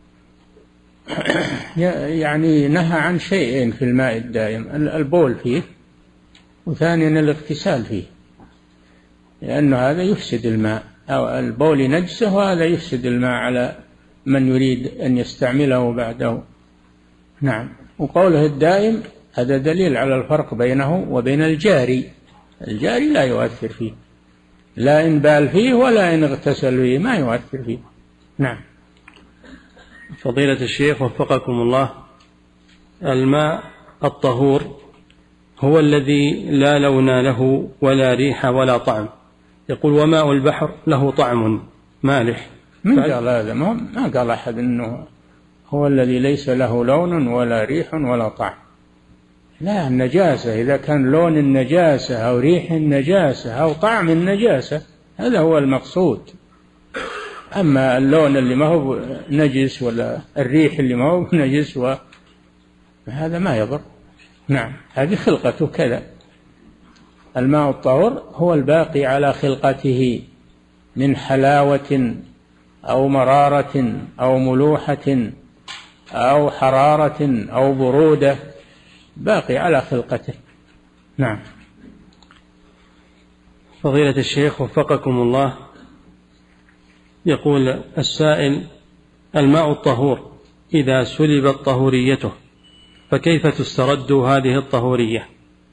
يعني نهى عن شيئين في الماء الدائم، البول فيه، وثانيا الاغتسال فيه، لأن هذا يفسد الماء، أو البول نجسه وهذا يفسد الماء على من يريد أن يستعمله بعده. نعم. وقوله الدائم هذا دليل على الفرق بينه وبين الجاري، الجاري لا يؤثر فيه، لا إن بال فيه ولا إن اغتسل فيه ما يؤثر فيه. نعم. فضيلة الشيخ وفقكم الله، الماء الطهور هو الذي لا لون له ولا ريح ولا طعم، يقول وماء البحر له طعم مالح. من قال هذا؟ ما قال أحد أنه هو الذي ليس له لون ولا ريح ولا طعم. لا، النجاسة إذا كان لون النجاسة أو ريح النجاسة أو طعم النجاسة هذا هو المقصود، أما اللون اللي ما هو نجس ولا الريح اللي ما هو نجس هذا ما يضر. نعم. هذه خلقته كذا. الماء الطهور هو الباقي على خلقته من حلاوة أو مرارة أو ملوحة أو حرارة أو برودة، باقي على خلقته. نعم. فضيلة الشيخ وفقكم الله، يقول السائل الماء الطهور إذا سلبت طهوريته فكيف تسترد هذه الطهورية؟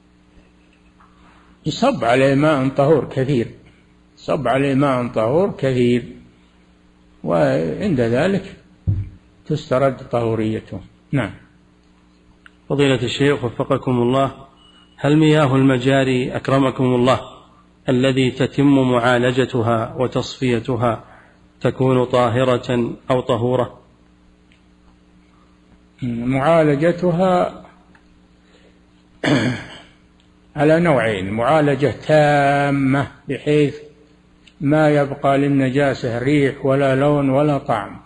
يصب عليه ماء طهور كثير، صب عليه ماء طهور كثير، وعند ذلك تسترد طهوريته. نعم. فضيلة الشيخ وفقكم الله، هل مياه المجاري أكرمكم الله الذي تتم معالجتها وتصفيتها تكون طاهرة أو طهورة؟ معالجتها على نوعين: معالجة تامة بحيث ما يبقى للنجاسة ريح ولا لون ولا طعم،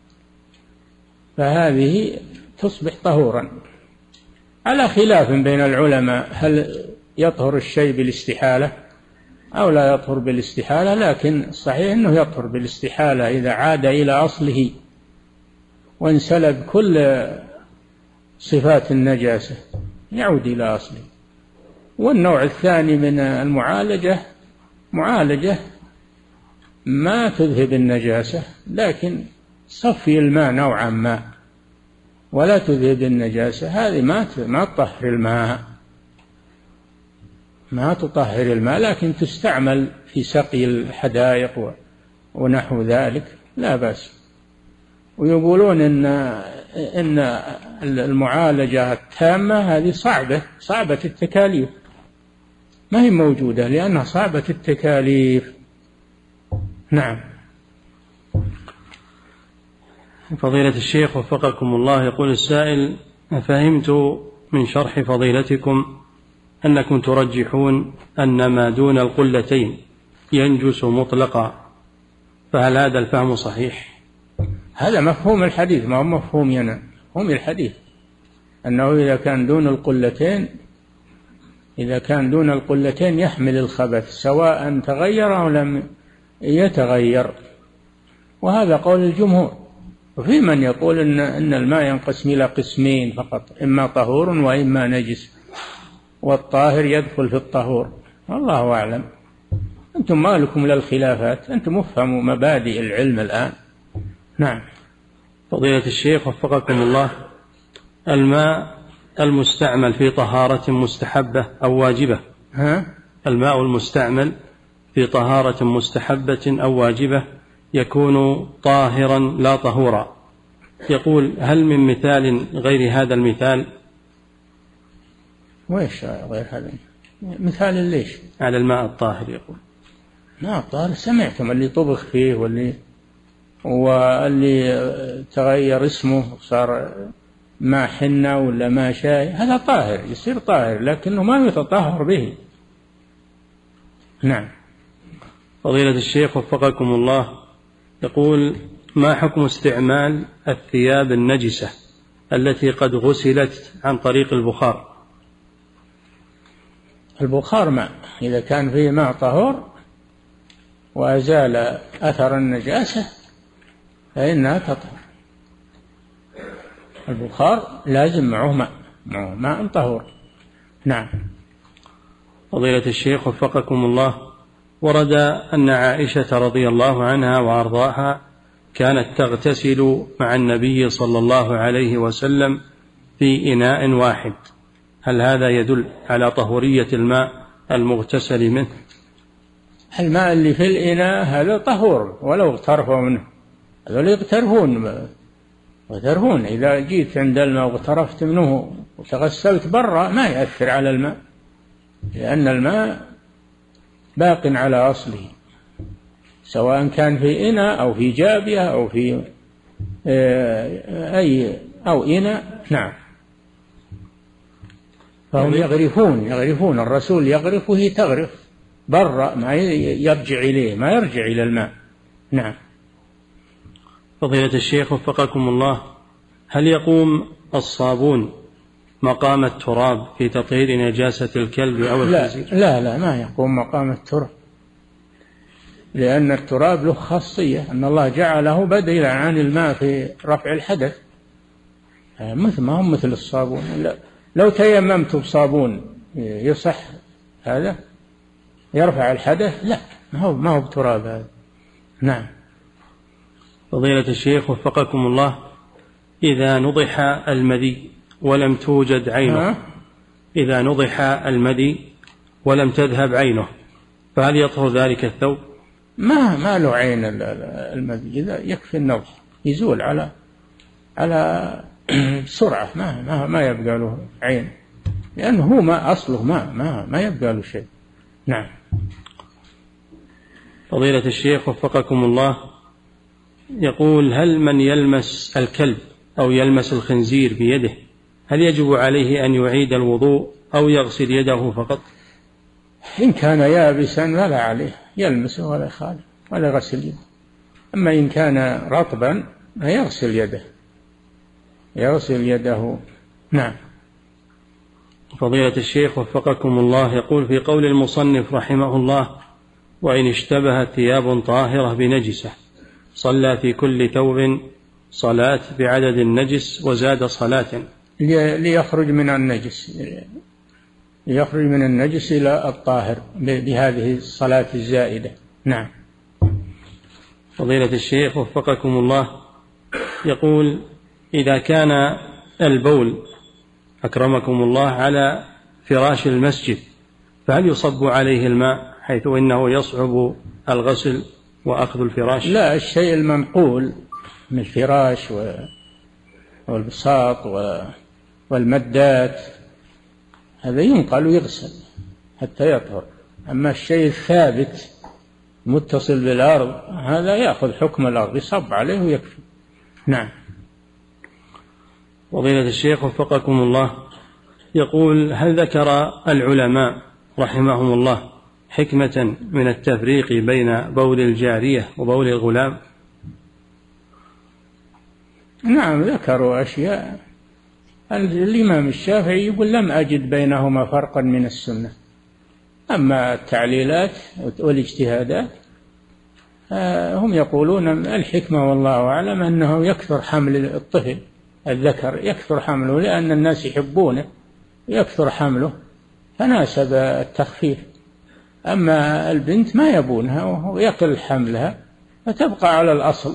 فهذه تصبح طهورا، على خلاف بين العلماء هل يطهر الشيء بالاستحالة أو لا يطهر بالاستحالة، لكن الصحيح أنه يطهر بالاستحالة إذا عاد إلى أصله وانسلب كل صفات النجاسة يعود إلى أصله. والنوع الثاني من المعالجة معالجة ما تذهب النجاسة لكن صفي الماء نوعا ما ولا تذهب النجاسة، هذه ما ما تطهر الماء، ما تطهر الماء، لكن تستعمل في سقي الحدائق ونحو ذلك لا بأس. ويقولون إن إن المعالجة التامة هذه صعبة صعبة التكاليف، ما هي موجودة لأنها صعبة التكاليف. نعم. فضيلة الشيخ وفقكم الله، يقول السائل فهمت من شرح فضيلتكم أنكم ترجحون أن ما دون القلتين ينجس مطلقا، فهل هذا الفهم صحيح؟ هذا مفهوم الحديث، ما هو مفهوم ينا مفهوم الحديث أنه إذا كان دون القلتين إذا كان دون القلتين يحمل الخبث سواء تغير أو لم يتغير، وهذا قول الجمهور. وفي من يقول إن, إن الماء ينقسم إلى قسمين فقط، إما طهور وإما نجس، والطاهر يدخل في الطهور، والله أعلم. أنتم ما لكم للخلافات، أنتم افهموا مبادئ العلم الآن. نعم. فضيلة الشيخ وفقكم الله، الماء المستعمل في طهارة مستحبة أو واجبة ها؟ الماء المستعمل في طهارة مستحبة أو واجبة يكون طاهرا لا طهورا، يقول هل من مثال غير هذا المثال؟ وإيش غير هذا مثال ليش؟ على الماء الطاهر يقول. لا الطاهر سمعتم اللي طبخ فيه واللي واللي تغير اسمه صار ما حنة ولا ما شاي، هذا طاهر يصير طاهر لكنه ما يتطهر به. نعم. فضيلة الشيخ وفقكم الله، يقول: ما حكم استعمال الثياب النجسة التي قد غسلت عن طريق البخار؟ البخار ماء، إذا كان فيه ماء طهور وأزال أثر النجاسة فإنها تطهر. البخار لازم معه ماء، معه ماء طهور. نعم. فضيلة الشيخ وفقكم الله، ورد أن عائشة رضي الله عنها وأرضاها كانت تغتسل مع النبي صلى الله عليه وسلم في إناء واحد، هل هذا يدل على طهورية الماء المغتسل منه؟ الماء اللي في الإناء هذا طهور ولو اغترفوا منه، هذول يغترفون يغترفون إذا جيت عند الماء واغترفت منه وتغسلت برا ما يأثر على الماء، لأن الماء باق على أصله سواء كان في إناء أو في جابية أو في أي أو إناء. نعم. فهم يغرفون يغرفون الرسول يغرف وهي تغرف برا، ما يرجع إليه، ما يرجع إلى الماء. نعم. فضيلة الشيخ وفقكم الله، هل يقوم الصابون مقام التراب في تطهير نجاسة الكلب أو الخنزير؟ لا لا لا ما يقوم مقام التراب، لأن التراب له خاصية أن الله جعله بديلا عن الماء في رفع الحدث، مثل ما هم مثل الصابون. لا. لو تيممت بصابون يصح هذا يرفع الحدث؟ لا، ما هو ما هو بتراب هذا. نعم. فضيلة الشيخ وفقكم الله، إذا نضح المدي ولم توجد عينه، إذا نضح المدي ولم تذهب عينه فهل يطهر ذلك الثوب؟ ما ما له عين المدي، إذا يكفي النضح يزول على على سرعة، ما ما ما يبقى له عين، لأنه هو ما أصله ما ما ما يبقى له شيء. نعم. فضيلة الشيخ وفقكم الله، يقول: هل من يلمس الكلب أو يلمس الخنزير بيده هل يجب عليه أن يعيد الوضوء أو يغسل يده فقط؟ إن كان يابسا فلا عليه، يلمسه ولا يخالف ولا يغسل يده. أما إن كان رطبا يغسل يده يغسل يده. نعم. فضيلة الشيخ وفقكم الله، يقول: في قول المصنف رحمه الله: وإن اشتبهت ثياب طاهرة بنجسة صلى في كل ثوب صلاة بعدد النجس وزاد صلاة، ليخرج من النجس ليخرج من النجس إلى الطاهر بهذه الصلاة الزائدة. نعم. فضيلة الشيخ وفقكم الله، يقول: إذا كان البول أكرمكم الله على فراش المسجد فهل يصب عليه الماء حيث إنه يصعب الغسل وأخذ الفراش؟ لا، الشيء المنقول من الفراش والبساط والمدات هذا ينقل ويغسل حتى يطهر. أما الشيء الثابت متصل بالأرض هذا يأخذ حكم الأرض، يصب عليه ويكفي. نعم. فضيلة الشيخ وفقكم الله، يقول: هل ذكر العلماء رحمهم الله حكمة من التفريق بين بول الجارية وبول الغلام؟ نعم، ذكروا أشياء. الإمام الشافعي يقول: لم أجد بينهما فرقا من السنة. أما التعليلات والاجتهادات هم يقولون الحكمة والله أعلم أنه يكثر حمل الطفل الذكر، يكثر حمله لأن الناس يحبونه، يكثر حمله فناسب التخفيف. أما البنت ما يبونها ويقل حملها فتبقى على الأصل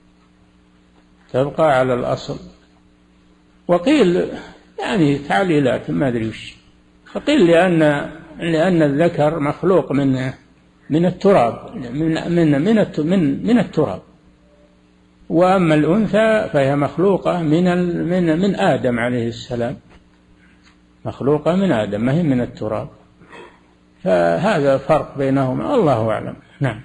تبقى على الأصل. وقيل يعني تعليلات ما أدري وش، فقيل لأن لأن الذكر مخلوق من من التراب من من من من, من التراب، وأما الأنثى فهي مخلوقة من من من آدم عليه السلام، مخلوقة من آدم ما هي من التراب، فهذا فرق بينهما الله أعلم. نعم.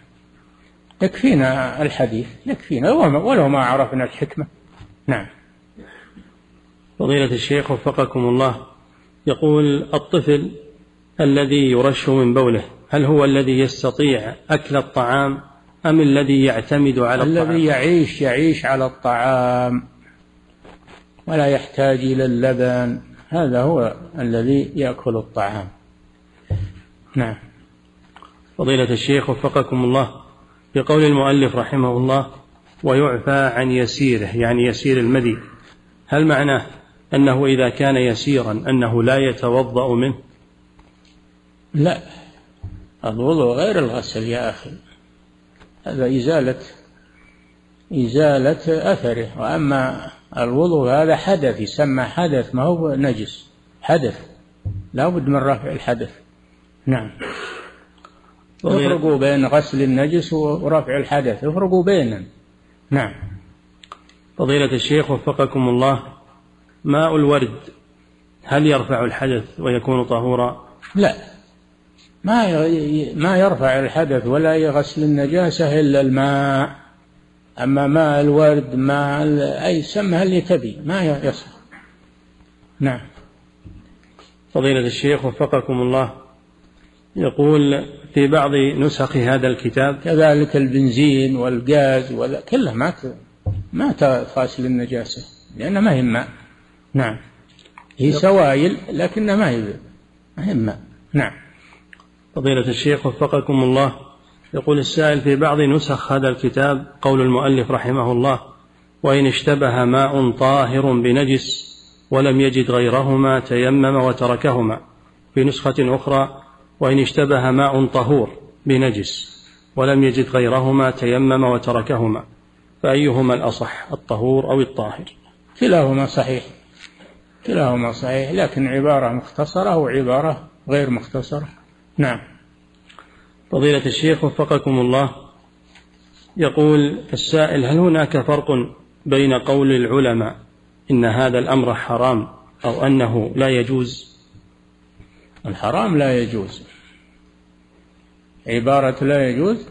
يكفينا الحديث، يكفينا ولو ما عرفنا الحكمة. نعم. فضيلة الشيخ وفقكم الله، يقول الطفل الذي يرش من بوله هل هو الذي يستطيع أكل الطعام أم الذي يعتمد على الطعام؟ الذي يعيش يعيش على الطعام ولا يحتاج إلى اللبن، هذا هو الذي يأكل الطعام. نعم. فضيلة الشيخ وفقكم الله، بقول المؤلف رحمه الله ويعفى عن يسيره يعني يسير المذي، هل معناه أنه إذا كان يسيرا أنه لا يتوضأ منه؟ لا، الوضوء غير الغسل يا أخي، هذا إزالة إزالة أثره، وأما الوضوء هذا حدث يسمى حدث، ما هو نجس، حدث لا بد من رفع الحدث. نعم. افرقوا بين غسل النجس ورفع الحدث، افرقوا بينهم. نعم. فضيلة الشيخ وفقكم الله، ماء الورد هل يرفع الحدث ويكون طهورا؟ لا، ما ما يرفع الحدث ولا يغسل النجاسة إلا الماء، أما ماء الورد ماء أي سمها اللي تبي ما يصح. نعم. فضيلة الشيخ وفقكم الله، يقول في بعض نسخ هذا الكتاب كذلك البنزين والغاز كلها ما ما تغسل النجاسة لأنها ما هي ماء. نعم. هي سوائل لكنها ما هي ماء. نعم. فضيلة الشيخ وفقكم الله، يقول السائل في بعض نسخ هذا الكتاب قول المؤلف رحمه الله وإن اشتبه ماء طاهر بنجس ولم يجد غيرهما تيمم وتركهما، في نسخة أخرى وإن اشتبه ماء طهور بنجس ولم يجد غيرهما تيمم وتركهما، فأيهما الأصح الطهور أو الطاهر؟ كلاهما صحيح، كلاهما صحيح، لكن عبارة مختصرة وعبارة غير مختصرة. نعم. فضيلة الشيخ وفقكم الله، يقول السائل هل هناك فرق بين قول العلماء إن هذا الأمر حرام أو أنه لا يجوز؟ الحرام لا يجوز، عبارة لا يجوز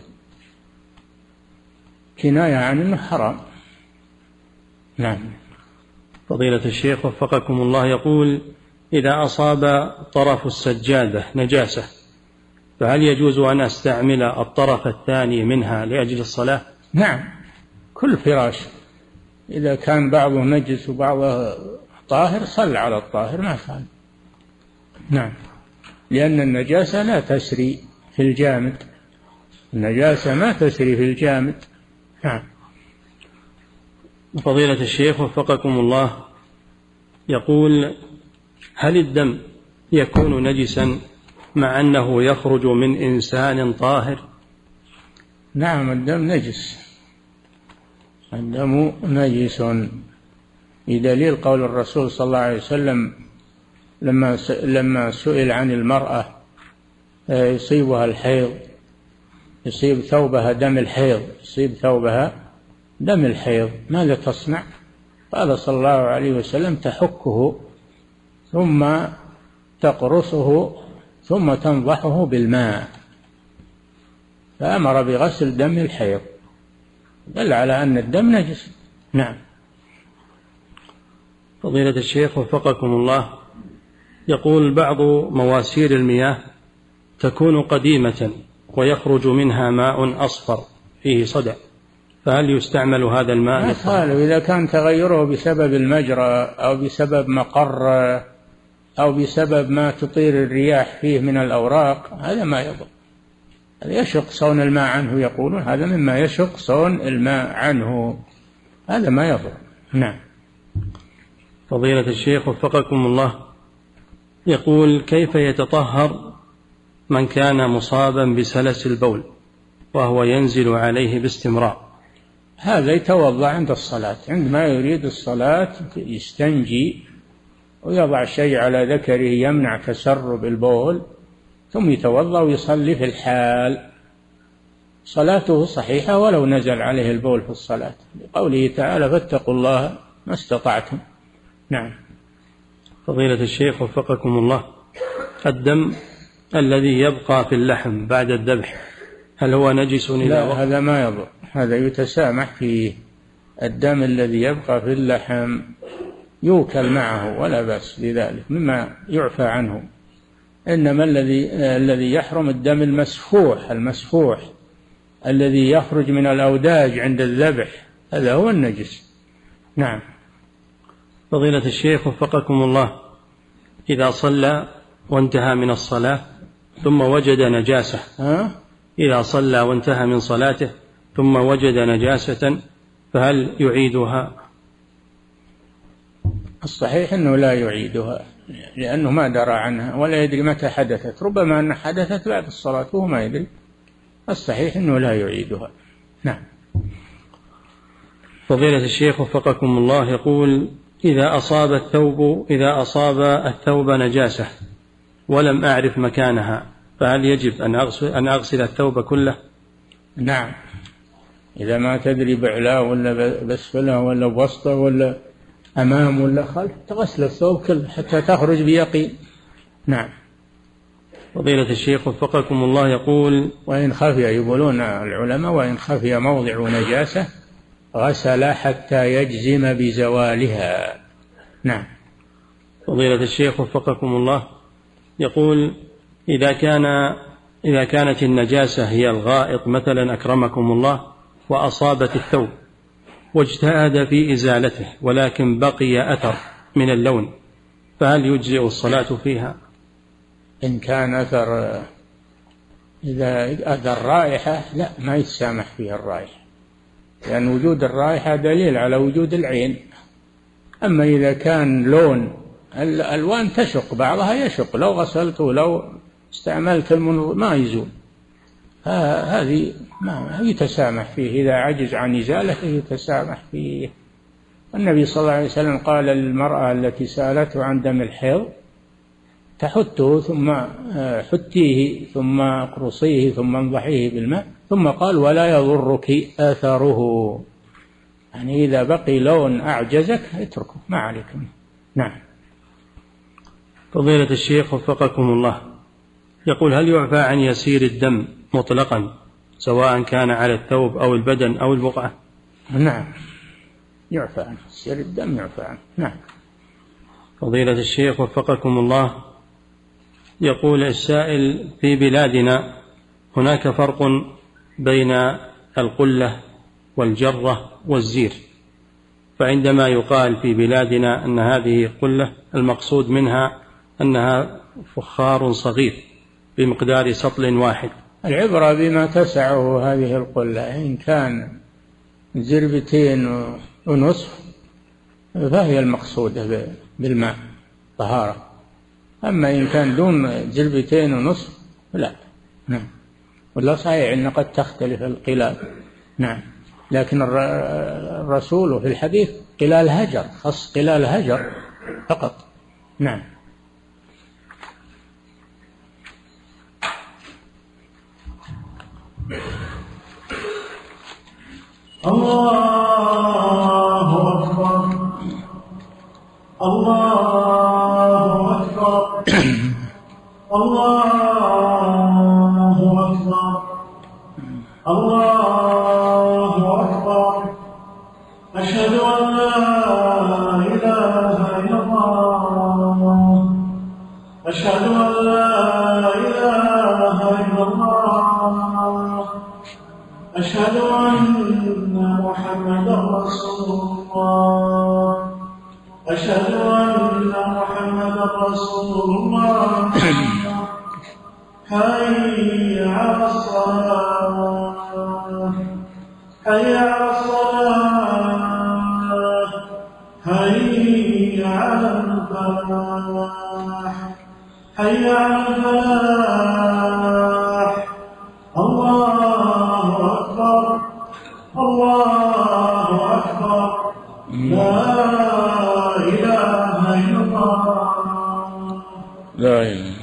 كناية عن أنه حرام. نعم. فضيلة الشيخ وفقكم الله، يقول إذا أصاب طرف السجادة نجاسة فهل يجوز أن أستعمل الطرف الثاني منها لأجل الصلاة؟ نعم، كل فراش إذا كان بعضه نجس وبعضه طاهر صل على الطاهر ما فعل. نعم، لأن النجاسة لا تسري في الجامد، النجاسة ما تسري في الجامد. نعم. فضيلة الشيخ وفقكم الله، يقول هل الدم يكون نجسا مع أنه يخرج من إنسان طاهر؟ نعم، الدم نجس، الدم نجس، بدليل قول الرسول صلى الله عليه وسلم لما لما سئل عن المرأة يصيبها الحيض، يصيب ثوبها دم الحيض، يصيب ثوبها دم الحيض ماذا تصنع؟ قال صلى الله عليه وسلم تحكه ثم تقرصه ثم تنضحه بالماء، فأمر بغسل دم الحيض، دل على أن الدم نجس. نعم. فضيلة الشيخ وفقكم الله، يقول بعض مواسير المياه تكون قديمة ويخرج منها ماء أصفر فيه صدع، فهل يستعمل هذا الماء؟ ما قالوا إذا كان تغيره بسبب المجرى أو بسبب مقر أو بسبب ما تطير الرياح فيه من الأوراق هذا ما يضر، هذا يشق صون الماء عنه، يقولون هذا مما يشق صون الماء عنه، هذا ما يضر. نعم. فضيلة الشيخ وفقكم الله، يقول كيف يتطهر من كان مصابا بسلس البول وهو ينزل عليه باستمرار؟ هذا يتوضأ عند الصلاة، عندما يريد الصلاة يستنجي ويضع شيء على ذكره يمنع تسرب البول ثم يتوضأ ويصلي في الحال، صلاته صحيحة ولو نزل عليه البول في الصلاة، لقوله تعالى فاتقوا الله ما استطعتم. نعم. فضيلة الشيخ وفقكم الله، الدم الذي يبقى في اللحم بعد الذبح هل هو نجس؟ لا، هذا ما يضر، هذا يتسامح فيه، الدم الذي يبقى في اللحم يوكل معه ولا بأس بذلك، مما يعفى عنه. إنما الذي الذي يحرم الدم المسفوح المسفوح الذي يخرج من الأوداج عند الذبح، هذا هو النجس. نعم. فضيلة الشيخ وفقكم الله، إذا صلى وانتهى من الصلاة ثم وجد نجاسة، ها؟ إذا صلى وانتهى من صلاته ثم وجد نجاسة فهل يعيدها؟ الصحيح أنه لا يعيدها، لأنه ما درى عنها ولا يدري متى حدثت، ربما أن حدثت بعد الصلاة وهو ما يدري. الصحيح أنه لا يعيدها. نعم. فضيلة الشيخ وفقكم الله يقول: إذا أصاب الثوب إذا أصاب الثوب نجاسة ولم أعرف مكانها فهل يجب أن أغسل, أن أغسل الثوب كله؟ نعم، إذا ما تدري بعلاه ولا بسفله ولا بوسطه ولا أمام ولا خلف تغسل الثوب كله حتى تخرج بيقين. نعم. فضيلة الشيخ وفقكم الله يقول: وإن خفي، يقولون العلماء، وإن خفي موضع نجاسة غسل حتى يجزم بزوالها. نعم. فضيلة الشيخ وفقكم الله يقول: إذا كان إذا كانت النجاسة هي الغائط مثلا أكرمكم الله وأصابت الثوب واجتهد في إزالته ولكن بقي أثر من اللون فهل يجزئ الصلاة فيها؟ إن كان أثر إذا أثر رائحة لا، ما يتسامح فيها الرائحة، لأن وجود الرائحة دليل على وجود العين. أما إذا كان لون، الألوان تشق، بعضها يشق، لو غسلت ولو استعملت المنظر ما يزول، هذه ما يتسامح فيه، إذا عجز عن إزالته يتسامح فيه. النبي صلى الله عليه وسلم قال للمرأة التي سألته عن دم الحيض: تحته ثم حتيه ثم اقرصيه ثم انضحيه بالماء، ثم قال: ولا يضرك أثره، يعني إذا بقي لون أعجزك اتركه، ما عليك. نعم. فضيلة الشيخ وفقكم الله يقول: هل يعفى عن يسير الدم مطلقا سواء كان على الثوب أو البدن أو البقعة؟ نعم، يعفى عنه، يسير الدم يعفى عنه. نعم. فضيلة الشيخ وفقكم الله يقول السائل: في بلادنا هناك فرق بين القلة والجرة والزير، فعندما يقال في بلادنا أن هذه قلة المقصود منها أنها فخار صغير بمقدار سطل واحد. العبرة بما تسعه هذه القلة، إن كان زربتين ونصف فهي المقصودة بالماء طهارة، أما إن كان دون زربتين ونصف لا. نعم. والله صحيح أن قد تختلف القلال. نعم. لكن الرسول في الحديث قلال هجر، خص قلال هجر فقط. نعم. الله أكبر الله أكبر الله أكبر الله أكبر. أشهد أن لا إله إلا الله، أشهد أن لا إله إلا الله، أشهد أن محمدا رسول الله، أشهد أن محمدا رسول الله. حي على الصلاة، حي على الصلاة، حي على الفلاح، حي على الفلاح. الله أكبر الله أكبر. لا إله إلا الله. لا إله.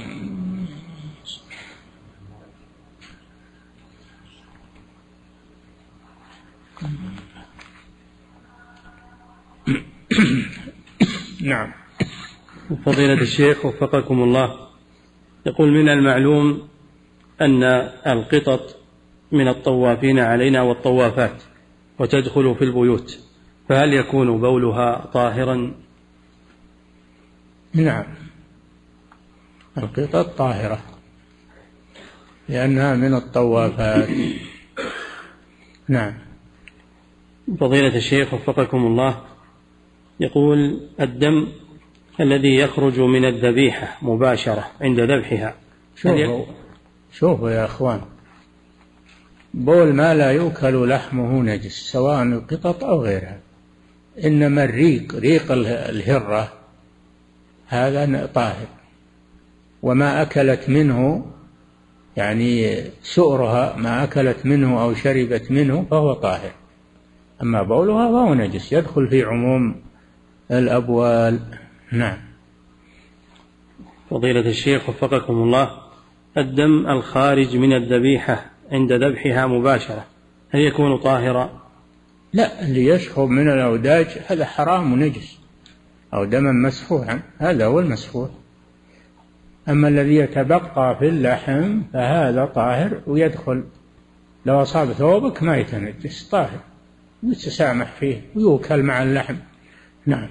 نعم. فضيلة الشيخ وفقكم الله يقول: من المعلوم أن القطط من الطوافين علينا والطوافات وتدخل في البيوت، فهل يكون بولها طاهرا؟ نعم، القطط طاهرة لأنها من الطوافات. نعم. فضيلة الشيخ وفقكم الله، يقول الدم الذي يخرج من الذبيحة مباشرة عند ذبحها. شوفوا شوفوا يا أخوان، بول ما لا يؤكل لحمه نجس سواء القطط أو غيرها، إنما الريق، ريق الهرة هذا طاهر، وما أكلت منه يعني سؤرها ما أكلت منه أو شربت منه فهو طاهر، أما بولها فهو نجس يدخل في عموم الأبوال. نعم. فضيلة الشيخ وفقكم الله، الدم الخارج من الذبيحة عند ذبحها مباشرة هل يكون طاهرا؟ لا، اللي يشخب من الأوداج هذا حرام ونجس، أو دما مسفوحا هذا هو المسفوح، أما الذي يتبقى في اللحم فهذا طاهر ويدخل، لو أصاب ثوبك ما يتنجس، طاهر يتسامح فيه ويوكل مع اللحم. نعم.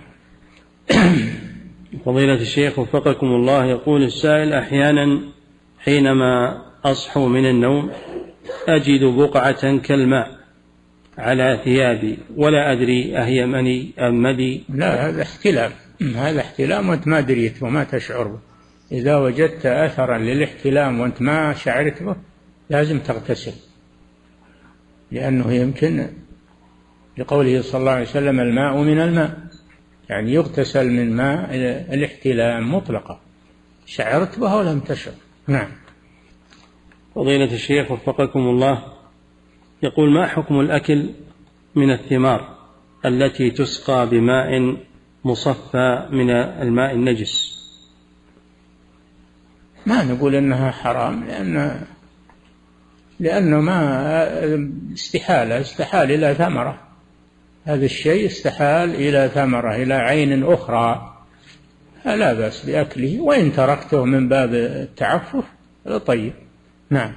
فضيلة الشيخ وفقكم الله، يقول السائل أحيانا حينما أصحو من النوم أجد بقعة كالماء على ثيابي ولا أدري أهي مني أم مدي. لا، هذا احتلام، هذا احتلام وأنت ما دريت وما تشعر به. إذا وجدت أثرا للاحتلام وأنت ما شعرت به لازم تغتسل، لأنه يمكن لقوله صلى الله عليه وسلم الماء من الماء، يعني يغتسل من ماء الاحتلام مطلقا، شعرت به ولم تشعر. نعم. فضيلة الشيخ وفقكم الله، يقول ما حكم الأكل من الثمار التي تسقى بماء مصفى من الماء النجس؟ ما نقول إنها حرام، لأن لأنه ما استحالة استحال إلى ثمرة، هذا الشيء استحال إلى ثمرة إلى عين أخرى، فلا بأس بأكله، وإن تركته من باب التعفف طيب. نعم.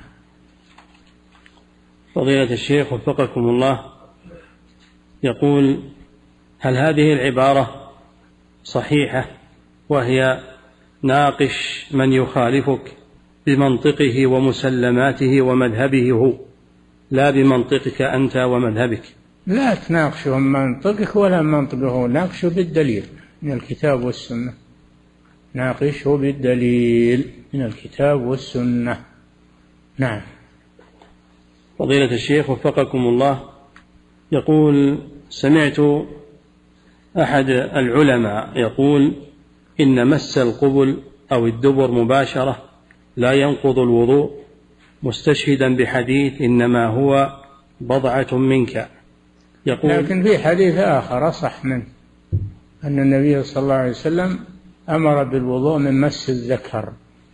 فضيلة الشيخ وفقكم الله، يقول هل هذه العبارة صحيحة وهي ناقش من يخالفك بمنطقه ومسلماته ومذهبه هو لا بمنطقك أنت ومذهبك؟ لا تناقشه منطقك ولا منطقه، ناقشه بالدليل من الكتاب والسنة، ناقشه بالدليل من الكتاب والسنة. نعم. فضيلة الشيخ وفقكم الله، يقول سمعت أحد العلماء يقول إن مس القبل أو الدبر مباشرة لا ينقض الوضوء، مستشهدا بحديث إنما هو بضعة منك. يقول لكن في حديث آخر أصح منه، أن النبي صلى الله عليه وسلم أمر بالوضوء من مس الذكر،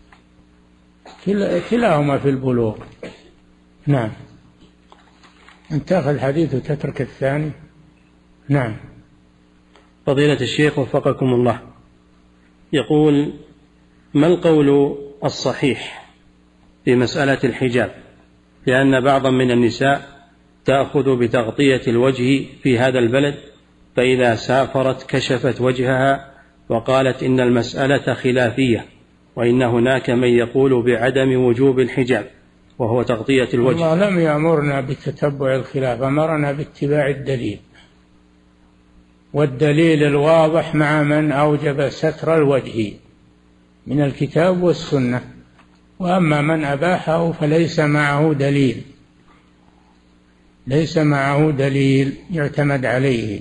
كلاهما في البلوغ. نعم. أن تأخذ حديث وتترك الثاني. نعم. فضيلة الشيخ وفقكم الله، يقول ما القول الصحيح في مسألة الحجاب، لأن بعضا من النساء تأخذ بتغطية الوجه في هذا البلد، فإذا سافرت كشفت وجهها وقالت إن المسألة خلافية، وإن هناك من يقول بعدم وجوب الحجاب وهو تغطية الوجه. الله لم يأمرنا بتتبع الخلاف، أمرنا باتباع الدليل، والدليل الواضح مع من أوجب ستر الوجه من الكتاب والسنة، وأما من أباحه فليس معه دليل، ليس معه دليل يعتمد عليه.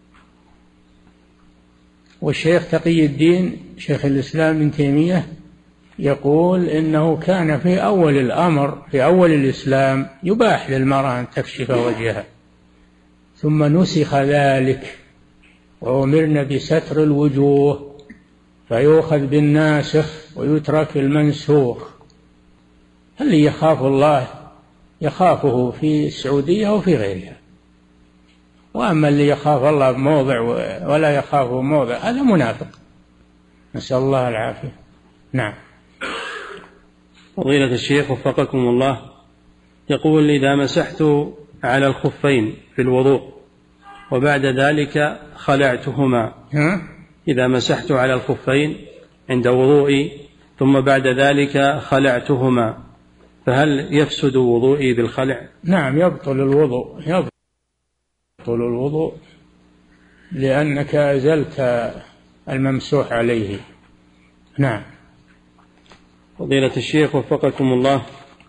والشيخ تقي الدين شيخ الإسلام ابن تيمية يقول إنه كان في أول الأمر في أول الإسلام يباح للمرأة أن تكشف وجهها، ثم نسخ ذلك وأمرنا بستر الوجوه، فيؤخذ بالناسخ ويترك المنسوخ. اللي يخاف الله يخافه في السعودية وفي غيرها، وأما اللي يخاف الله بموضع ولا يخافه موضع هذا منافق، نسأل الله العافية. نعم. فضيلة الشيخ وفقكم الله، يقول إذا مسحت على الخفين في الوضوء وبعد ذلك خلعتهما، إذا مسحت على الخفين عند وضوئي ثم بعد ذلك خلعتهما، فهل يفسد وضوئي بالخلع؟ نعم، يبطل الوضوء، يبطل الوضوء لأنك أزلت الممسوح عليه. نعم. فضيلة الشيخ وفقكم الله،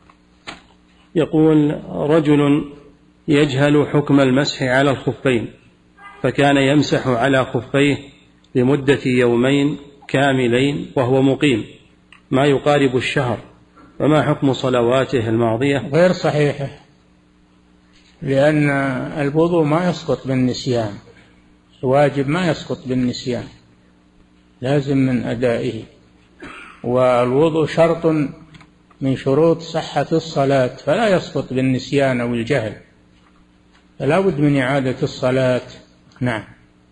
يقول رجل يجهل حكم المسح على الخفين، فكان يمسح على خفيه لمدة يومين كاملين وهو مقيم ما يقارب الشهر، فما حكم صلواته الماضية؟ غير صحيحة، لأن الوضوء ما يسقط بالنسيان، الواجب ما يسقط بالنسيان، لازم من أدائه، والوضوء شرط من شروط صحة الصلاة، فلا يسقط بالنسيان أو الجهل، فلا بد من إعادة الصلاة. نعم.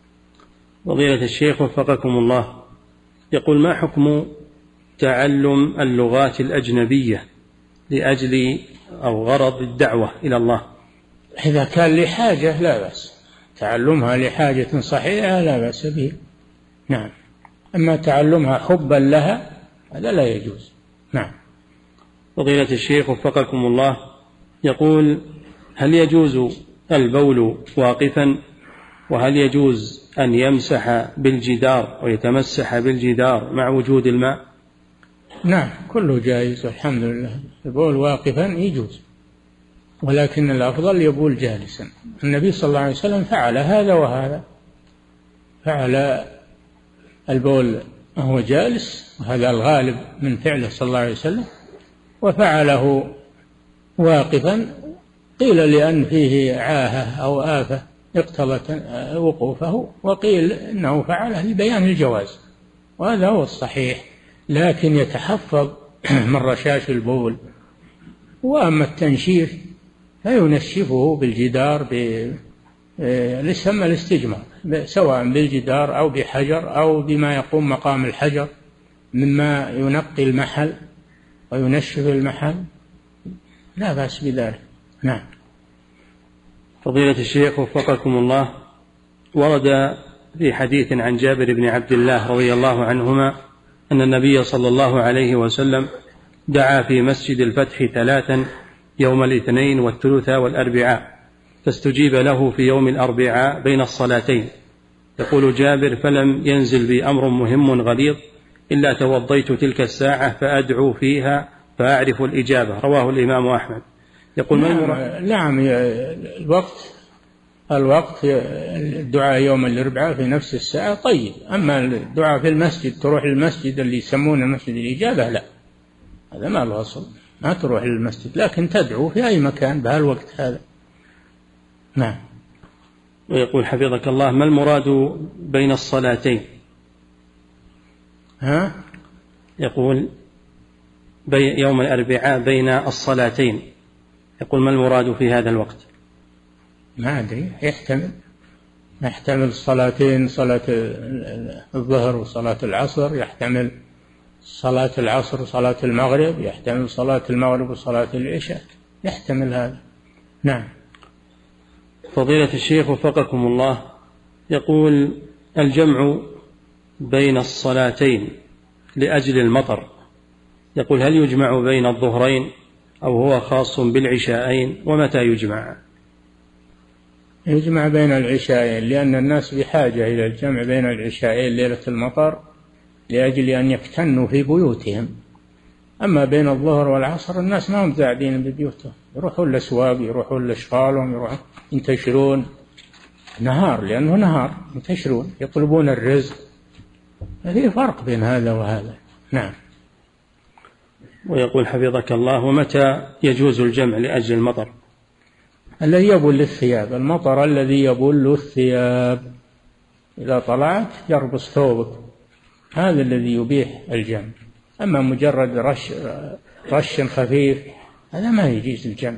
فضيلة الشيخ وفقكم الله، يقول ما حكم تعلم اللغات الأجنبية لأجل أو غرض الدعوة إلى الله؟ إذا كان لحاجة لا بأس، تعلمها لحاجة صحيحة لا بأس به. نعم. أما تعلمها حبا لها هذا لا يجوز. نعم. فضيلة الشيخ وفقكم الله، يقول هل يجوز البول واقفا، وهل يجوز أن يمسح بالجدار ويتمسح بالجدار مع وجود الماء؟ نعم، كله جائز الحمد لله، البول واقفا يجوز، ولكن الأفضل يبول جالسا. النبي صلى الله عليه وسلم فعل هذا وهذا، فعل البول وهو جالس، وهذا الغالب من فعله صلى الله عليه وسلم، وفعله واقفا، قيل لأن فيه عاهة أو آفة اقتضت وقوفه، وقيل إنه فعله لبيان الجواز، وهذا هو الصحيح، لكن يتحفظ من رشاش البول. وأما التنشيف فينشفه بالجدار لسمى الاستجمار، سواء بالجدار أو بحجر أو بما يقوم مقام الحجر مما ينقي المحل وينشف المحل، لا بأس بذلك. نعم. فضيلة الشيخ وفقكم الله، ورد في حديث عن جابر بن عبد الله رضي الله عنهما أن النبي صلى الله عليه وسلم دعا في مسجد الفتح ثلاثا يوم الاثنين والثلاثاء والأربعاء، فاستجيب له في يوم الأربعاء بين الصلاتين. يقول جابر فلم ينزل بي أمر مهم غليظ إلا توضيت تلك الساعة فأدعو فيها فأعرف الإجابة. رواه الإمام أحمد. يقول نعم, نعم الوقت الوقت الدعاء يوم الأربعاء في نفس الساعة طيب، أما الدعاء في المسجد تروح للمسجد اللي يسمونه مسجد الإجابة لا، هذا ما له أصل، ما تروح للمسجد، لكن تدعو في أي مكان بهالوقت هذا. نعم. ويقول حفظك الله ما المراد بين الصلاتين؟ ها؟ يقول بي يوم الأربعاء بين الصلاتين، يقول ما المراد في هذا الوقت؟ ما أدري، يحتمل يحتمل الصلاتين، صلاة الظهر وصلاة العصر، يحتمل صلاة العصر وصلاة المغرب، يحتمل صلاة المغرب وصلاة العشاء، يحتمل هذا. نعم. فضيلة الشيخ وفقكم الله، يقول الجمع بين الصلاتين لأجل المطر، يقول هل يجمع بين الظهرين أو هو خاص بالعشاءين، ومتى يجمع؟ يجمع بين العشاءين، لأن الناس بحاجة إلى الجمع بين العشاءين ليلة المطر لأجل أن يكتنوا في بيوتهم. أما بين الظهر والعصر الناس ما هم قاعدين ببيوتهم، يروحون الأسواق، يروحون لأشغالهم، يروحون ينتشرون نهار، لأنه نهار ينتشرون يطلبون الرزق، ففي فرق بين هذا وهذا. نعم. ويقول حفظك الله ومتى يجوز الجمع لأجل المطر؟ الذي يبل الثياب، المطر الذي يبل الثياب إذا طلعت يربص ثوبك، هذا الذي يبيح الجمع. أما مجرد رش رش خفيف هذا ما يجيز الجمع.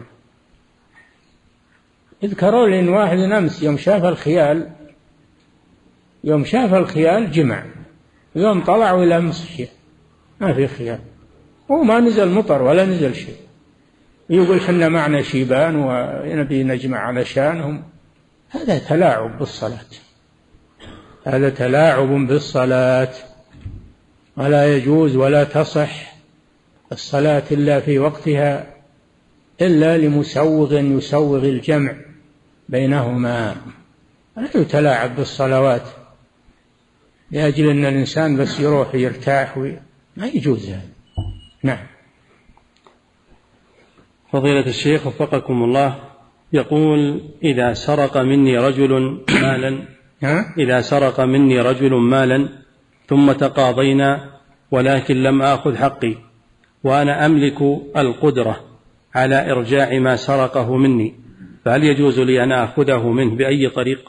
اذكروا لي إن واحد أمس يوم شاف الخيال يوم شاف الخيال جمع، يوم طلعوا إلى مصر ما في خيال، وما نزل مطر ولا نزل شيء، يقول حنا معنا شيبان ونبي نجمع علشانهم. هذا تلاعب بالصلاة، هذا تلاعب بالصلاة. ولا يجوز ولا تصح الصلاة إلا في وقتها إلا لمسوغ يسوغ الجمع بينهما. لا يتلاعب بالصلوات لأجل أن الإنسان بس يروح يرتاح وي... ما يجوز هذا. نعم. فضيلة الشيخ وفقكم الله، يقول: إذا سرق مني رجل مالا إذا سرق مني رجل مالا ثم تقاضينا ولكن لم آخذ حقي، وأنا أملك القدرة على إرجاع ما سرقه مني، فهل يجوز لي أن آخذه منه بأي طريق؟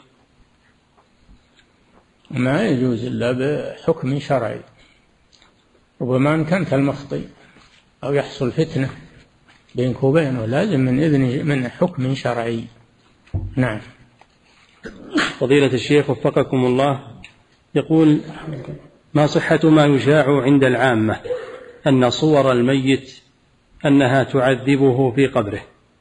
ما يجوز إلا بحكم شرعي، ربما أن كنت المخطئ أو يحصل فتنة بينك وبينه، لازم من إذن من حكم شرعي. نعم. فضيلة الشيخ وفقكم الله، يقول: ما صحة ما يشاع عند العامة أن صور الميت أنها تعذبه في قبره؟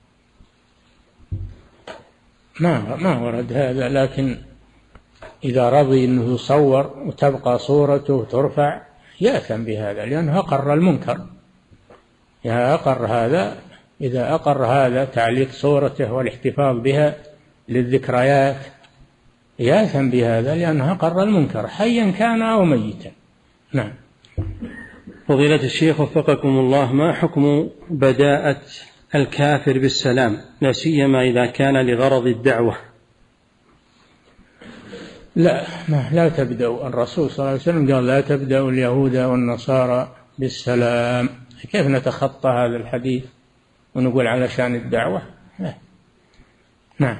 ما ما ورد هذا، لكن إذا رضي أنه يصور وتبقى صورته ترفع يأثم بهذا، لأنه أقر المنكر. إذا أقر هذا إذا أقر هذا تعليق صورته والاحتفاظ بها للذكريات يأثم بهذا، لأنه أقر المنكر حيا كان أو ميتا. نعم. فضيلة الشيخ وفقكم الله، ما حكم بداءة الكافر بالسلام لا سيما إذا كان لغرض الدعوة؟ لا ما لا تبدأ. الرسول صلى الله عليه وسلم قال: لا تبدأ اليهود والنصارى بالسلام. كيف نتخطى هذا الحديث ونقول علشان الدعوة؟ لا. نعم.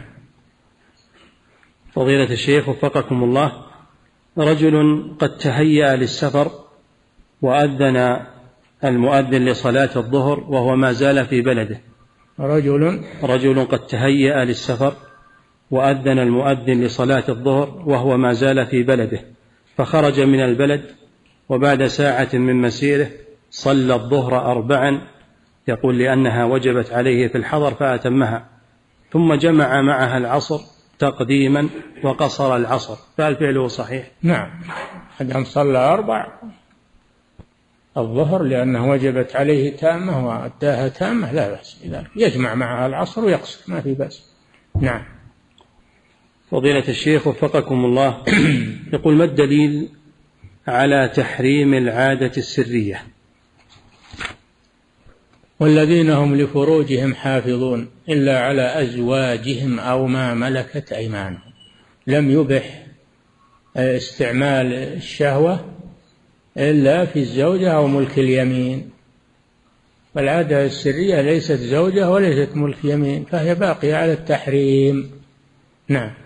فضيلة الشيخ وفقكم الله، رجل قد تهيأ للسفر وأذن المؤذن لصلاة الظهر وهو ما زال في بلده. رجل رجل قد تهيأ للسفر وأذن المؤذن لصلاة الظهر وهو ما زال في بلده، فخرج من البلد وبعد ساعة من مسيره صلى الظهر أربعا، يقول لأنها وجبت عليه في الحضر فأتمها، ثم جمع معها العصر تقديما وقصر العصر، فهل فعله صحيح؟ نعم. أدام صلى أربع الظهر لأنه وجبت عليه تامة وأداها تامة لا بأس بذلك، يجمع معها العصر ويقصر، ما في بأس. نعم. فضيلة الشيخ وفقكم الله، يقول: ما الدليل على تحريم العادة السرية؟ والذين هم لفروجهم حافظون إلا على أزواجهم أو ما ملكت أيمانهم. لم يبح استعمال الشهوة إلا في الزوجة أو ملك اليمين، والعادة السرية ليست زوجة وليست ملك يمين، فهي باقية على التحريم. نعم.